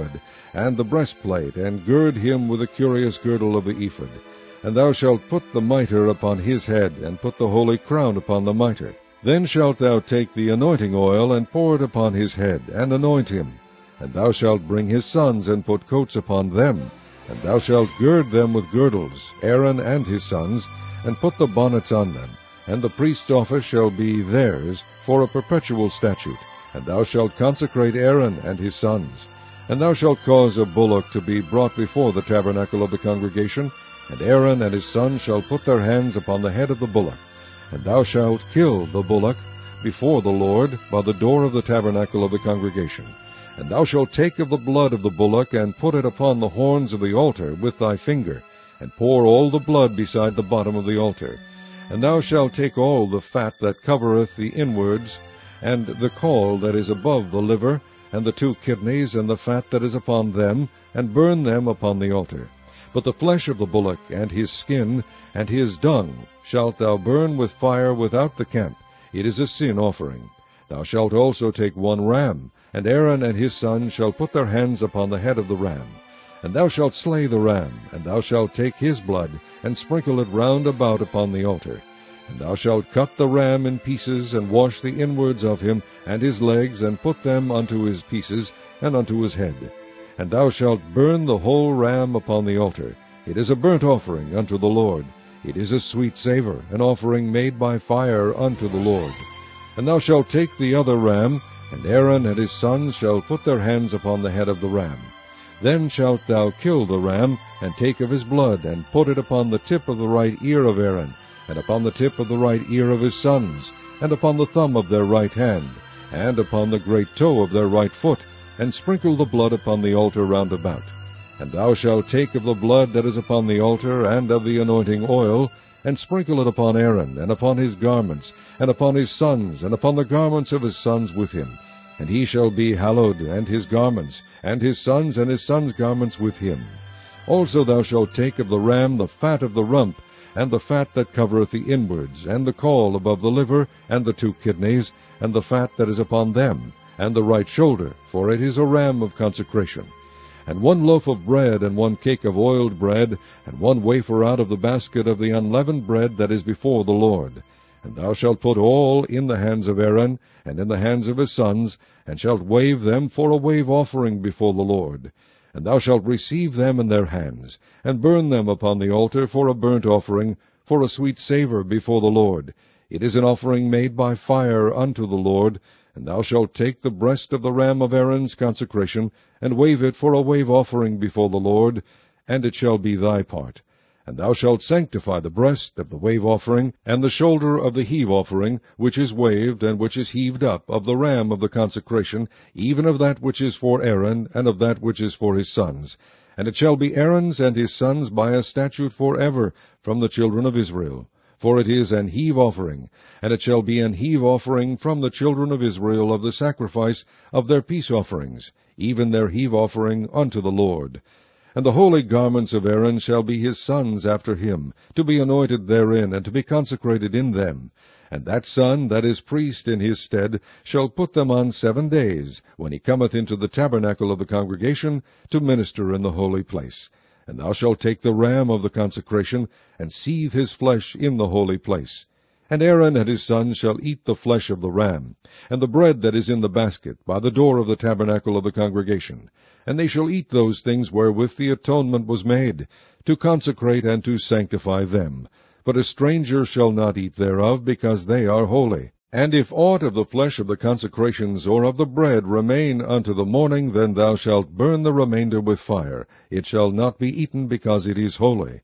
the breastplate, and gird him with the curious girdle of the ephod. And thou shalt put the mitre upon his head, and put the holy crown upon the mitre. Then shalt thou take the anointing oil, and pour it upon his head, and anoint him. And thou shalt bring his sons, and put coats upon them. And thou shalt gird them with girdles, Aaron and his sons, and put the bonnets on them. And the priest's office shall be theirs for a perpetual statute. And thou shalt consecrate Aaron and his sons. And thou shalt cause a bullock to be brought before the tabernacle of the congregation, and Aaron and his sons shall put their hands upon the head of the bullock. And thou shalt kill the bullock before the Lord by the door of the tabernacle of the congregation. And thou shalt take of the blood of the bullock, and put it upon the horns of the altar with thy finger, and pour all the blood beside the bottom of the altar. And thou shalt take all the fat that covereth the inwards, and the caul that is above the liver, and the 2 kidneys, and the fat that is upon them, and burn them upon the altar. But the flesh of the bullock, and his skin, and his dung, shalt thou burn with fire without the camp. It is a sin offering. Thou shalt also take 1 ram, and Aaron and his sons shall put their hands upon the head of the ram. And thou shalt slay the ram, and thou shalt take his blood, and sprinkle it round about upon the altar. And thou shalt cut the ram in pieces, and wash the inwards of him, and his legs, and put them unto his pieces, and unto his head. And thou shalt burn the whole ram upon the altar. It is a burnt offering unto the Lord. It is a sweet savour, an offering made by fire unto the Lord. And thou shalt take the other ram, and Aaron and his sons shall put their hands upon the head of the ram. Then shalt thou kill the ram, and take of his blood, and put it upon the tip of the right ear of Aaron, and upon the tip of the right ear of his sons, and upon the thumb of their right hand, and upon the great toe of their right foot, and sprinkle the blood upon the altar round about. And thou shalt take of the blood that is upon the altar, and of the anointing oil, and sprinkle it upon Aaron, and upon his garments, and upon his sons, and upon the garments of his sons with him. And he shall be hallowed, and his garments, and his sons garments with him. Also thou shalt take of the ram the fat of the rump, and the fat that covereth the inwards, and the caul above the liver, and the 2 kidneys, and the fat that is upon them, and the right shoulder, for it is a ram of consecration. And 1 loaf of bread, and 1 cake of oiled bread, and 1 wafer out of the basket of the unleavened bread that is before the Lord. And thou shalt put all in the hands of Aaron, and in the hands of his sons, and shalt wave them for a wave offering before the Lord. And thou shalt receive them in their hands, and burn them upon the altar for a burnt offering, for a sweet savour before the Lord. It is an offering made by fire unto the Lord. And thou shalt take the breast of the ram of Aaron's consecration, and wave it for a wave offering before the Lord, and it shall be thy part. And thou shalt sanctify the breast of the wave offering, and the shoulder of the heave offering, which is waved, and which is heaved up, of the ram of the consecration, even of that which is for Aaron, and of that which is for his sons. And it shall be Aaron's and his sons by a statute forever from the children of Israel. For it is an heave offering, and it shall be an heave offering from the children of Israel of the sacrifice of their peace offerings, even their heave offering unto the Lord. And the holy garments of Aaron shall be his sons after him, to be anointed therein, and to be consecrated in them. And that son that is priest in his stead shall put them on 7 days, when he cometh into the tabernacle of the congregation, to minister in the holy place. And thou shalt take the ram of the consecration, and seethe his flesh in the holy place. And Aaron and his sons shall eat the flesh of the ram, and the bread that is in the basket, by the door of the tabernacle of the congregation. And they shall eat those things wherewith the atonement was made, to consecrate and to sanctify them. But a stranger shall not eat thereof, because they are holy. And if aught of the flesh of the consecrations or of the bread remain unto the morning, then thou shalt burn the remainder with fire. It shall not be eaten, because it is holy.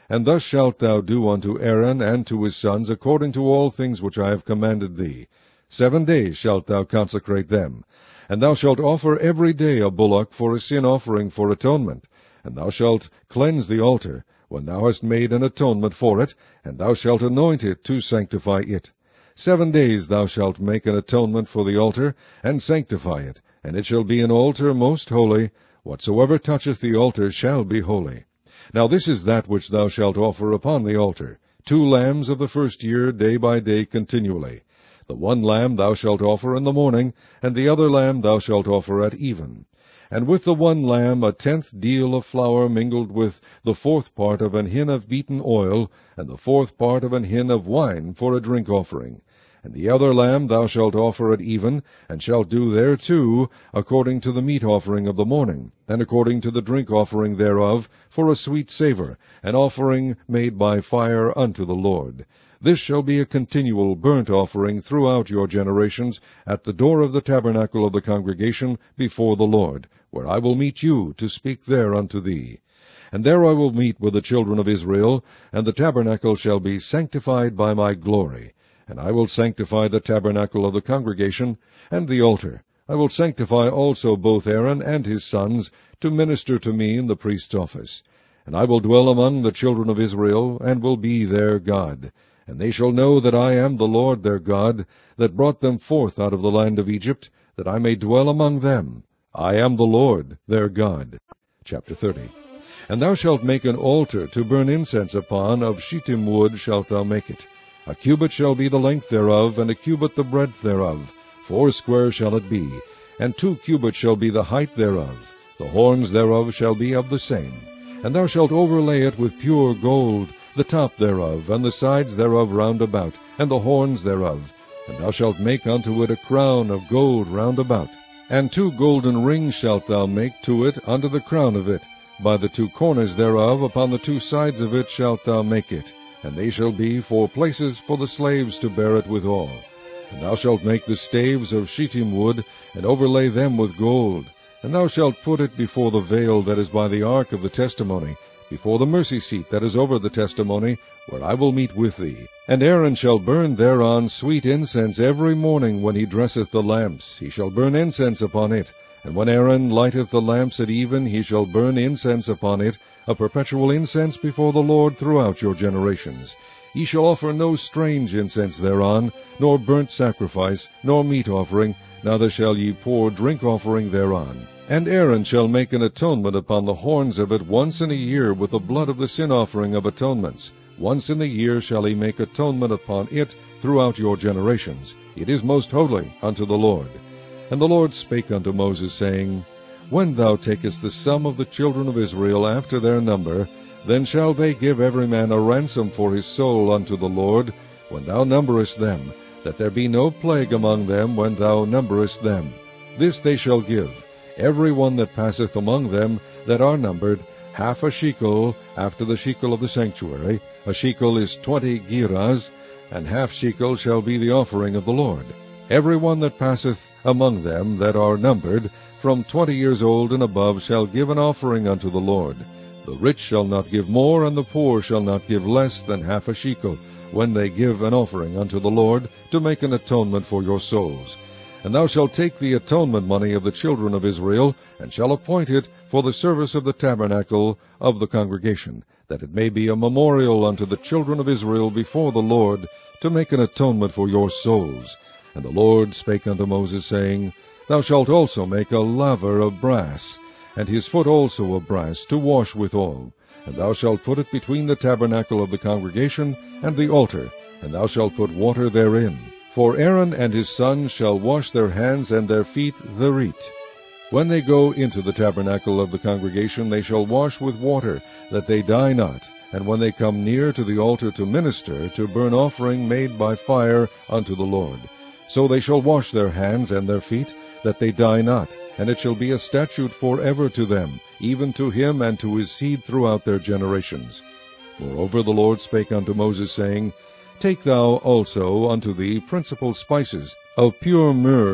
And thus shalt thou do unto Aaron and to his sons according to all things which I have commanded thee. 7 days shalt thou consecrate them. And thou shalt offer every day a bullock for a sin offering for atonement. And thou shalt cleanse the altar, when thou hast made an atonement for it, and thou shalt anoint it to sanctify it. 7 days thou shalt make an atonement for the altar, and sanctify it, and it shall be an altar most holy. Whatsoever toucheth the altar shall be holy. Now this is that which thou shalt offer upon the altar, 2 lambs of the first year, day by day continually. The one lamb thou shalt offer in the morning, and the other lamb thou shalt offer at even. And with the one lamb 1/10 deal of flour mingled with the 4th part of an hin of beaten oil, and the 4th part of an hin of wine for a drink offering. And the other lamb thou shalt offer at even, and shalt do thereto according to the meat offering of the morning, and according to the drink offering thereof, for a sweet savour, an offering made by fire unto the Lord. This shall be a continual burnt offering throughout your generations at the door of the tabernacle of the congregation before the Lord, where I will meet you to speak there unto thee. And there I will meet with the children of Israel, and the tabernacle shall be sanctified by my glory. And I will sanctify the tabernacle of the congregation, and the altar. I will sanctify also both Aaron and his sons, to minister to me in the priest's office. And I will dwell among the children of Israel, and will be their God. And they shall know that I am the Lord their God, that brought them forth out of the land of Egypt, that I may dwell among them. I am the Lord their God. Chapter 30. And thou shalt make an altar to burn incense upon, of shittim wood shalt thou make it. A cubit shall be the length thereof, and a cubit the breadth thereof. foursquare shall it be, and 2 cubits shall be the height thereof. The horns thereof shall be of the same. And thou shalt overlay it with pure gold, the top thereof, and the sides thereof round about, and the horns thereof. And thou shalt make unto it a crown of gold round about. And 2 golden rings shalt thou make to it under the crown of it. By the 2 corners thereof, upon the 2 sides of it shalt thou make it. And they shall be for places for the slaves to bear it withal. And thou shalt make the staves of shittim wood, and overlay them with gold. And thou shalt put it before the veil that is by the ark of the testimony, before the mercy seat that is over the testimony, where I will meet with thee. And Aaron shall burn thereon sweet incense every morning when he dresseth the lamps. He shall burn incense upon it. And when Aaron lighteth the lamps at even, he shall burn incense upon it, a perpetual incense before the Lord throughout your generations. Ye shall offer no strange incense thereon, nor burnt sacrifice, nor meat offering, neither shall ye pour drink offering thereon. And Aaron shall make an atonement upon the horns of it once in a year with the blood of the sin offering of atonements. Once in the year shall he make atonement upon it throughout your generations. It is most holy unto the Lord. And the Lord spake unto Moses, saying, When thou takest the sum of the children of Israel after their number, then shall they give every man a ransom for his soul unto the Lord, when thou numberest them, that there be no plague among them when thou numberest them. This they shall give, every one that passeth among them that are numbered, half a shekel after the shekel of the sanctuary. A shekel is 20 gerahs, and half shekel shall be the offering of the Lord. Every one that passeth among them that are numbered, from 20 years old and above, shall give an offering unto the Lord. The rich shall not give more, and the poor shall not give less than half a shekel, when they give an offering unto the Lord, to make an atonement for your souls. And thou shalt take the atonement money of the children of Israel, and shall appoint it for the service of the tabernacle of the congregation, that it may be a memorial unto the children of Israel before the Lord, to make an atonement for your souls. And the Lord spake unto Moses, saying, Thou shalt also make a laver of brass, and his foot also of brass, to wash withal. And thou shalt put it between the tabernacle of the congregation and the altar, and thou shalt put water therein. For Aaron and his sons shall wash their hands and their feet thereat. When they go into the tabernacle of the congregation, they shall wash with water, that they die not. And when they come near to the altar to minister, to burn offering made by fire unto the Lord, so they shall wash their hands and their feet, that they die not. And it shall be a statute forever to them, even to him and to his seed throughout their generations. Moreover the Lord spake unto Moses, saying, Take thou also unto thee principal spices, of pure myrrh,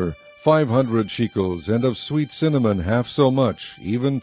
500 shekels, and of sweet cinnamon half so much, even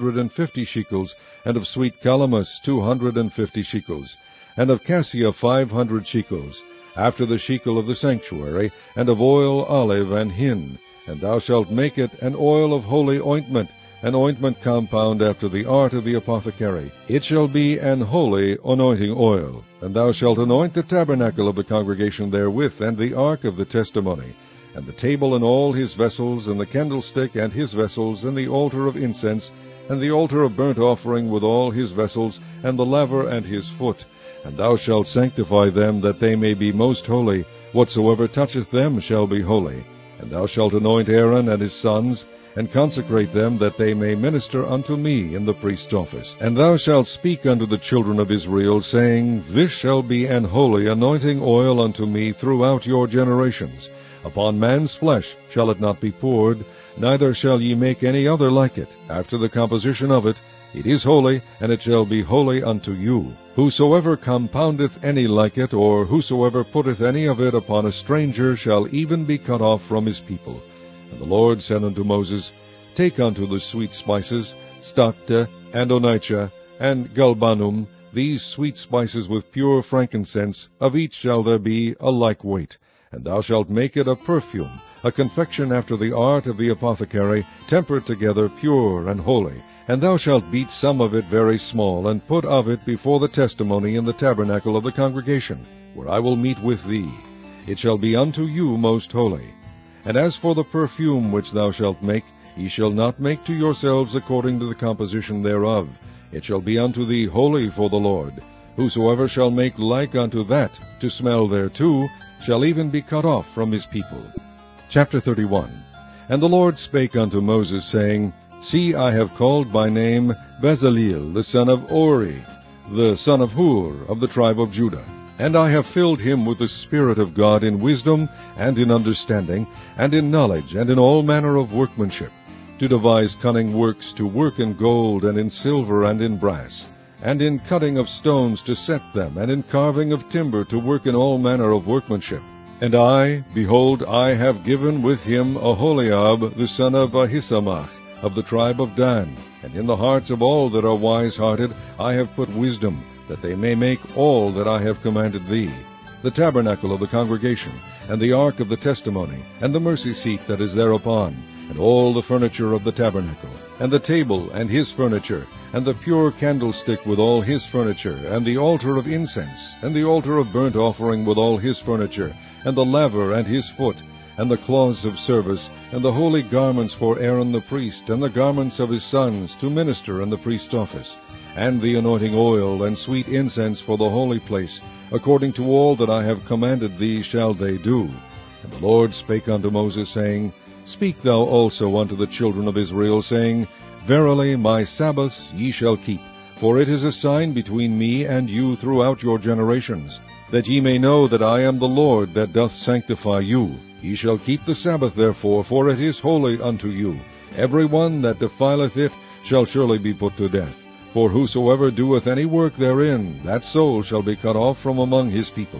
250 shekels, and of sweet calamus 250 shekels, and of cassia 500 shekels, after the shekel of the sanctuary, and of oil, olive, and hin. And thou shalt make it an oil of holy ointment, an ointment compound after the art of the apothecary. It shall be an holy anointing oil. And thou shalt anoint the tabernacle of the congregation therewith, and the ark of the testimony, and the table and all his vessels, and the candlestick and his vessels, and the altar of incense, and the altar of burnt offering with all his vessels, and the laver and his foot. And thou shalt sanctify them, that they may be most holy. Whatsoever toucheth them shall be holy. And thou shalt anoint Aaron and his sons, and consecrate them, that they may minister unto me in the priest's office. And thou shalt speak unto the children of Israel, saying, This shall be an holy anointing oil unto me throughout your generations. Upon man's flesh shall it not be poured, neither shall ye make any other like it. After the composition of it, it is holy, and it shall be holy unto you. Whosoever compoundeth any like it, or whosoever putteth any of it upon a stranger, shall even be cut off from his people. And the Lord said unto Moses, Take unto the sweet spices, stacte, and onycha, and galbanum, these sweet spices with pure frankincense, of each shall there be a like weight. And thou shalt make it a perfume, a confection after the art of the apothecary, tempered together, pure and holy. And thou shalt beat some of it very small, and put of it before the testimony in the tabernacle of the congregation, where I will meet with thee. It shall be unto you most holy. And as for the perfume which thou shalt make, ye shall not make to yourselves according to the composition thereof. It shall be unto thee holy for the Lord. Whosoever shall make like unto that, to smell thereto, shall even be cut off from his people. Chapter 31. And the Lord spake unto Moses, saying, See, I have called by name Bezaleel, the son of Uri, the son of Hur, of the tribe of Judah. And I have filled him with the Spirit of God in wisdom, and in understanding, and in knowledge, and in all manner of workmanship, to devise cunning works, to work in gold, and in silver, and in brass, and in cutting of stones to set them, and in carving of timber, to work in all manner of workmanship. And I, behold, I have given with him Aholiab, the son of Ahisamach, of the tribe of Dan. And in the hearts of all that are wise-hearted I have put wisdom, that they may make all that I have commanded thee, the tabernacle of the congregation, and the ark of the testimony, and the mercy seat that is thereupon, and all the furniture of the tabernacle, and the table and his furniture, and the pure candlestick with all his furniture, and the altar of incense, and the altar of burnt offering with all his furniture, and the laver and his foot, and the cloths of service, and the holy garments for Aaron the priest, and the garments of his sons to minister in the priest's office, and the anointing oil and sweet incense for the holy place, according to all that I have commanded thee shall they do. And the Lord spake unto Moses, saying, Speak thou also unto the children of Israel, saying, Verily my Sabbaths ye shall keep, for it is a sign between me and you throughout your generations, that ye may know that I am the Lord that doth sanctify you. Ye shall keep the Sabbath therefore, for it is holy unto you. Every one that defileth it shall surely be put to death. For whosoever doeth any work therein, that soul shall be cut off from among his people.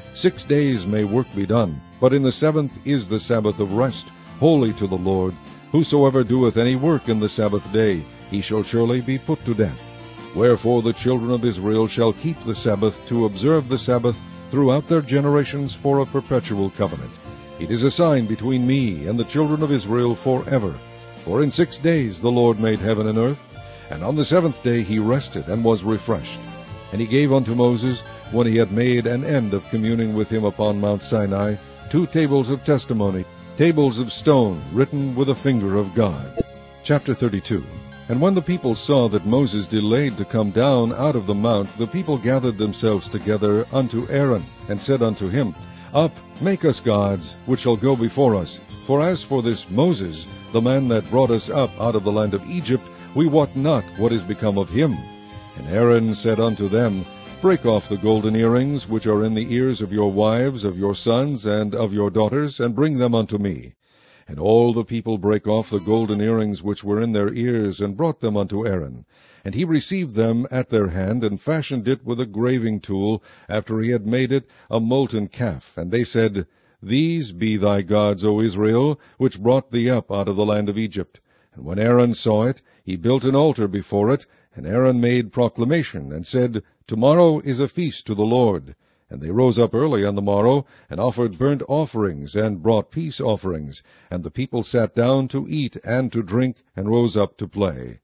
6 days may work be done, but in the 7th is the Sabbath of rest, holy to the Lord. Whosoever doeth any work in the Sabbath day, he shall surely be put to death. Wherefore the children of Israel shall keep the Sabbath, to observe the Sabbath throughout their generations for a perpetual covenant. It is a sign between me and the children of Israel forever. For in 6 days the Lord made heaven and earth, and on the 7th day he rested and was refreshed. And he gave unto Moses, when he had made an end of communing with him upon Mount Sinai, 2 tables of testimony, tables of stone, written with a finger of God. Chapter 32. And when the people saw that Moses delayed to come down out of the mount, the people gathered themselves together unto Aaron, and said unto him, Up, make us gods, which shall go before us. For as for this Moses, the man that brought us up out of the land of Egypt, we wot not what is become of him. And Aaron said unto them, Break off the golden earrings which are in the ears of your wives, of your sons, and of your daughters, and bring them unto me. And all the people brake off the golden earrings which were in their ears, and brought them unto Aaron. And he received them at their hand, and fashioned it with a graving tool, after he had made it a molten calf. And they said, These be thy gods, O Israel, which brought thee up out of the land of Egypt. And when Aaron saw it, he built an altar before it, and Aaron made proclamation, and said, Tomorrow is a feast to the Lord. And they rose up early on the morrow, and offered burnt offerings, and brought peace offerings. And the people sat down to eat and to drink, and rose up to play.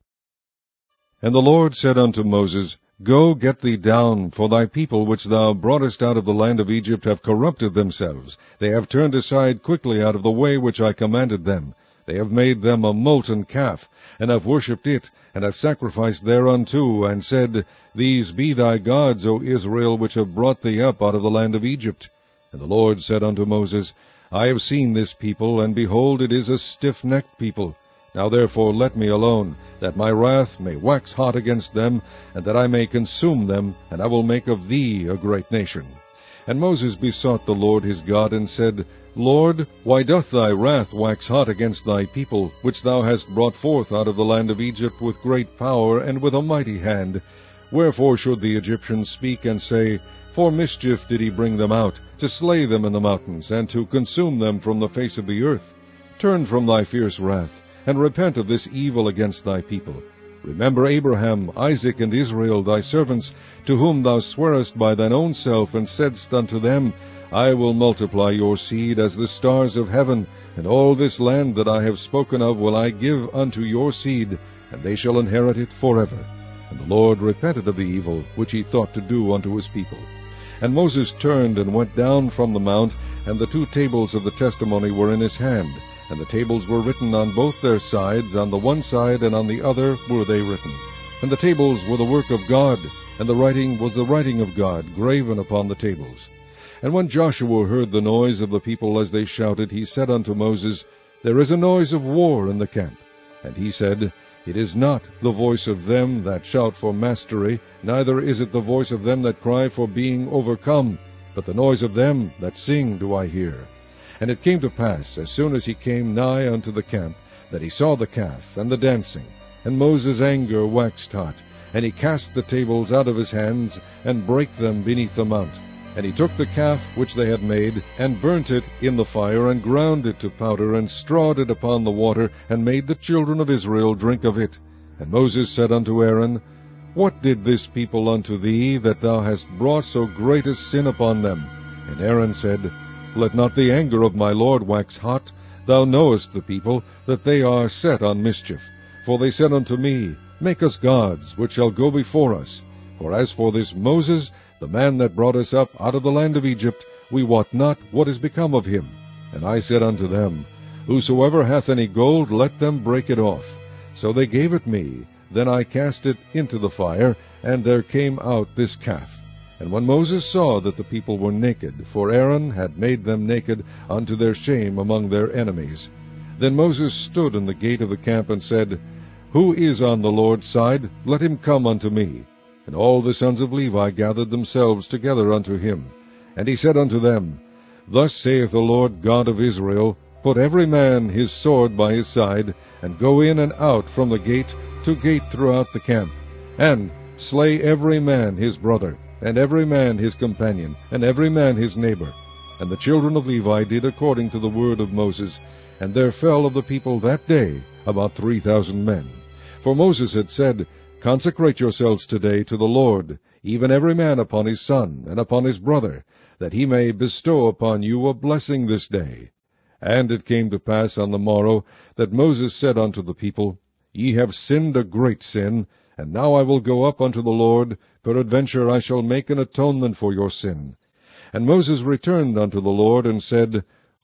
And the Lord said unto Moses, Go, get thee down, for thy people which thou broughtest out of the land of Egypt have corrupted themselves. They have turned aside quickly out of the way which I commanded them. They have made them a molten calf, and have worshipped it, and have sacrificed thereunto, and said, These be thy gods, O Israel, which have brought thee up out of the land of Egypt. And the Lord said unto Moses, I have seen this people, and behold, it is a stiff-necked people. Now therefore let me alone, that my wrath may wax hot against them, and that I may consume them, and I will make of thee a great nation. And Moses besought the Lord his God, and said, Lord, why doth thy wrath wax hot against thy people, which thou hast brought forth out of the land of Egypt with great power and with a mighty hand? Wherefore should the Egyptians speak and say, For mischief did he bring them out, to slay them in the mountains, and to consume them from the face of the earth? Turn from thy fierce wrath, and repent of this evil against thy people. Remember Abraham, Isaac, and Israel, thy servants, to whom thou swarest by thine own self, and saidst unto them, I will multiply your seed as the stars of heaven, and all this land that I have spoken of will I give unto your seed, and they shall inherit it forever. And the Lord repented of the evil which he thought to do unto his people. And Moses turned and went down from the mount, and the 2 tables of the testimony were in his hand, and the tables were written on both their sides, on the one side and on the other were they written. And the tables were the work of God, and the writing was the writing of God, graven upon the tables. And when Joshua heard the noise of the people as they shouted, he said unto Moses, There is a noise of war in the camp. And he said, It is not the voice of them that shout for mastery, neither is it the voice of them that cry for being overcome, but the noise of them that sing do I hear. And it came to pass, as soon as he came nigh unto the camp, that he saw the calf and the dancing. And Moses' anger waxed hot, and he cast the tables out of his hands, and brake them beneath the mount. And he took the calf which they had made, and burnt it in the fire, and ground it to powder, and strawed it upon the water, and made the children of Israel drink of it. And Moses said unto Aaron, What did this people unto thee, that thou hast brought so great a sin upon them? And Aaron said, Let not the anger of my Lord wax hot. Thou knowest the people, that they are set on mischief. For they said unto me, Make us gods, which shall go before us. For as for this Moses, the man that brought us up out of the land of Egypt, we wot not what is become of him. And I said unto them, Whosoever hath any gold, let them break it off. So they gave it me. Then I cast it into the fire, and there came out this calf. And when Moses saw that the people were naked, for Aaron had made them naked unto their shame among their enemies, then Moses stood in the gate of the camp, and said, Who is on the Lord's side? Let him come unto me. And all the sons of Levi gathered themselves together unto him. And he said unto them, Thus saith the Lord God of Israel, Put every man his sword by his side, and go in and out from the gate to gate throughout the camp, and slay every man his brother, and every man his companion, and every man his neighbor. And the children of Levi did according to the word of Moses, and there fell of the people that day about 3,000 men. For Moses had said, Consecrate yourselves today to the Lord, even every man upon his son, and upon his brother, that he may bestow upon you a blessing this day. And it came to pass on the morrow, that Moses said unto the people, Ye have sinned a great sin, and now I will go up unto the Lord, peradventure I shall make an atonement for your sin. And Moses returned unto the Lord, and said,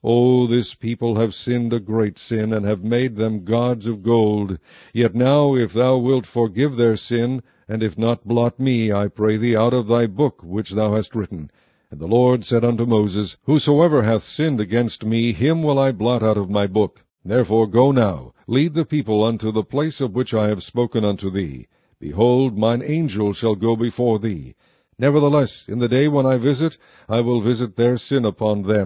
O this people have sinned a great sin, and have made them gods of gold. Yet now, if thou wilt forgive their sin, and if not, blot me, I pray thee, out of thy book which thou hast written. And the Lord said unto Moses, Whosoever hath sinned against me, him will I blot out of my book. Therefore go now, lead the people unto the place of which I have spoken unto thee. Behold, mine angel shall go before thee. Nevertheless, in the day when I visit, I will visit their sin upon them.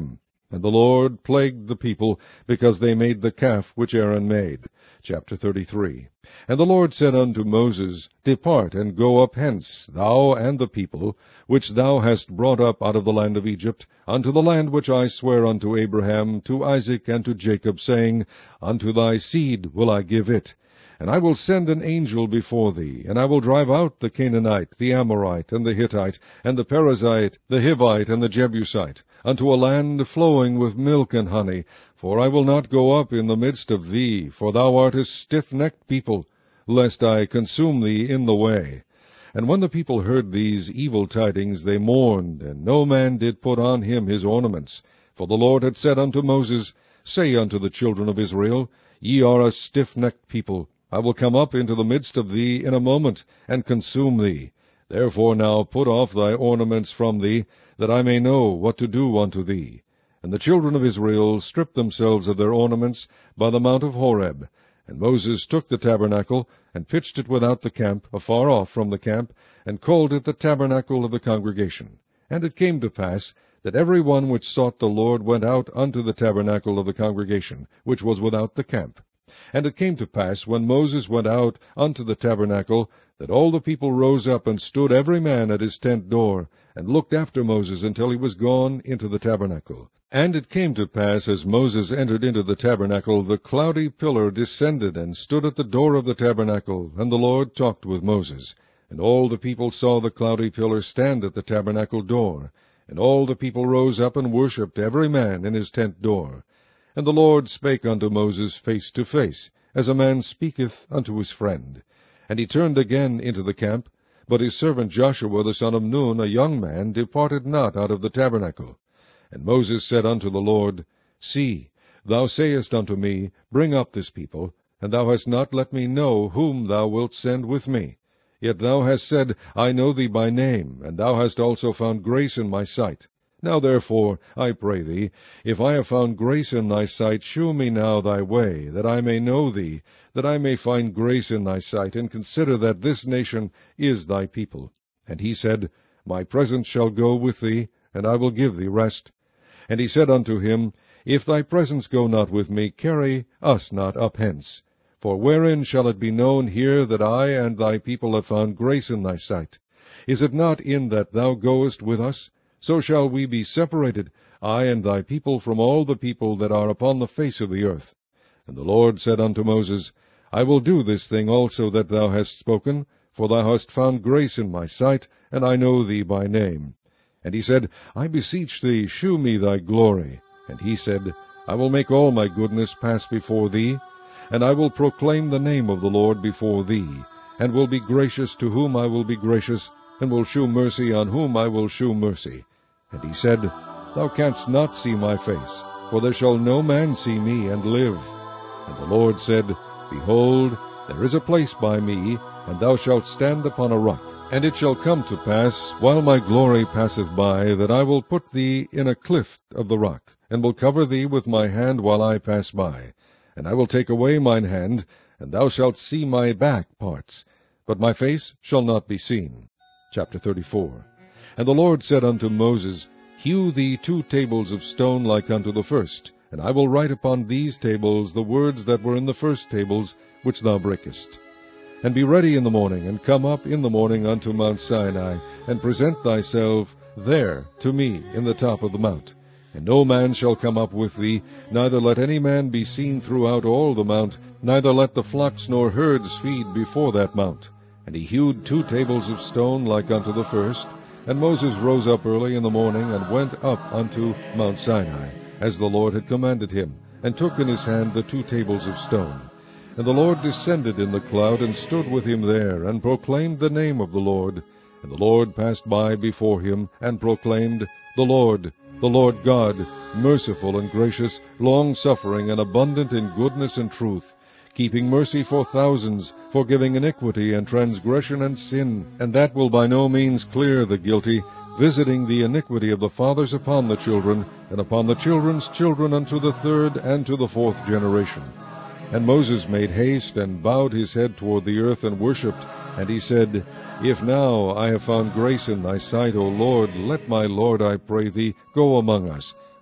And the Lord plagued the people, because they made the calf which Aaron made. Chapter 33. And the Lord said unto Moses, Depart, and go up hence, thou and the people, which thou hast brought up out of the land of Egypt, unto the land which I swear unto Abraham, to Isaac, and to Jacob, saying, Unto thy seed will I give it. And I will send an angel before thee, and I will drive out the Canaanite, the Amorite, and the Hittite, and the Perizzite, the Hivite, and the Jebusite, unto a land flowing with milk and honey. For I will not go up in the midst of thee, for thou art a stiff-necked people, lest I consume thee in the way. And when the people heard these evil tidings, they mourned, and no man did put on him his ornaments. For the Lord had said unto Moses, Say unto the children of Israel, Ye are a stiff-necked people. I will come up into the midst of thee in a moment, and consume thee. Therefore now put off thy ornaments from thee, that I may know what to do unto thee. And the children of Israel stripped themselves of their ornaments by the mount of Horeb. And Moses took the tabernacle, and pitched it without the camp, afar off from the camp, and called it the tabernacle of the congregation. And it came to pass, that every one which sought the Lord went out unto the tabernacle of the congregation, which was without the camp. And it came to pass, when Moses went out unto the tabernacle, that all the people rose up, and stood every man at his tent door, and looked after Moses until he was gone into the tabernacle. And it came to pass, as Moses entered into the tabernacle, the cloudy pillar descended, and stood at the door of the tabernacle, and the Lord talked with Moses. And all the people saw the cloudy pillar stand at the tabernacle door. And all the people rose up and worshipped, every man in his tent door. And the Lord spake unto Moses face to face, as a man speaketh unto his friend. And he turned again into the camp, but his servant Joshua the son of Nun, a young man, departed not out of the tabernacle. And Moses said unto the Lord, See, thou sayest unto me, Bring up this people, and thou hast not let me know whom thou wilt send with me. Yet thou hast said, I know thee by name, and thou hast also found grace in my sight. Now therefore, I pray thee, if I have found grace in thy sight, shew me now thy way, that I may know thee, that I may find grace in thy sight, and consider that this nation is thy people. And he said, My presence shall go with thee, and I will give thee rest. And he said unto him, If thy presence go not with me, carry us not up hence. For wherein shall it be known here that I and thy people have found grace in thy sight? Is it not in that thou goest with us? So shall we be separated, I and thy people, from all the people that are upon the face of the earth. And the Lord said unto Moses, I will do this thing also that thou hast spoken, for thou hast found grace in my sight, and I know thee by name. And he said, I beseech thee, shew me thy glory. And he said, I will make all my goodness pass before thee, and I will proclaim the name of the Lord before thee, and will be gracious to whom I will be gracious, and will shew mercy on whom I will shew mercy. And he said, Thou canst not see my face, for there shall no man see me and live. And the Lord said, Behold, there is a place by me, and thou shalt stand upon a rock. And it shall come to pass, while my glory passeth by, that I will put thee in a clift of the rock, and will cover thee with my hand while I pass by. And I will take away mine hand, and thou shalt see my back parts, but my face shall not be seen. Chapter 34. And the Lord said unto Moses, Hew thee 2 tables of stone like unto the first, and I will write upon these tables the words that were in the first tables, which thou breakest. And be ready in the morning, and come up in the morning unto Mount Sinai, and present thyself there to me in the top of the mount. And no man shall come up with thee, neither let any man be seen throughout all the mount, neither let the flocks nor herds feed before that mount. And he hewed 2 tables of stone like unto the first. And Moses rose up early in the morning, and went up unto Mount Sinai, as the Lord had commanded him, and took in his hand the 2 tables of stone. And the Lord descended in the cloud, and stood with him there, and proclaimed the name of the Lord. And the Lord passed by before him, and proclaimed, the Lord God, merciful and gracious, long-suffering, and abundant in goodness and truth, keeping mercy for thousands, forgiving iniquity and transgression and sin, and that will by no means clear the guilty, visiting the iniquity of the fathers upon the children, and upon the children's children unto the 3rd and to the 4th generation. And Moses made haste, and bowed his head toward the earth, and worshipped. And he said, If now I have found grace in thy sight, O Lord, let my Lord, I pray thee, go among us.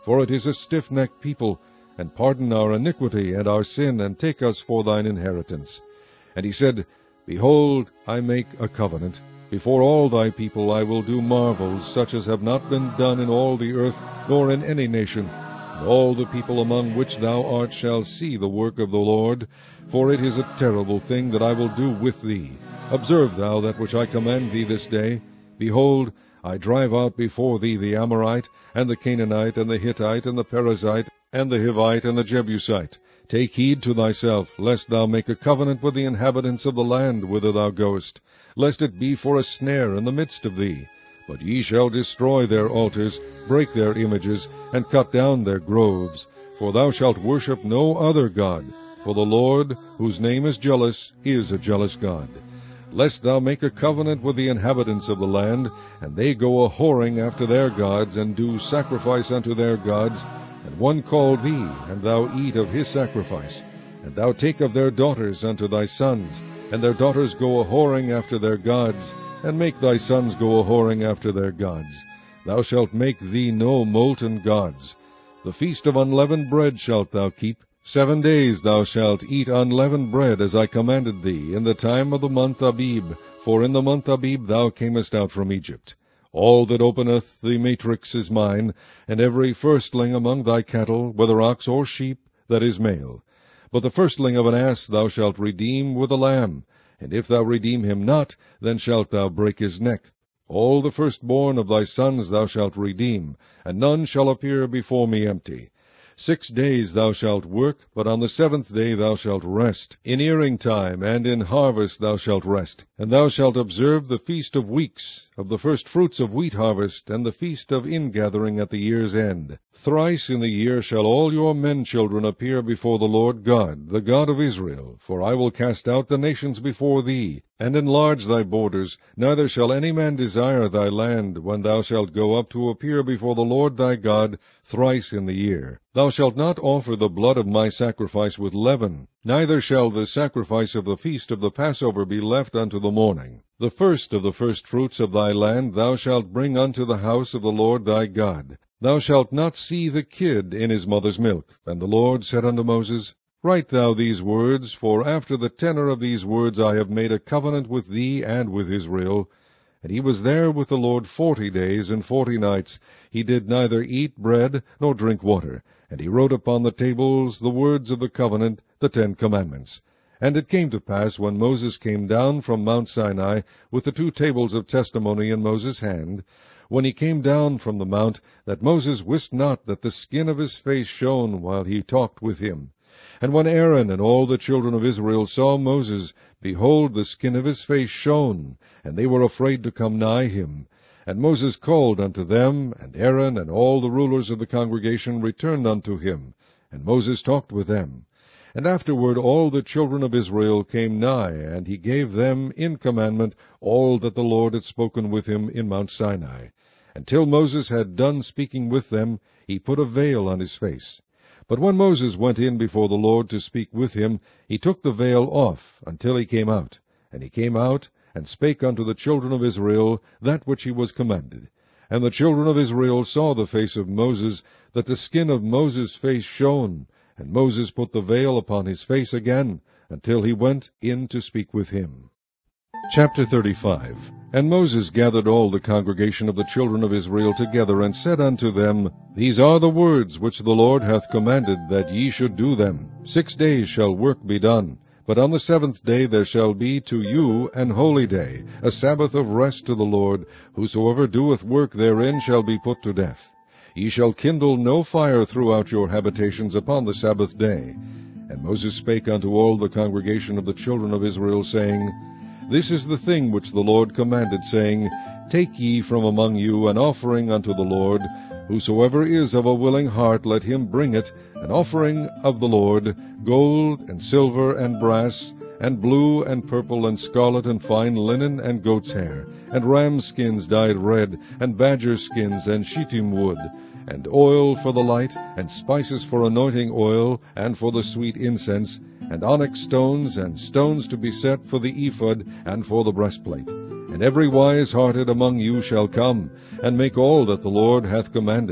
for it is a stiff-necked people, and pardon our iniquity and our sin, and take us for thine inheritance. And he said, Behold, I make a covenant. Before all thy people I will do marvels, such as have not been done in all the earth, nor in any nation. And all the people among which thou art shall see the work of the Lord, for it is a terrible thing that I will do with thee. Observe thou that which I command thee this day. Behold, I drive out before thee the Amorite, and the Canaanite, and the Hittite, and the Perizzite, and the Hivite, and the Jebusite. Take heed to thyself, lest thou make a covenant with the inhabitants of the land whither thou goest, lest it be for a snare in the midst of thee. But ye shall destroy their altars, break their images, and cut down their groves. For thou shalt worship no other God, for the Lord, whose name is jealous, is a jealous God. Lest thou make a covenant with the inhabitants of the land, and they go a-whoring after their gods, and do sacrifice unto their gods, and one call thee, and thou eat of his sacrifice, and thou take of their daughters unto thy sons, and their daughters go a-whoring after their gods, and make thy sons go a-whoring after their gods. Thou shalt make thee no molten gods. The feast of unleavened bread shalt thou keep. 7 days thou shalt eat unleavened bread, as I commanded thee, in the time of the month Abib, for in the month Abib thou camest out from Egypt. All that openeth the matrix is mine, and every firstling among thy cattle, whether ox or sheep, that is male. But the firstling of an ass thou shalt redeem with a lamb, and if thou redeem him not, then shalt thou break his neck. All the firstborn of thy sons thou shalt redeem, and none shall appear before me empty. 6 days thou shalt work, but on the 7th day thou shalt rest. In earing time and in harvest thou shalt rest. And thou shalt observe the feast of weeks, of the first fruits of wheat harvest, and the feast of ingathering at the year's end. Thrice in the year shall all your men children appear before the Lord God, the God of Israel. For I will cast out the nations before thee, and enlarge thy borders. Neither shall any man desire thy land, when thou shalt go up to appear before the Lord thy God thrice in the year. Thou shalt not offer the blood of my sacrifice with leaven, neither shall the sacrifice of the feast of the Passover be left unto the morning. The first of the firstfruits of thy land thou shalt bring unto the house of the Lord thy God. Thou shalt not see the kid in his mother's milk. And the Lord said unto Moses, Write thou these words, for after the tenor of these words I have made a covenant with thee and with Israel. And he was there with the Lord 40 days and 40 nights. He did neither eat bread nor drink water. And he wrote upon the tables the words of the covenant, the 10 commandments. And it came to pass, when Moses came down from Mount Sinai, with the 2 tables of testimony in Moses' hand, when he came down from the mount, that Moses wist not that the skin of his face shone while he talked with him. And when Aaron and all the children of Israel saw Moses, behold, the skin of his face shone, and they were afraid to come nigh him. And Moses called unto them, and Aaron and all the rulers of the congregation returned unto him, and Moses talked with them. And afterward all the children of Israel came nigh, and he gave them in commandment all that the Lord had spoken with him in Mount Sinai. Until Moses had done speaking with them, he put a veil on his face. But when Moses went in before the Lord to speak with him, he took the veil off until he came out. And he came out, and spake unto the children of Israel that which he was commanded. And the children of Israel saw the face of Moses, that the skin of Moses' face shone. And Moses put the veil upon his face again, until he went in to speak with him. Chapter 35. And Moses gathered all the congregation of the children of Israel together, and said unto them, These are the words which the Lord hath commanded, that ye should do them. 6 days shall work be done. But on the 7th day there shall be to you an holy day, a Sabbath of rest to the Lord. Whosoever doeth work therein shall be put to death. Ye shall kindle no fire throughout your habitations upon the Sabbath day. And Moses spake unto all the congregation of the children of Israel, saying, This is the thing which the Lord commanded, saying, Take ye from among you an offering unto the Lord. Whosoever is of a willing heart, let him bring it, an offering of the Lord, gold and silver and brass, and blue and purple and scarlet and fine linen and goat's hair, and ram skins dyed red, and badger skins and shittim wood, and oil for the light, and spices for anointing oil, and for the sweet incense, and onyx stones, and stones to be set for the ephod, and for the breastplate. And every wise-hearted among you shall come, and make all that the Lord hath commanded.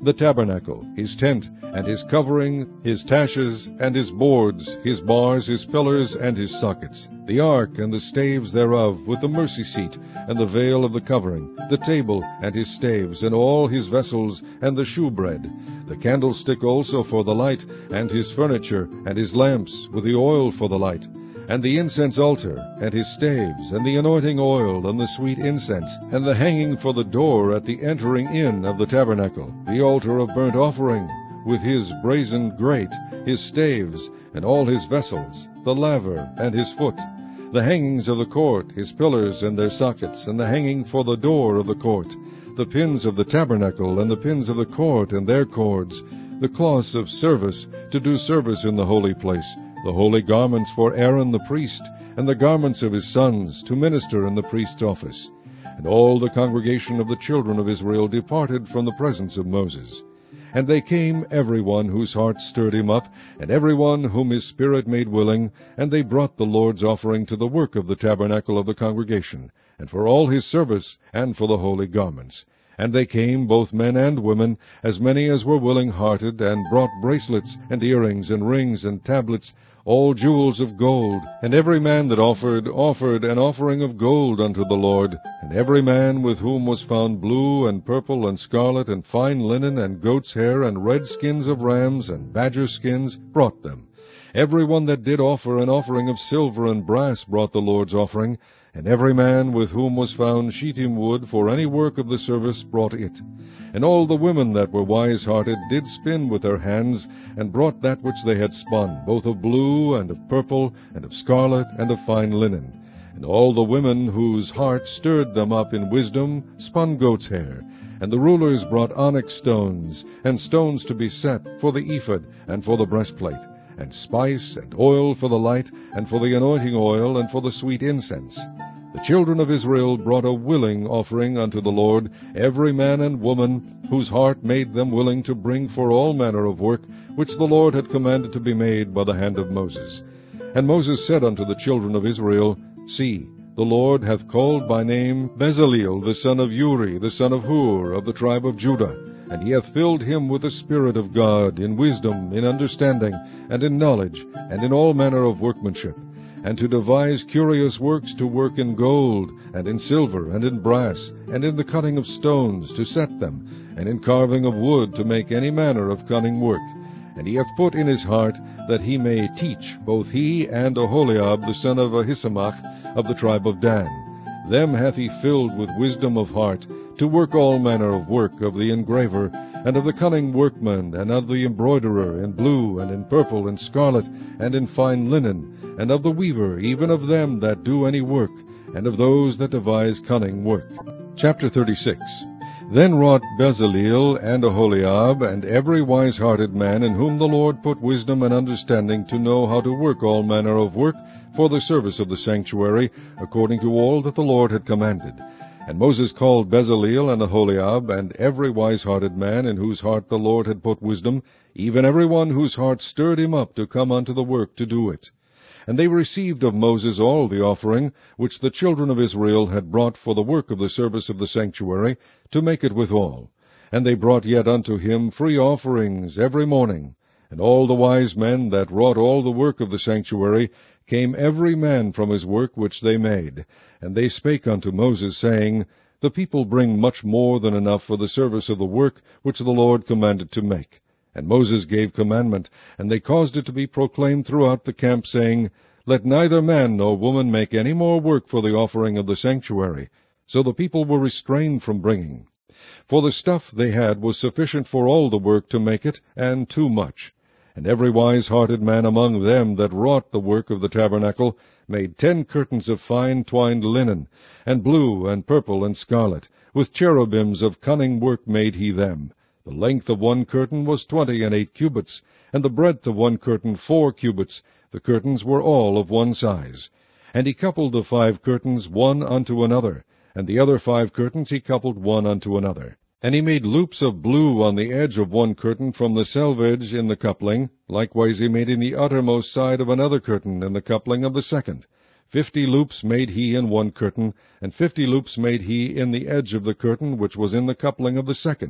the tabernacle, his tent, and his covering, his taches, and his boards, his bars, his pillars, and his sockets, the ark and the staves thereof, with the mercy seat, and the veil of the covering, the table, and his staves, and all his vessels, and the shewbread, the candlestick also for the light, and his furniture, and his lamps, with the oil for the light, and the incense altar, and his staves, and the anointing oil, and the sweet incense, and the hanging for the door at the entering in of the tabernacle, the altar of burnt offering, with his brazen grate, his staves, and all his vessels, the laver, and his foot, the hangings of the court, his pillars and their sockets, and the hanging for the door of the court, the pins of the tabernacle, and the pins of the court and their cords, the cloths of service, to do service in the holy place, the holy garments for Aaron the priest, and the garments of his sons, to minister in the priest's office. And all the congregation of the children of Israel departed from the presence of Moses. And they came, every one whose heart stirred him up, and every one whom his spirit made willing, and they brought the Lord's offering to the work of the tabernacle of the congregation, and for all his service, and for the holy garments. And they came, both men and women, as many as were willing-hearted, and brought bracelets, and earrings, and rings, and tablets, all jewels of gold. And every man that offered an offering of gold unto the Lord. And every man with whom was found blue, and purple, and scarlet, and fine linen, and goat's hair, and red skins of rams, and badger skins, brought them. Every one that did offer an offering of silver and brass brought the Lord's offering. And every man with whom was found shittim wood for any work of the service brought it. And all the women that were wise-hearted did spin with their hands, and brought that which they had spun, both of blue, and of purple, and of scarlet, and of fine linen. And all the women whose heart stirred them up in wisdom spun goat's hair. And the rulers brought onyx stones, and stones to be set for the ephod, and for the breastplate, and spice, and oil for the light, and for the anointing oil, and for the sweet incense. The children of Israel brought a willing offering unto the Lord, every man and woman, whose heart made them willing to bring for all manner of work, which the Lord had commanded to be made by the hand of Moses. And Moses said unto the children of Israel, See, the Lord hath called by name Bezaleel the son of Uri, the son of Hur, of the tribe of Judah, and he hath filled him with the Spirit of God, in wisdom, in understanding, and in knowledge, and in all manner of workmanship, and to devise curious works, to work in gold, and in silver, and in brass, and in the cutting of stones, to set them, and in carving of wood, to make any manner of cunning work. And he hath put in his heart that he may teach, both he and Oholiab the son of Ahisamach, of the tribe of Dan. Them hath he filled with wisdom of heart, to work all manner of work of the engraver, and of the cunning workman, and of the embroiderer, in blue, and in purple, and scarlet, and in fine linen, and of the weaver, even of them that do any work, and of those that devise cunning work. Chapter 36. Then wrought Bezaleel and Oholiab, and every wise-hearted man, in whom the Lord put wisdom and understanding, to know how to work all manner of work for the service of the sanctuary, according to all that the Lord had commanded. And Moses called Bezaleel and Oholiab, and every wise-hearted man, in whose heart the Lord had put wisdom, even every one whose heart stirred him up to come unto the work to do it. And they received of Moses all the offering, which the children of Israel had brought for the work of the service of the sanctuary, to make it withal. And they brought yet unto him free offerings every morning. And all the wise men that wrought all the work of the sanctuary came every man from his work which they made. And they spake unto Moses, saying, The people bring much more than enough for the service of the work which the Lord commanded to make. And Moses gave commandment, and they caused it to be proclaimed throughout the camp, saying, Let neither man nor woman make any more work for the offering of the sanctuary. So the people were restrained from bringing. For the stuff they had was sufficient for all the work to make it, and too much. And every wise-hearted man among them that wrought the work of the tabernacle made 10 curtains of fine twined linen, and blue, and purple, and scarlet. With cherubims of cunning work made he them. The length of one curtain was 28 cubits, and the breadth of one curtain 4 cubits. The curtains were all of one size. And he coupled the 5 curtains one unto another, and the other 5 curtains he coupled one unto another. And he made loops of blue on the edge of one curtain from the selvage in the coupling. Likewise he made in the uttermost side of another curtain in the coupling of the second. 50 loops made he in one curtain, and 50 loops made he in the edge of the curtain which was in the coupling of the second.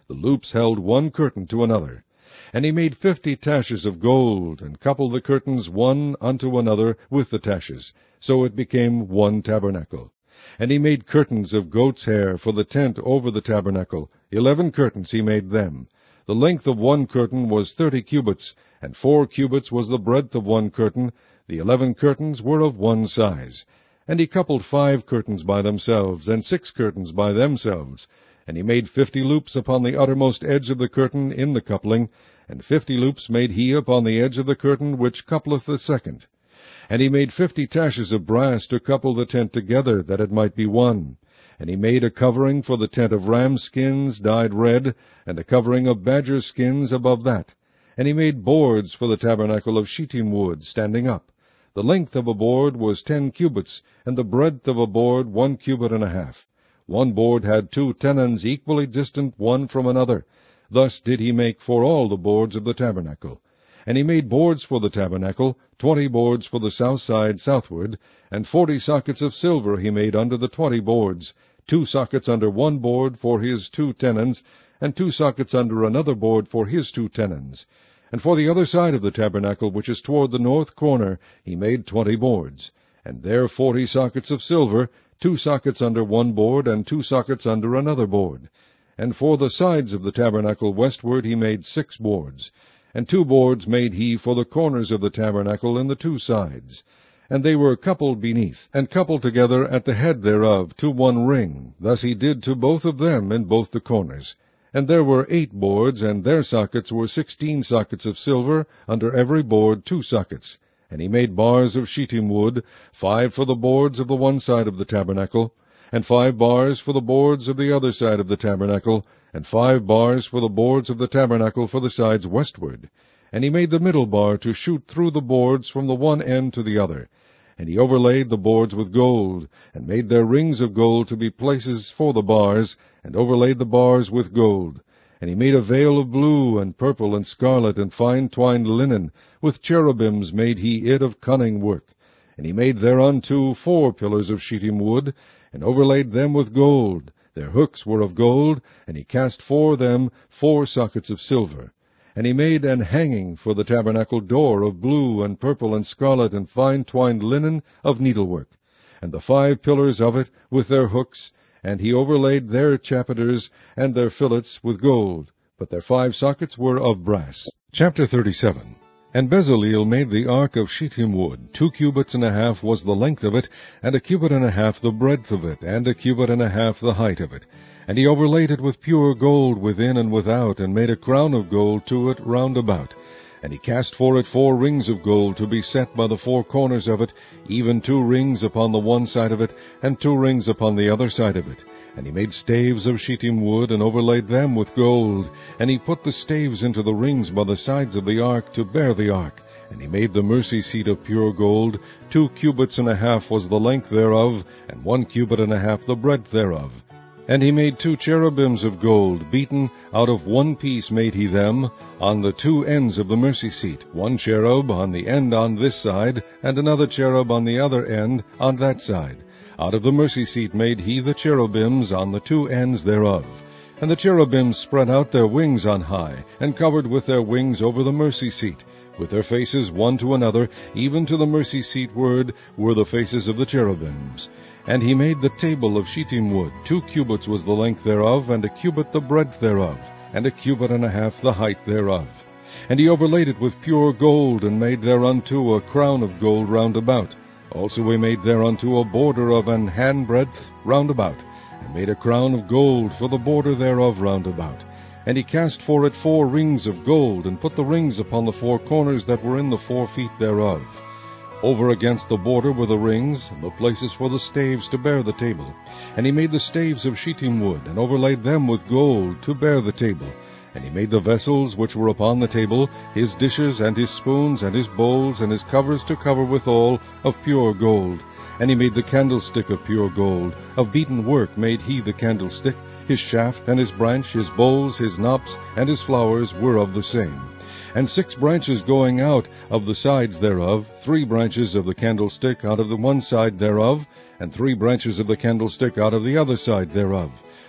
The loops held one curtain to another. And he made 50 taches of gold, and coupled the curtains one unto another with the taches. So it became one tabernacle. And he made curtains of goat's hair for the tent over the tabernacle. 11 curtains he made them. The length of one curtain was 30 cubits, and 4 cubits was the breadth of one curtain. The 11 curtains were of one size. And he coupled 5 curtains by themselves, and 6 curtains by themselves. And he made 50 loops upon the uttermost edge of the curtain in the coupling, and 50 loops made he upon the edge of the curtain which coupleth the second. And he made 50 taches of brass to couple the tent together, that it might be one. And he made a covering for the tent of ram skins dyed red, and a covering of badger skins above that. And he made boards for the tabernacle of shittim wood, standing up. The length of a board was 10 cubits, and the breadth of a board 1 cubit and a half. One board had 2 tenons equally distant one from another. Thus did he make for all the boards of the tabernacle. And he made boards for the tabernacle, 20 boards for the south side southward, and 40 sockets of silver he made under the 20 boards, 2 sockets under one board for his 2 tenons, and 2 sockets under another board for his 2 tenons. And for the other side of the tabernacle, which is toward the north corner, he made 20 boards, and there 40 sockets of silver, 2 sockets under one board, and 2 sockets under another board. And for the sides of the tabernacle westward he made 6 boards, and 2 boards made he for the corners of the tabernacle in the 2 sides. And they were coupled beneath, and coupled together at the head thereof to one ring. Thus he did to both of them in both the corners. And there were 8 boards, and their sockets were 16 sockets of silver, under every board 2 sockets. And he made bars of shittim wood, 5 for the boards of the one side of the tabernacle, and 5 bars for the boards of the other side of the tabernacle, and 5 bars for the boards of the tabernacle for the sides westward. And he made the middle bar to shoot through the boards from the one end to the other. And he overlaid the boards with gold, and made their rings of gold to be places for the bars, and overlaid the bars with gold. And he made a veil of blue, and purple, and scarlet, and fine twined linen. With cherubims made he it of cunning work. And he made thereunto 4 pillars of shittim wood, and overlaid them with gold. Their hooks were of gold, and he cast for them 4 sockets of silver. And he made an hanging for the tabernacle door of blue, and purple, and scarlet, and fine twined linen of needlework, and the 5 pillars of it with their hooks, and he overlaid their chapiters and their fillets with gold, but their 5 sockets were of brass. Chapter 37. And Bezaleel made the ark of shittim wood. 2 cubits and a half was the length of it, and 1 cubit and a half the breadth of it, and 1 cubit and a half the height of it. And he overlaid it with pure gold within and without, and made a crown of gold to it round about. And he cast for it 4 rings of gold to be set by the 4 corners of it, even 2 rings upon the one side of it, and 2 rings upon the other side of it. And he made staves of shittim wood, and overlaid them with gold. And he put the staves into the rings by the sides of the ark to bear the ark. And he made the mercy seat of pure gold. 2 cubits and a half was the length thereof, and 1 cubit and a half the breadth thereof. And he made 2 cherubims of gold, beaten out of one piece made he them, on the 2 ends of the mercy seat, 1 cherub on the end on this side, and another cherub on the other end on that side. Out of the mercy seat made he the cherubims on the 2 ends thereof. And the cherubims spread out their wings on high, and covered with their wings over the mercy seat. With their faces one to another, even to the mercy seat ward, were the faces of the cherubims. And he made the table of shittim wood. 2 cubits was the length thereof, and 1 cubit the breadth thereof, and 1 cubit and a half the height thereof. And he overlaid it with pure gold, and made thereunto a crown of gold round about. Also he made thereunto a border of an handbreadth round about, and made a crown of gold for the border thereof round about. And he cast for it 4 rings of gold, and put the rings upon the 4 corners that were in the 4 feet thereof. Over against the border were the rings, and the places for the staves to bear the table. And he made the staves of shittim wood, and overlaid them with gold to bear the table. And he made the vessels which were upon the table, his dishes, and his spoons, and his bowls, and his covers to cover withal, of pure gold. And he made the candlestick of pure gold. Of beaten work made he the candlestick. His shaft, and his branch, his bowls, his knops, and his flowers were of the same. And 6 branches going out of the sides thereof, 3 branches of the candlestick out of the one side thereof, and 3 branches of the candlestick out of the other side thereof.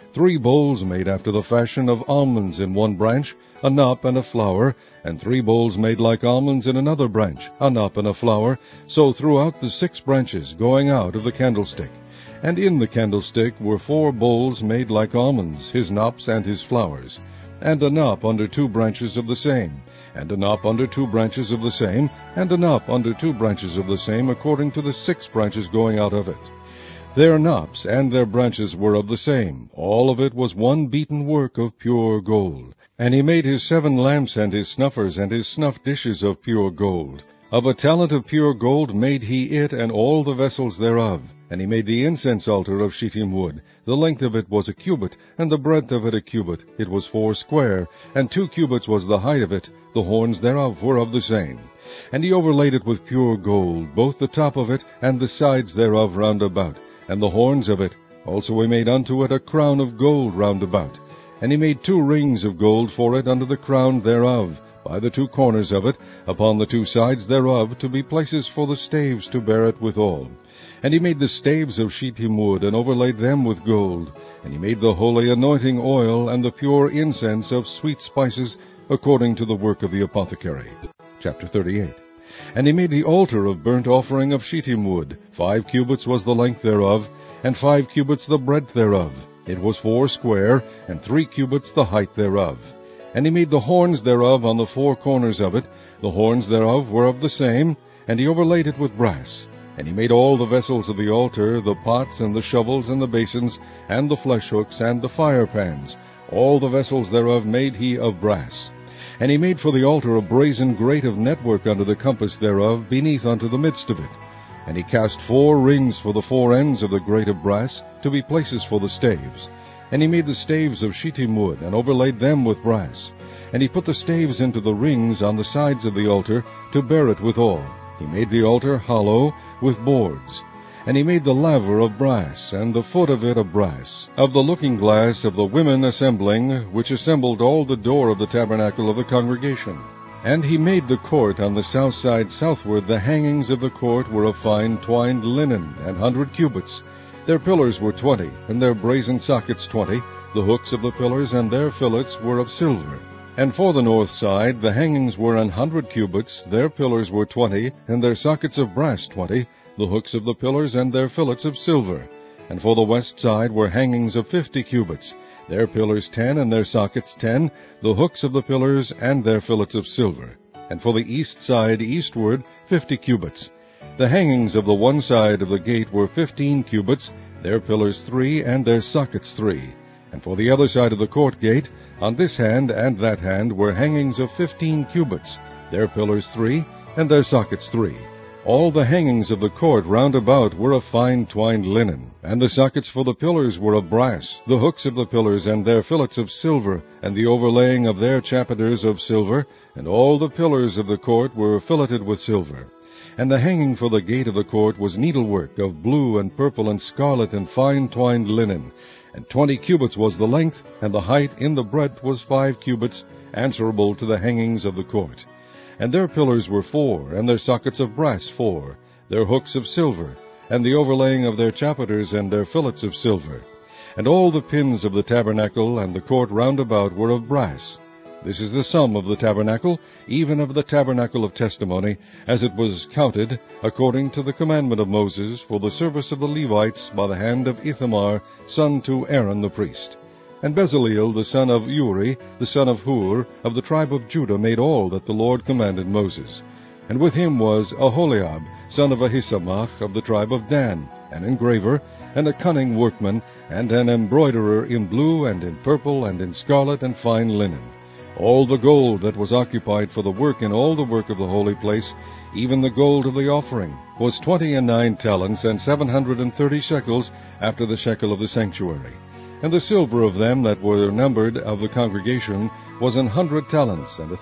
3 bowls made after the fashion of almonds in one branch, a knop and a flower, and 3 bowls made like almonds in another branch, a knop and a flower, so throughout the 6 branches going out of the candlestick. And in the candlestick were 4 bowls made like almonds, his knops and his flowers, and a knop under 2 branches of the same, and a knop under 2 branches of the same, and a knop under 2 branches of the same, according to the 6 branches going out of it. Their knops and their branches were of the same. All of it was one beaten work of pure gold. And he made his 7 lamps and his snuffers and his snuff dishes of pure gold. Of a talent of pure gold made he it and all the vessels thereof. And he made the incense altar of shittim wood. The length of it was a cubit, and the breadth of it a cubit. It was 4 square, and 2 cubits was the height of it. The horns thereof were of the same. And he overlaid it with pure gold, both the top of it and the sides thereof round about, and the horns of it. Also he made unto it a crown of gold round about. And he made 2 rings of gold for it under the crown thereof, by the 2 corners of it, upon the 2 sides thereof, to be places for the staves to bear it withal. And he made the staves of shittim wood, and overlaid them with gold. And he made the holy anointing oil, and the pure incense of sweet spices, according to the work of the apothecary. Chapter 38. And he made the altar of burnt offering of shittim wood. 5 cubits was the length thereof, and 5 cubits the breadth thereof. It was 4 square, and 3 cubits the height thereof. And he made the horns thereof on the 4 corners of it. The horns thereof were of the same, and he overlaid it with brass. And he made all the vessels of the altar, the pots and the shovels and the basins, and the flesh hooks and the fire pans. All the vessels thereof made he of brass. And he made for the altar a brazen grate of network under the compass thereof, beneath unto the midst of it. And he cast 4 rings for the 4 ends of the grate of brass, to be places for the staves. And he made the staves of shittim wood, and overlaid them with brass. And he put the staves into the rings on the sides of the altar, to bear it withal. He made the altar hollow, with boards. And he made the laver of brass, and the foot of it of brass, of the looking glass of the women assembling, which assembled all the door of the tabernacle of the congregation. And he made the court on the south side southward. The hangings of the court were of fine twined linen, 100 cubits. Their pillars were 20, and their brazen sockets 20. The hooks of the pillars and their fillets were of silver. And for the north side the hangings were 100 cubits. Their pillars were 20, and their sockets of brass 20. The hooks of the pillars and their fillets of silver. And for the west side were hangings of 50 cubits. Their pillars 10, and their sockets 10. The hooks of the pillars and their fillets of silver. And for the east side eastward 50 cubits. The hangings of the one side of the gate were 15 cubits. Their pillars 3, and their sockets 3. And for the other side of the court gate, on this hand and that hand, were hangings of 15 cubits. Their pillars 3, and their sockets 3. All the hangings of the court round about were of fine twined linen, and the sockets for the pillars were of brass, the hooks of the pillars and their fillets of silver, and the overlaying of their chapiters of silver, and all the pillars of the court were filleted with silver. And the hanging for the gate of the court was needlework of blue and purple and scarlet and fine twined linen, and 20 cubits was the length, and the height in the breadth was 5 cubits, answerable to the hangings of the court. And their pillars were 4, and their sockets of brass 4, their hooks of silver, and the overlaying of their chapiters and their fillets of silver. And all the pins of the tabernacle and the court round about were of brass. This is the sum of the tabernacle, even of the tabernacle of testimony, as it was counted, according to the commandment of Moses, for the service of the Levites, by the hand of Ithamar, son to Aaron the priest. And Bezaleel, the son of Uri, the son of Hur, of the tribe of Judah, made all that the Lord commanded Moses. And with him was Aholiab, son of Ahisamach, of the tribe of Dan, an engraver, and a cunning workman, and an embroiderer in blue, and in purple, and in scarlet, and fine linen. All the gold that was occupied for the work in all the work of the holy place, even the gold of the offering, was 29 talents, and 730 shekels, after the shekel of the sanctuary. And the silver of them that were numbered of the congregation was 100 talents, and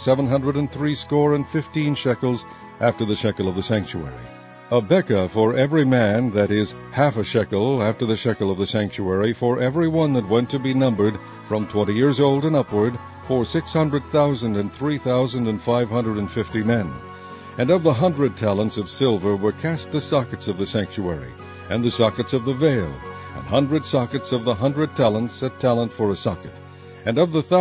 1,760 shekels, after the shekel of the sanctuary. A bekah for every man, that is, half a shekel, after the shekel of the sanctuary, for every one that went to be numbered, from 20 years old and upward, for 600,000 and 3,550 men. And of the 100 talents of silver were cast the sockets of the sanctuary, and the sockets of the veil, 100 sockets of the 100 talents, a talent for a socket. And of the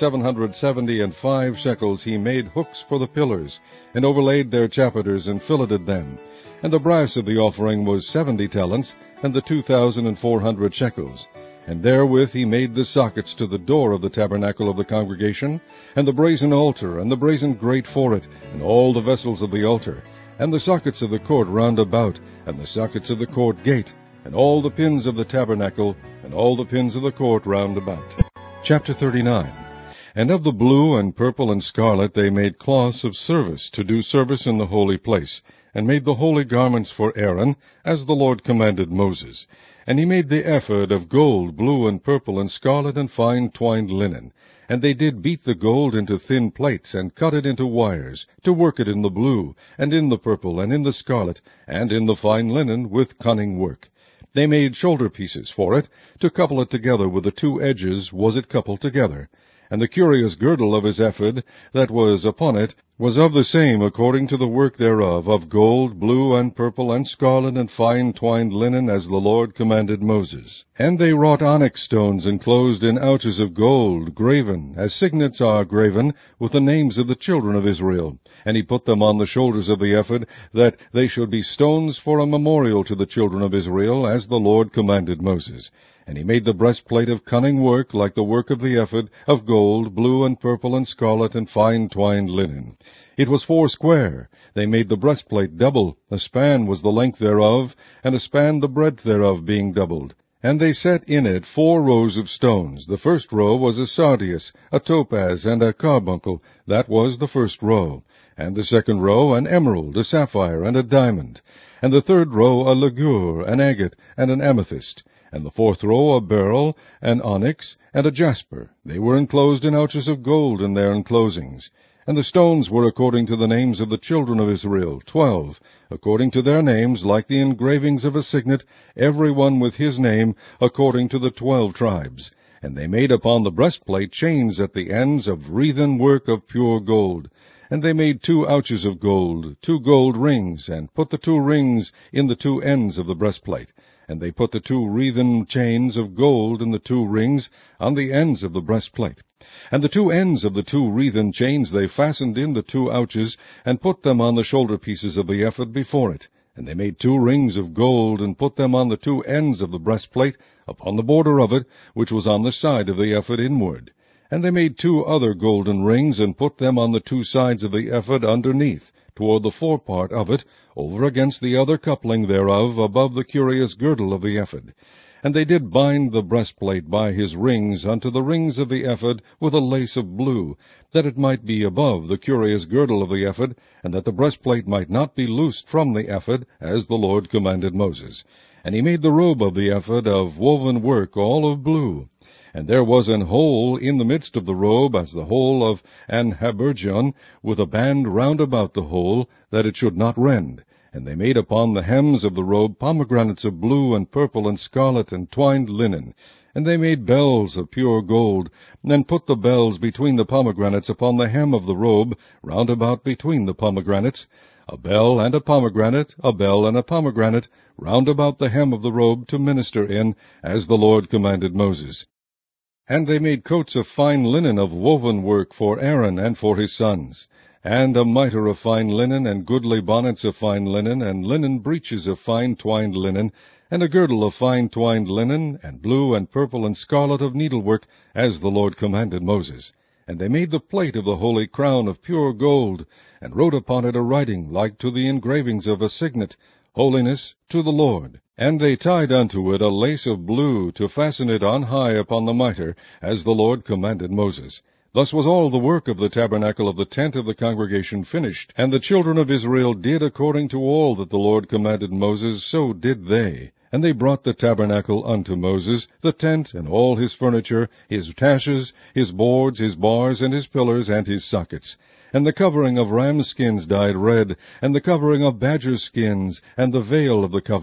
1,775 shekels he made hooks for the pillars, and overlaid their chapiters, and filleted them. And the brass of the offering was 70 talents, and the 2,400 shekels. And therewith he made the sockets to the door of the tabernacle of the congregation, and the brazen altar, and the brazen grate for it, and all the vessels of the altar, and the sockets of the court round about, and the sockets of the court gate, and all the pins of the tabernacle, and all the pins of the court round about. Chapter 39. And of the blue and purple and scarlet they made cloths of service, to do service in the holy place, and made the holy garments for Aaron, as the Lord commanded Moses. And he made the ephod of gold, blue and purple and scarlet and fine twined linen. And they did beat the gold into thin plates, and cut it into wires, to work it in the blue, and in the purple, and in the scarlet, and in the fine linen, with cunning work. They made shoulder pieces for it, to couple it together with the two edges was it coupled together. And the curious girdle of his ephod that was upon it was of the same according to the work thereof, of gold, blue, and purple, and scarlet, and fine twined linen, as the Lord commanded Moses. And they wrought onyx stones enclosed in ouches of gold, graven, as signets are graven, with the names of the children of Israel. And he put them on the shoulders of the ephod, that they should be stones for a memorial to the children of Israel, as the Lord commanded Moses. And he made the breastplate of cunning work, like the work of the ephod, of gold, blue, and purple, and scarlet, and fine twined linen. It was foursquare. They made the breastplate double. A span was the length thereof, and a span the breadth thereof, being doubled. And they set in it 4 rows of stones. The first row was a sardius, a topaz, and a carbuncle. That was the first row. And the second row an emerald, a sapphire, and a diamond. And the third row a ligure, an agate, and an amethyst. And the fourth row a beryl, an onyx, and a jasper. They were enclosed in ouches of gold in their enclosings. And the stones were according to the names of the children of Israel, 12, according to their names, like the engravings of a signet, every one with his name, according to the 12 tribes. And they made upon the breastplate chains at the ends of wreathen work of pure gold. And they made 2 ouches of gold, 2 gold rings, and put the 2 rings in the 2 ends of the breastplate. And they put the 2 wreathen chains of gold in the 2 rings on the ends of the breastplate. And the 2 ends of the 2 wreathen chains they fastened in the 2 ouches, and put them on the shoulder pieces of the ephod before it. And they made 2 rings of gold, and put them on the 2 ends of the breastplate, upon the border of it, which was on the side of the ephod inward. And they made 2 other golden rings, and put them on the 2 sides of the ephod underneath, toward the forepart of it, over against the other coupling thereof, above the curious girdle of the ephod. And they did bind the breastplate by his rings unto the rings of the ephod with a lace of blue, that it might be above the curious girdle of the ephod, and that the breastplate might not be loosed from the ephod, as the Lord commanded Moses. And he made the robe of the ephod of woven work, all of blue. And there was an hole in the midst of the robe, as the hole of an habergeon, with a band round about the hole, that it should not rend. And they made upon the hems of the robe pomegranates of blue and purple and scarlet and twined linen. And they made bells of pure gold, and put the bells between the pomegranates upon the hem of the robe, round about between the pomegranates. A bell and a pomegranate, a bell and a pomegranate, round about the hem of the robe, to minister in, as the Lord commanded Moses. And they made coats of fine linen of woven work for Aaron and for his sons, and a mitre of fine linen, and goodly bonnets of fine linen, and linen breeches of fine twined linen, and a girdle of fine twined linen, and blue and purple and scarlet of needlework, as the Lord commanded Moses. And they made the plate of the holy crown of pure gold, and wrote upon it a writing like to the engravings of a signet, Holiness to the Lord. And they tied unto it a lace of blue, to fasten it on high upon the mitre, as the Lord commanded Moses. Thus was all the work of the tabernacle of the tent of the congregation finished. And the children of Israel did according to all that the Lord commanded Moses, so did they. And they brought the tabernacle unto Moses, the tent, and all his furniture, his taches, his boards, his bars, and his pillars, and his sockets. And the covering of ram skins dyed red, and the covering of badger skins, and the veil of the covering,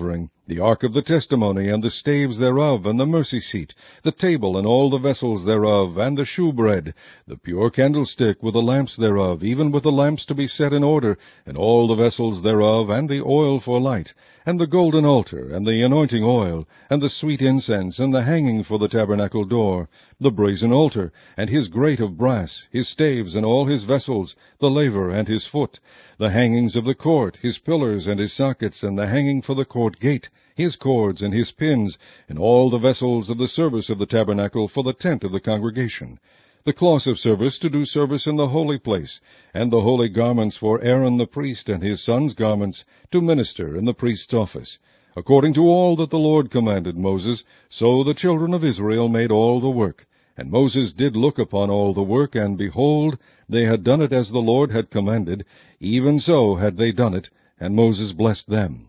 the ark of the testimony, and the staves thereof, and the mercy seat, the table, and all the vessels thereof, and the shewbread, the pure candlestick with the lamps thereof, even with the lamps to be set in order, and all the vessels thereof, and the oil for light, and the golden altar, and the anointing oil, and the sweet incense, and the hanging for the tabernacle door, the brazen altar, and his grate of brass, his staves, and all his vessels, the laver and his foot, the hangings of the court, his pillars and his sockets, and the hanging for the court gate, his cords and his pins, and all the vessels of the service of the tabernacle for the tent of the congregation, the cloths of service to do service in the holy place, and the holy garments for Aaron the priest and his sons' garments to minister in the priest's office. According to all that the Lord commanded Moses, so the children of Israel made all the work. And Moses did look upon all the work, and behold, they had done it as the Lord had commanded, even so had they done it, and Moses blessed them.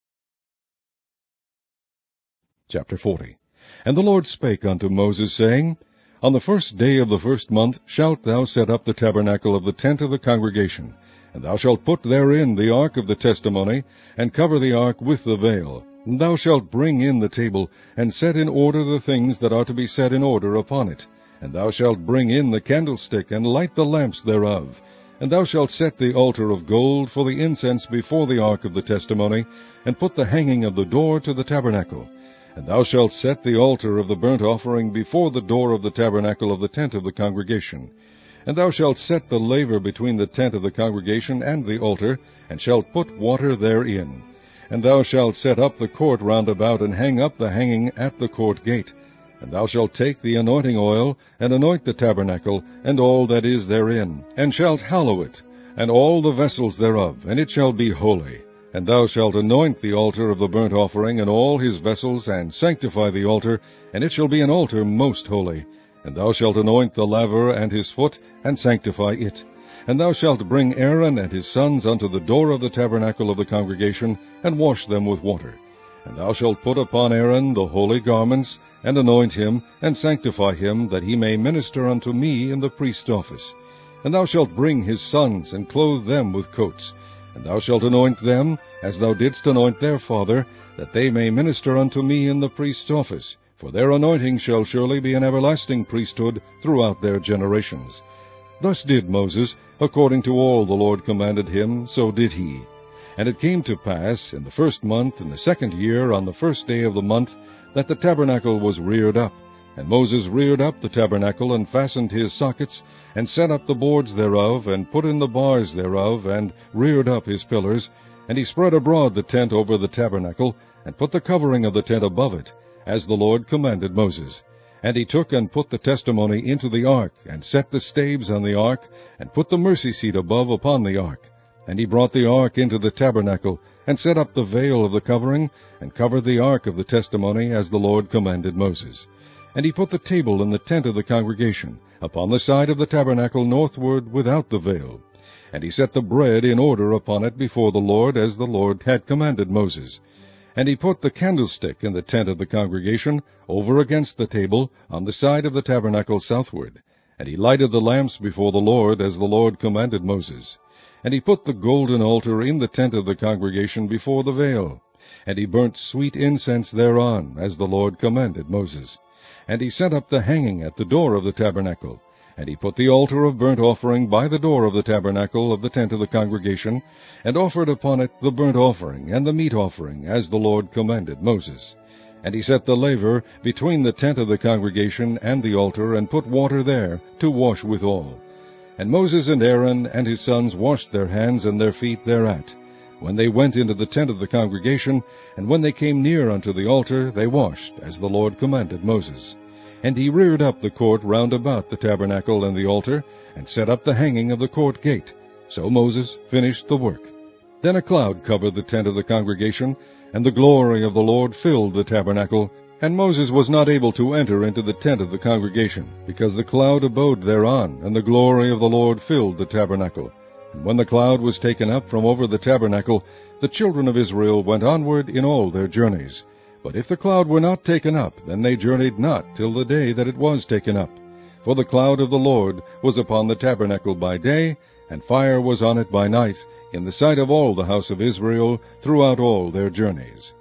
Chapter 40. And the Lord spake unto Moses, saying, On the first day of the first month shalt thou set up the tabernacle of the tent of the congregation, and thou shalt put therein the ark of the testimony, and cover the ark with the veil. And thou shalt bring in the table, and set in order the things that are to be set in order upon it. And thou shalt bring in the candlestick, and light the lamps thereof. And thou shalt set the altar of gold for the incense before the ark of the testimony, and put the hanging of the door to the tabernacle. And thou shalt set the altar of the burnt offering before the door of the tabernacle of the tent of the congregation. And thou shalt set the laver between the tent of the congregation and the altar, and shalt put water therein. And thou shalt set up the court round about, and hang up the hanging at the court gate. And thou shalt take the anointing oil, and anoint the tabernacle, and all that is therein, and shalt hallow it, and all the vessels thereof, and it shall be holy. And thou shalt anoint the altar of the burnt offering, and all his vessels, and sanctify the altar, and it shall be an altar most holy. And thou shalt anoint the laver and his foot, and sanctify it. And thou shalt bring Aaron and his sons unto the door of the tabernacle of the congregation, and wash them with water. And thou shalt put upon Aaron the holy garments, and anoint him, and sanctify him, that he may minister unto me in the priest's office. And thou shalt bring his sons, and clothe them with coats. And thou shalt anoint them, as thou didst anoint their father, that they may minister unto me in the priest's office. For their anointing shall surely be an everlasting priesthood throughout their generations. Thus did Moses, according to all the Lord commanded him, so did he. And it came to pass, in the first month, in the second year, on the first day of the month, that the tabernacle was reared up. And Moses reared up the tabernacle, and fastened his sockets, and set up the boards thereof, and put in the bars thereof, and reared up his pillars. And he spread abroad the tent over the tabernacle, and put the covering of the tent above it, as the Lord commanded Moses. And he took and put the testimony into the ark, and set the staves on the ark, and put the mercy seat above upon the ark. And he brought the ark into the tabernacle, and set up the veil of the covering, and covered the ark of the testimony, as the Lord commanded Moses. And he put the table in the tent of the congregation, upon the side of the tabernacle northward without the veil. And he set the bread in order upon it before the Lord, as the Lord had commanded Moses. And he put the candlestick in the tent of the congregation, over against the table, on the side of the tabernacle southward. And he lighted the lamps before the Lord, as the Lord commanded Moses. And he put the golden altar in the tent of the congregation before the veil. And he burnt sweet incense thereon, as the Lord commanded Moses. And he set up the hanging at the door of the tabernacle. And he put the altar of burnt offering by the door of the tabernacle of the tent of the congregation, and offered upon it the burnt offering and the meat offering, as the Lord commanded Moses. And he set the laver between the tent of the congregation and the altar, and put water there to wash withal. And Moses and Aaron and his sons washed their hands and their feet thereat, when they went into the tent of the congregation, and when they came near unto the altar, they washed, as the Lord commanded Moses. And he reared up the court round about the tabernacle and the altar, and set up the hanging of the court gate. So Moses finished the work. Then a cloud covered the tent of the congregation, and the glory of the Lord filled the tabernacle. And Moses was not able to enter into the tent of the congregation, because the cloud abode thereon, and the glory of the Lord filled the tabernacle. And when the cloud was taken up from over the tabernacle, the children of Israel went onward in all their journeys. But if the cloud were not taken up, then they journeyed not till the day that it was taken up. For the cloud of the Lord was upon the tabernacle by day, and fire was on it by night, in the sight of all the house of Israel throughout all their journeys.